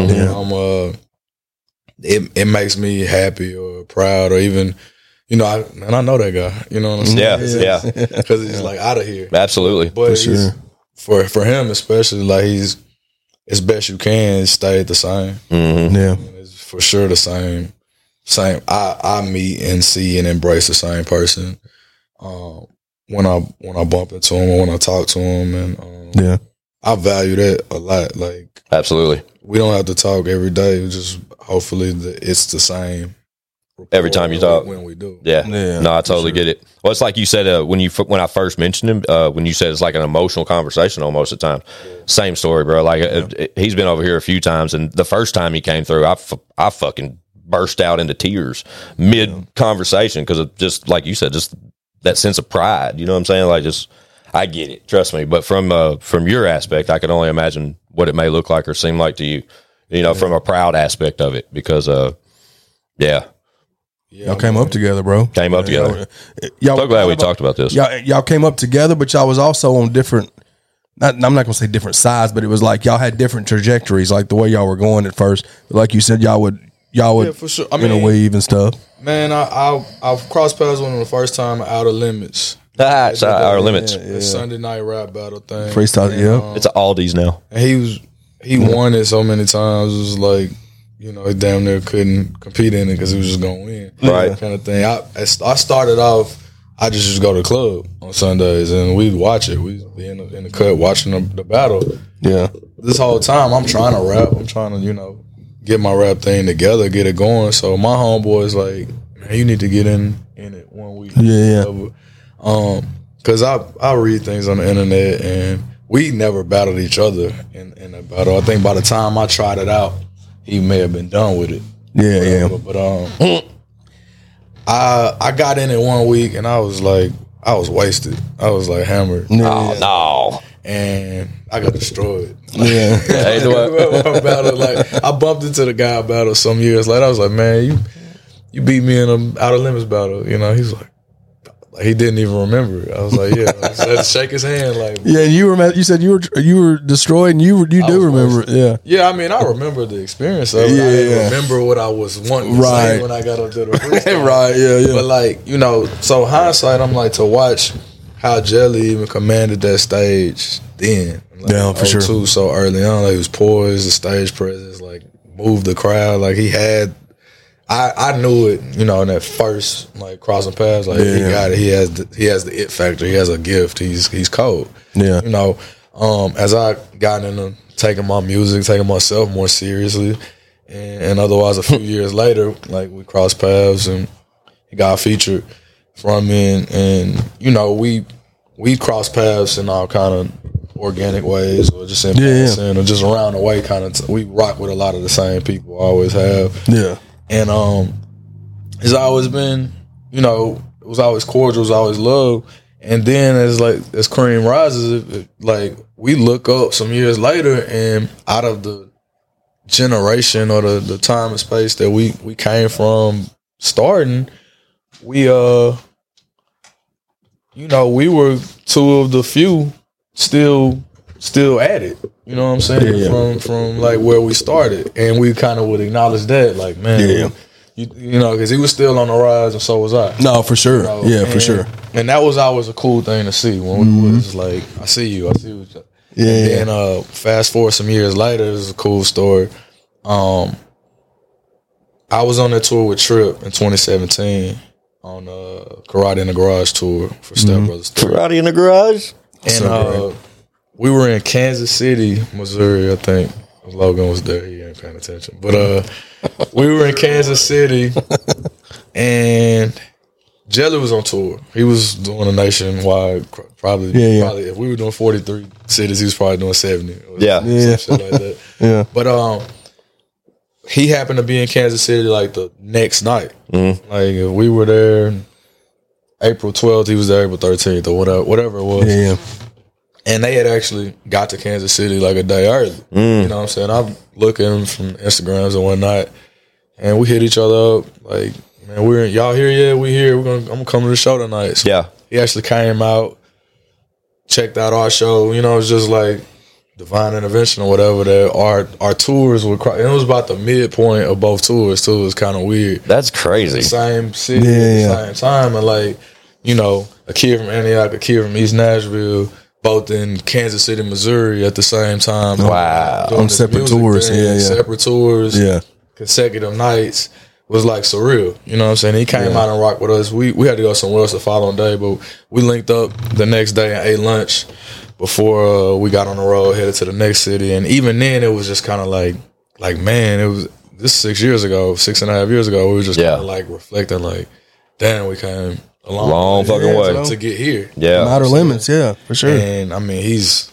Speaker 6: It makes me happy or proud, or even I know that guy. You know what I'm saying?
Speaker 3: Yeah,
Speaker 6: because he's like out of here.
Speaker 3: Absolutely,
Speaker 6: but for him especially, like, he's as best you can stay the same.
Speaker 3: Mm-hmm.
Speaker 2: Yeah,
Speaker 6: it's for sure the same. I meet and see and embrace the same person when I bump into him or when I talk to him, and I value that a lot. Like,
Speaker 3: absolutely,
Speaker 6: we don't have to talk every day. Just hopefully it's the same
Speaker 3: every time you talk
Speaker 6: when we do.
Speaker 3: Yeah. No, I totally get it. Well, it's like you said when I first mentioned him, when you said it's like an emotional conversation almost at times. Same story, bro. Like he's been over here a few times, and the first time he came through, I fucking burst out into tears mid conversation, because of just like you said, just that sense of pride. You know what I'm saying? Like, just, I get it, trust me. But from your aspect, I can only imagine what it may look like or seem like to you. From a proud aspect of it, because
Speaker 2: y'all came up together, bro.
Speaker 3: Came up together.
Speaker 2: Y'all,
Speaker 3: so glad we talked about this.
Speaker 2: Y'all came up together, but y'all was also on different. I'm not gonna say different sides, but it was like y'all had different trajectories. Like the way y'all were going at first, like you said, y'all would
Speaker 6: for sure.
Speaker 2: weave and stuff.
Speaker 6: Man, I've crossed paths with him the first time at Outer Limits.
Speaker 3: Outer Limits.
Speaker 6: The Sunday night rap battle thing.
Speaker 2: Freestyle,
Speaker 6: and,
Speaker 3: it's an Aldi's now.
Speaker 6: And he won it so many times. It was like, he damn near couldn't compete in it because he was just gonna win,
Speaker 3: right?
Speaker 6: Kind of thing. I started off. I just go to the club on Sundays and we'd watch it. We'd be in the cut watching the battle.
Speaker 2: Yeah.
Speaker 6: This whole time I'm trying to rap. I'm trying to get my rap thing together, get it going. So my homeboy's like, man, you need to get in it one week.
Speaker 2: Yeah.
Speaker 6: Because I read things on the internet, and we never battled each other in a battle. I think by the time I tried it out, he may have been done with it.
Speaker 2: Yeah.
Speaker 6: But I got in it one week, and I was wasted. I was like hammered.
Speaker 3: Oh no.
Speaker 6: And I got destroyed.
Speaker 2: Yeah.
Speaker 6: I bumped into the guy battle some years later. I was like, man, you beat me in a Outer Limits battle. He's like he didn't even remember. I was like, yeah. I had to shake his hand. Like,
Speaker 2: Yeah, and you said you were destroyed, and you do remember it. Yeah.
Speaker 6: Yeah, I mean, I remember the experience of it.
Speaker 2: Yeah,
Speaker 6: I didn't
Speaker 2: yeah.
Speaker 6: remember what I was wanting to
Speaker 2: Right.
Speaker 6: say when I got up to the freestyle.
Speaker 2: Right, yeah.
Speaker 6: But like, you know, so hindsight, I'm like, to watch how Jelly even commanded that stage then. Like,
Speaker 2: Yeah, for sure.
Speaker 6: 02, so early on, like, he was poised, the stage presence, like, moved the crowd. Like, he had, I knew it, you know, in that first, like, crossing paths. Like, he got it. He has the it factor. He has a gift. He's cold.
Speaker 2: Yeah.
Speaker 6: You know, as I got into taking my music, taking myself more seriously, and otherwise a few years later, like, we crossed paths and he got featured from me, and you know, we crossed paths in all kind of organic ways, or just in passing, or just around the way kind of. We rock with a lot of the same people, always have.
Speaker 2: Yeah.
Speaker 6: And it's always been, you know, it was always cordial, it was always love. And then as cream rises, like, we look up some years later, and out of the generation or the time and space that we came from starting, we you know, we were two of the few still at it. You know what I'm saying? From like where we started, and we kind of would acknowledge that, like, man, you know, because he was still on the rise, and so was I.
Speaker 2: No, for sure.
Speaker 6: You know?
Speaker 2: For sure.
Speaker 6: And that was always a cool thing to see when we was like, I see you, I see what you.
Speaker 2: Yeah.
Speaker 6: And then fast forward some years later, this is a cool story. I was on that tour with Trip in 2017 on Karate in the Garage tour for Step Brothers 3.
Speaker 3: Karate in the Garage.
Speaker 6: And we were in Kansas City, Missouri, I think. Logan was there. He ain't paying attention. But we were in Kansas City, and Jelly was on tour. He was doing a nationwide, probably if we were doing 43 cities, he was probably doing 70. Or some shit like that.
Speaker 2: Yeah.
Speaker 6: But he happened to be in Kansas City like the next night.
Speaker 3: Mm-hmm.
Speaker 6: Like, if we were there April 12th, he was there April 13th or whatever it was.
Speaker 2: Yeah.
Speaker 6: And they had actually got to Kansas City like a day early. You know what I'm saying? I'm looking from Instagrams and whatnot, and we hit each other up like, man, y'all here yet? We here. I'm gonna come to the show tonight. So he actually came out, checked out our show. You know, it was just like divine intervention or whatever. That our tours were. And it was about the midpoint of both tours too. It was kind of weird.
Speaker 3: That's crazy.
Speaker 6: The same city at the same time, and like, you know, a kid from Antioch, a kid from East Nashville, both in Kansas City, Missouri at the same time.
Speaker 3: Wow.
Speaker 6: Doing
Speaker 2: On
Speaker 6: this
Speaker 2: separate
Speaker 6: music
Speaker 2: tours.
Speaker 6: thing, separate tours.
Speaker 2: Yeah.
Speaker 6: Consecutive nights was like surreal. You know what I'm saying? He came out and rocked with us. We had to go somewhere else the following day, but we linked up the next day and ate lunch before we got on the road, headed to the next city. And even then, it was just kind of like, man, it was this 6 years ago, 6.5 years ago. We were just kind of like reflecting, like, damn, we came a
Speaker 3: long fucking way
Speaker 6: to get here.
Speaker 3: Yeah.
Speaker 2: Outer limits, for sure.
Speaker 6: And I mean, he's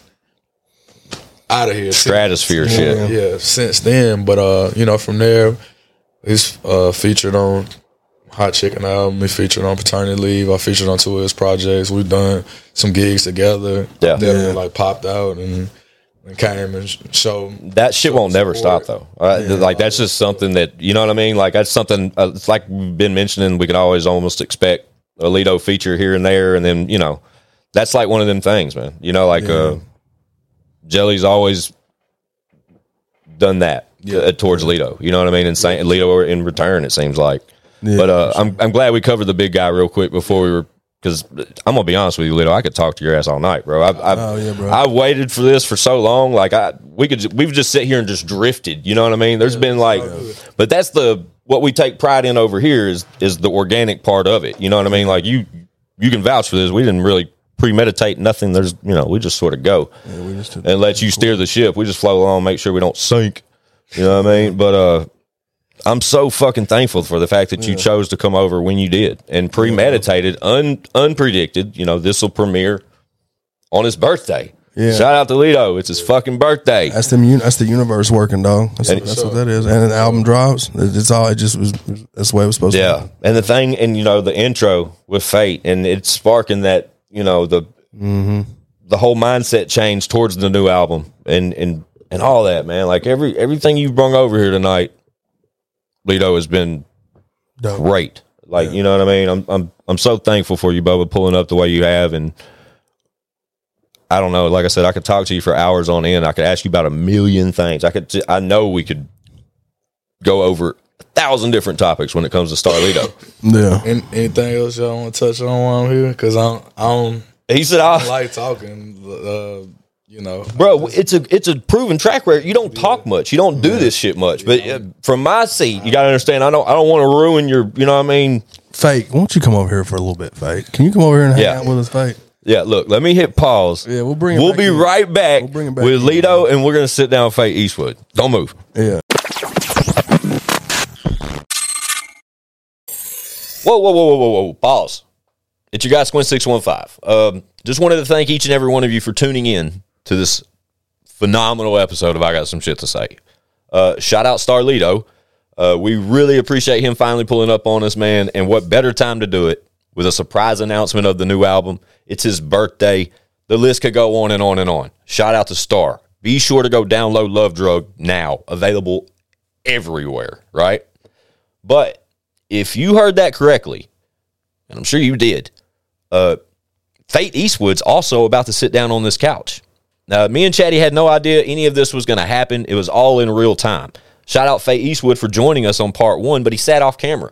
Speaker 6: out of here.
Speaker 3: Stratosphere shit.
Speaker 6: Yeah, since then. But you know, from there, he's featured on Hot Chicken album. He featured on Paternity Leave. I featured on 2 of his projects. We've done some gigs together. That like popped out and came and showed.
Speaker 3: That shit won't never stop though. Like, that's just something that, you know what I mean? Like, that's something, it's like we've been mentioning, we can always almost expect a Lito feature here and there, and then, you know, that's like one of them things, man. You know, like Jelly's always done that towards Lito. You know what I mean? And Lito in return, it seems like. Yeah, but I'm glad we covered the big guy real quick before we were, because I'm gonna be honest with you, Lito, I could talk to your ass all night, bro. I've waited for this for so long. Like, we've just sit here and just drifted. You know what I mean? There's been like, but that's what we take pride in over here is the organic part of it. You know what I mean? Like, you can vouch for this. We didn't really premeditate nothing. There's, you know, we just sort of go and let you steer the ship. We just flow along, make sure we don't sink. You know what I mean? But I'm so fucking thankful for the fact that you chose to come over when you did, and premeditated, unpredicted. You know, this will premiere on his birthday. Yeah. Shout out to Lito. It's his fucking birthday.
Speaker 2: That's the universe working, dog. That's what that is. And an album drops. It's all. It just was. That's the way it was supposed to be.
Speaker 3: And the thing, and you know, the intro with Fate, and it's sparking that. You know, the whole mindset change towards the new album, and all that, man. Like, everything you've brung over here tonight, Lito, has been great.
Speaker 5: Like, you know what I mean? I'm so thankful for you, Bubba, pulling up the way you have. And I don't know. Like I said, I could talk to you for hours on end. I could ask you about a million things. I know we could go over 1,000 different topics when it comes to Starlito.
Speaker 2: Yeah.
Speaker 6: Anything else y'all want to touch on while I'm here? Because I don't
Speaker 5: He said,
Speaker 6: like talking. You know,
Speaker 5: bro, it's a proven track record. You don't talk much. You don't do this shit much. But from my seat, you got to understand, I don't want to ruin your, you know what I mean?
Speaker 2: Fake, won't you come over here for a little bit, Fake? Can you come over here and hang out with us, Fake?
Speaker 5: Yeah, look, let me hit pause.
Speaker 2: Yeah, we'll be
Speaker 5: right back with Lito, and we're going to sit down with Fate Eastwood. Don't move.
Speaker 2: Yeah.
Speaker 5: Whoa. Pause. It's your guy, Squint 615. Just wanted to thank each and every one of you for tuning in to this phenomenal episode of I Got Some Shit to Say. Shout out Starlito. We really appreciate him finally pulling up on us, man. And what better time to do it with a surprise announcement of the new album. It's his birthday. The list could go on and on and on. Shout out to Star. Be sure to go download Love Drug now. Available everywhere, right? But if you heard that correctly, and I'm sure you did, Fate Eastwood's also about to sit down on this couch. Now, me and Chatty had no idea any of this was going to happen. It was all in real time. Shout out Fate Eastwood for joining us on part 1, but he sat off camera.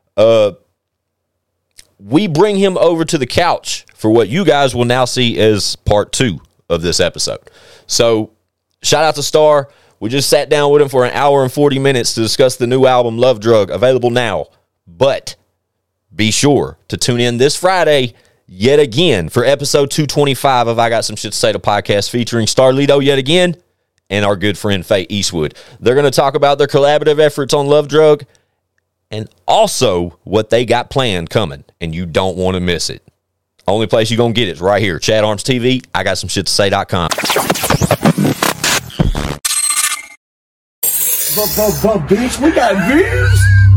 Speaker 5: We bring him over to the couch for what you guys will now see as part 2 of this episode. So, shout out to Star. We just sat down with him for an hour and 40 minutes to discuss the new album, Love Drug, available now. But be sure to tune in this Friday yet again for episode 225 of I Got Some Shit to Say, the podcast featuring Starlito yet again and our good friend Fate Eastwood. They're going to talk about their collaborative efforts on Love Drug and also what they got planned coming, and you don't want to miss it. Only place you're going to get it is right here, Chad Arms TV, I Got Some Shit to Say.com.
Speaker 7: Bitch, we got views.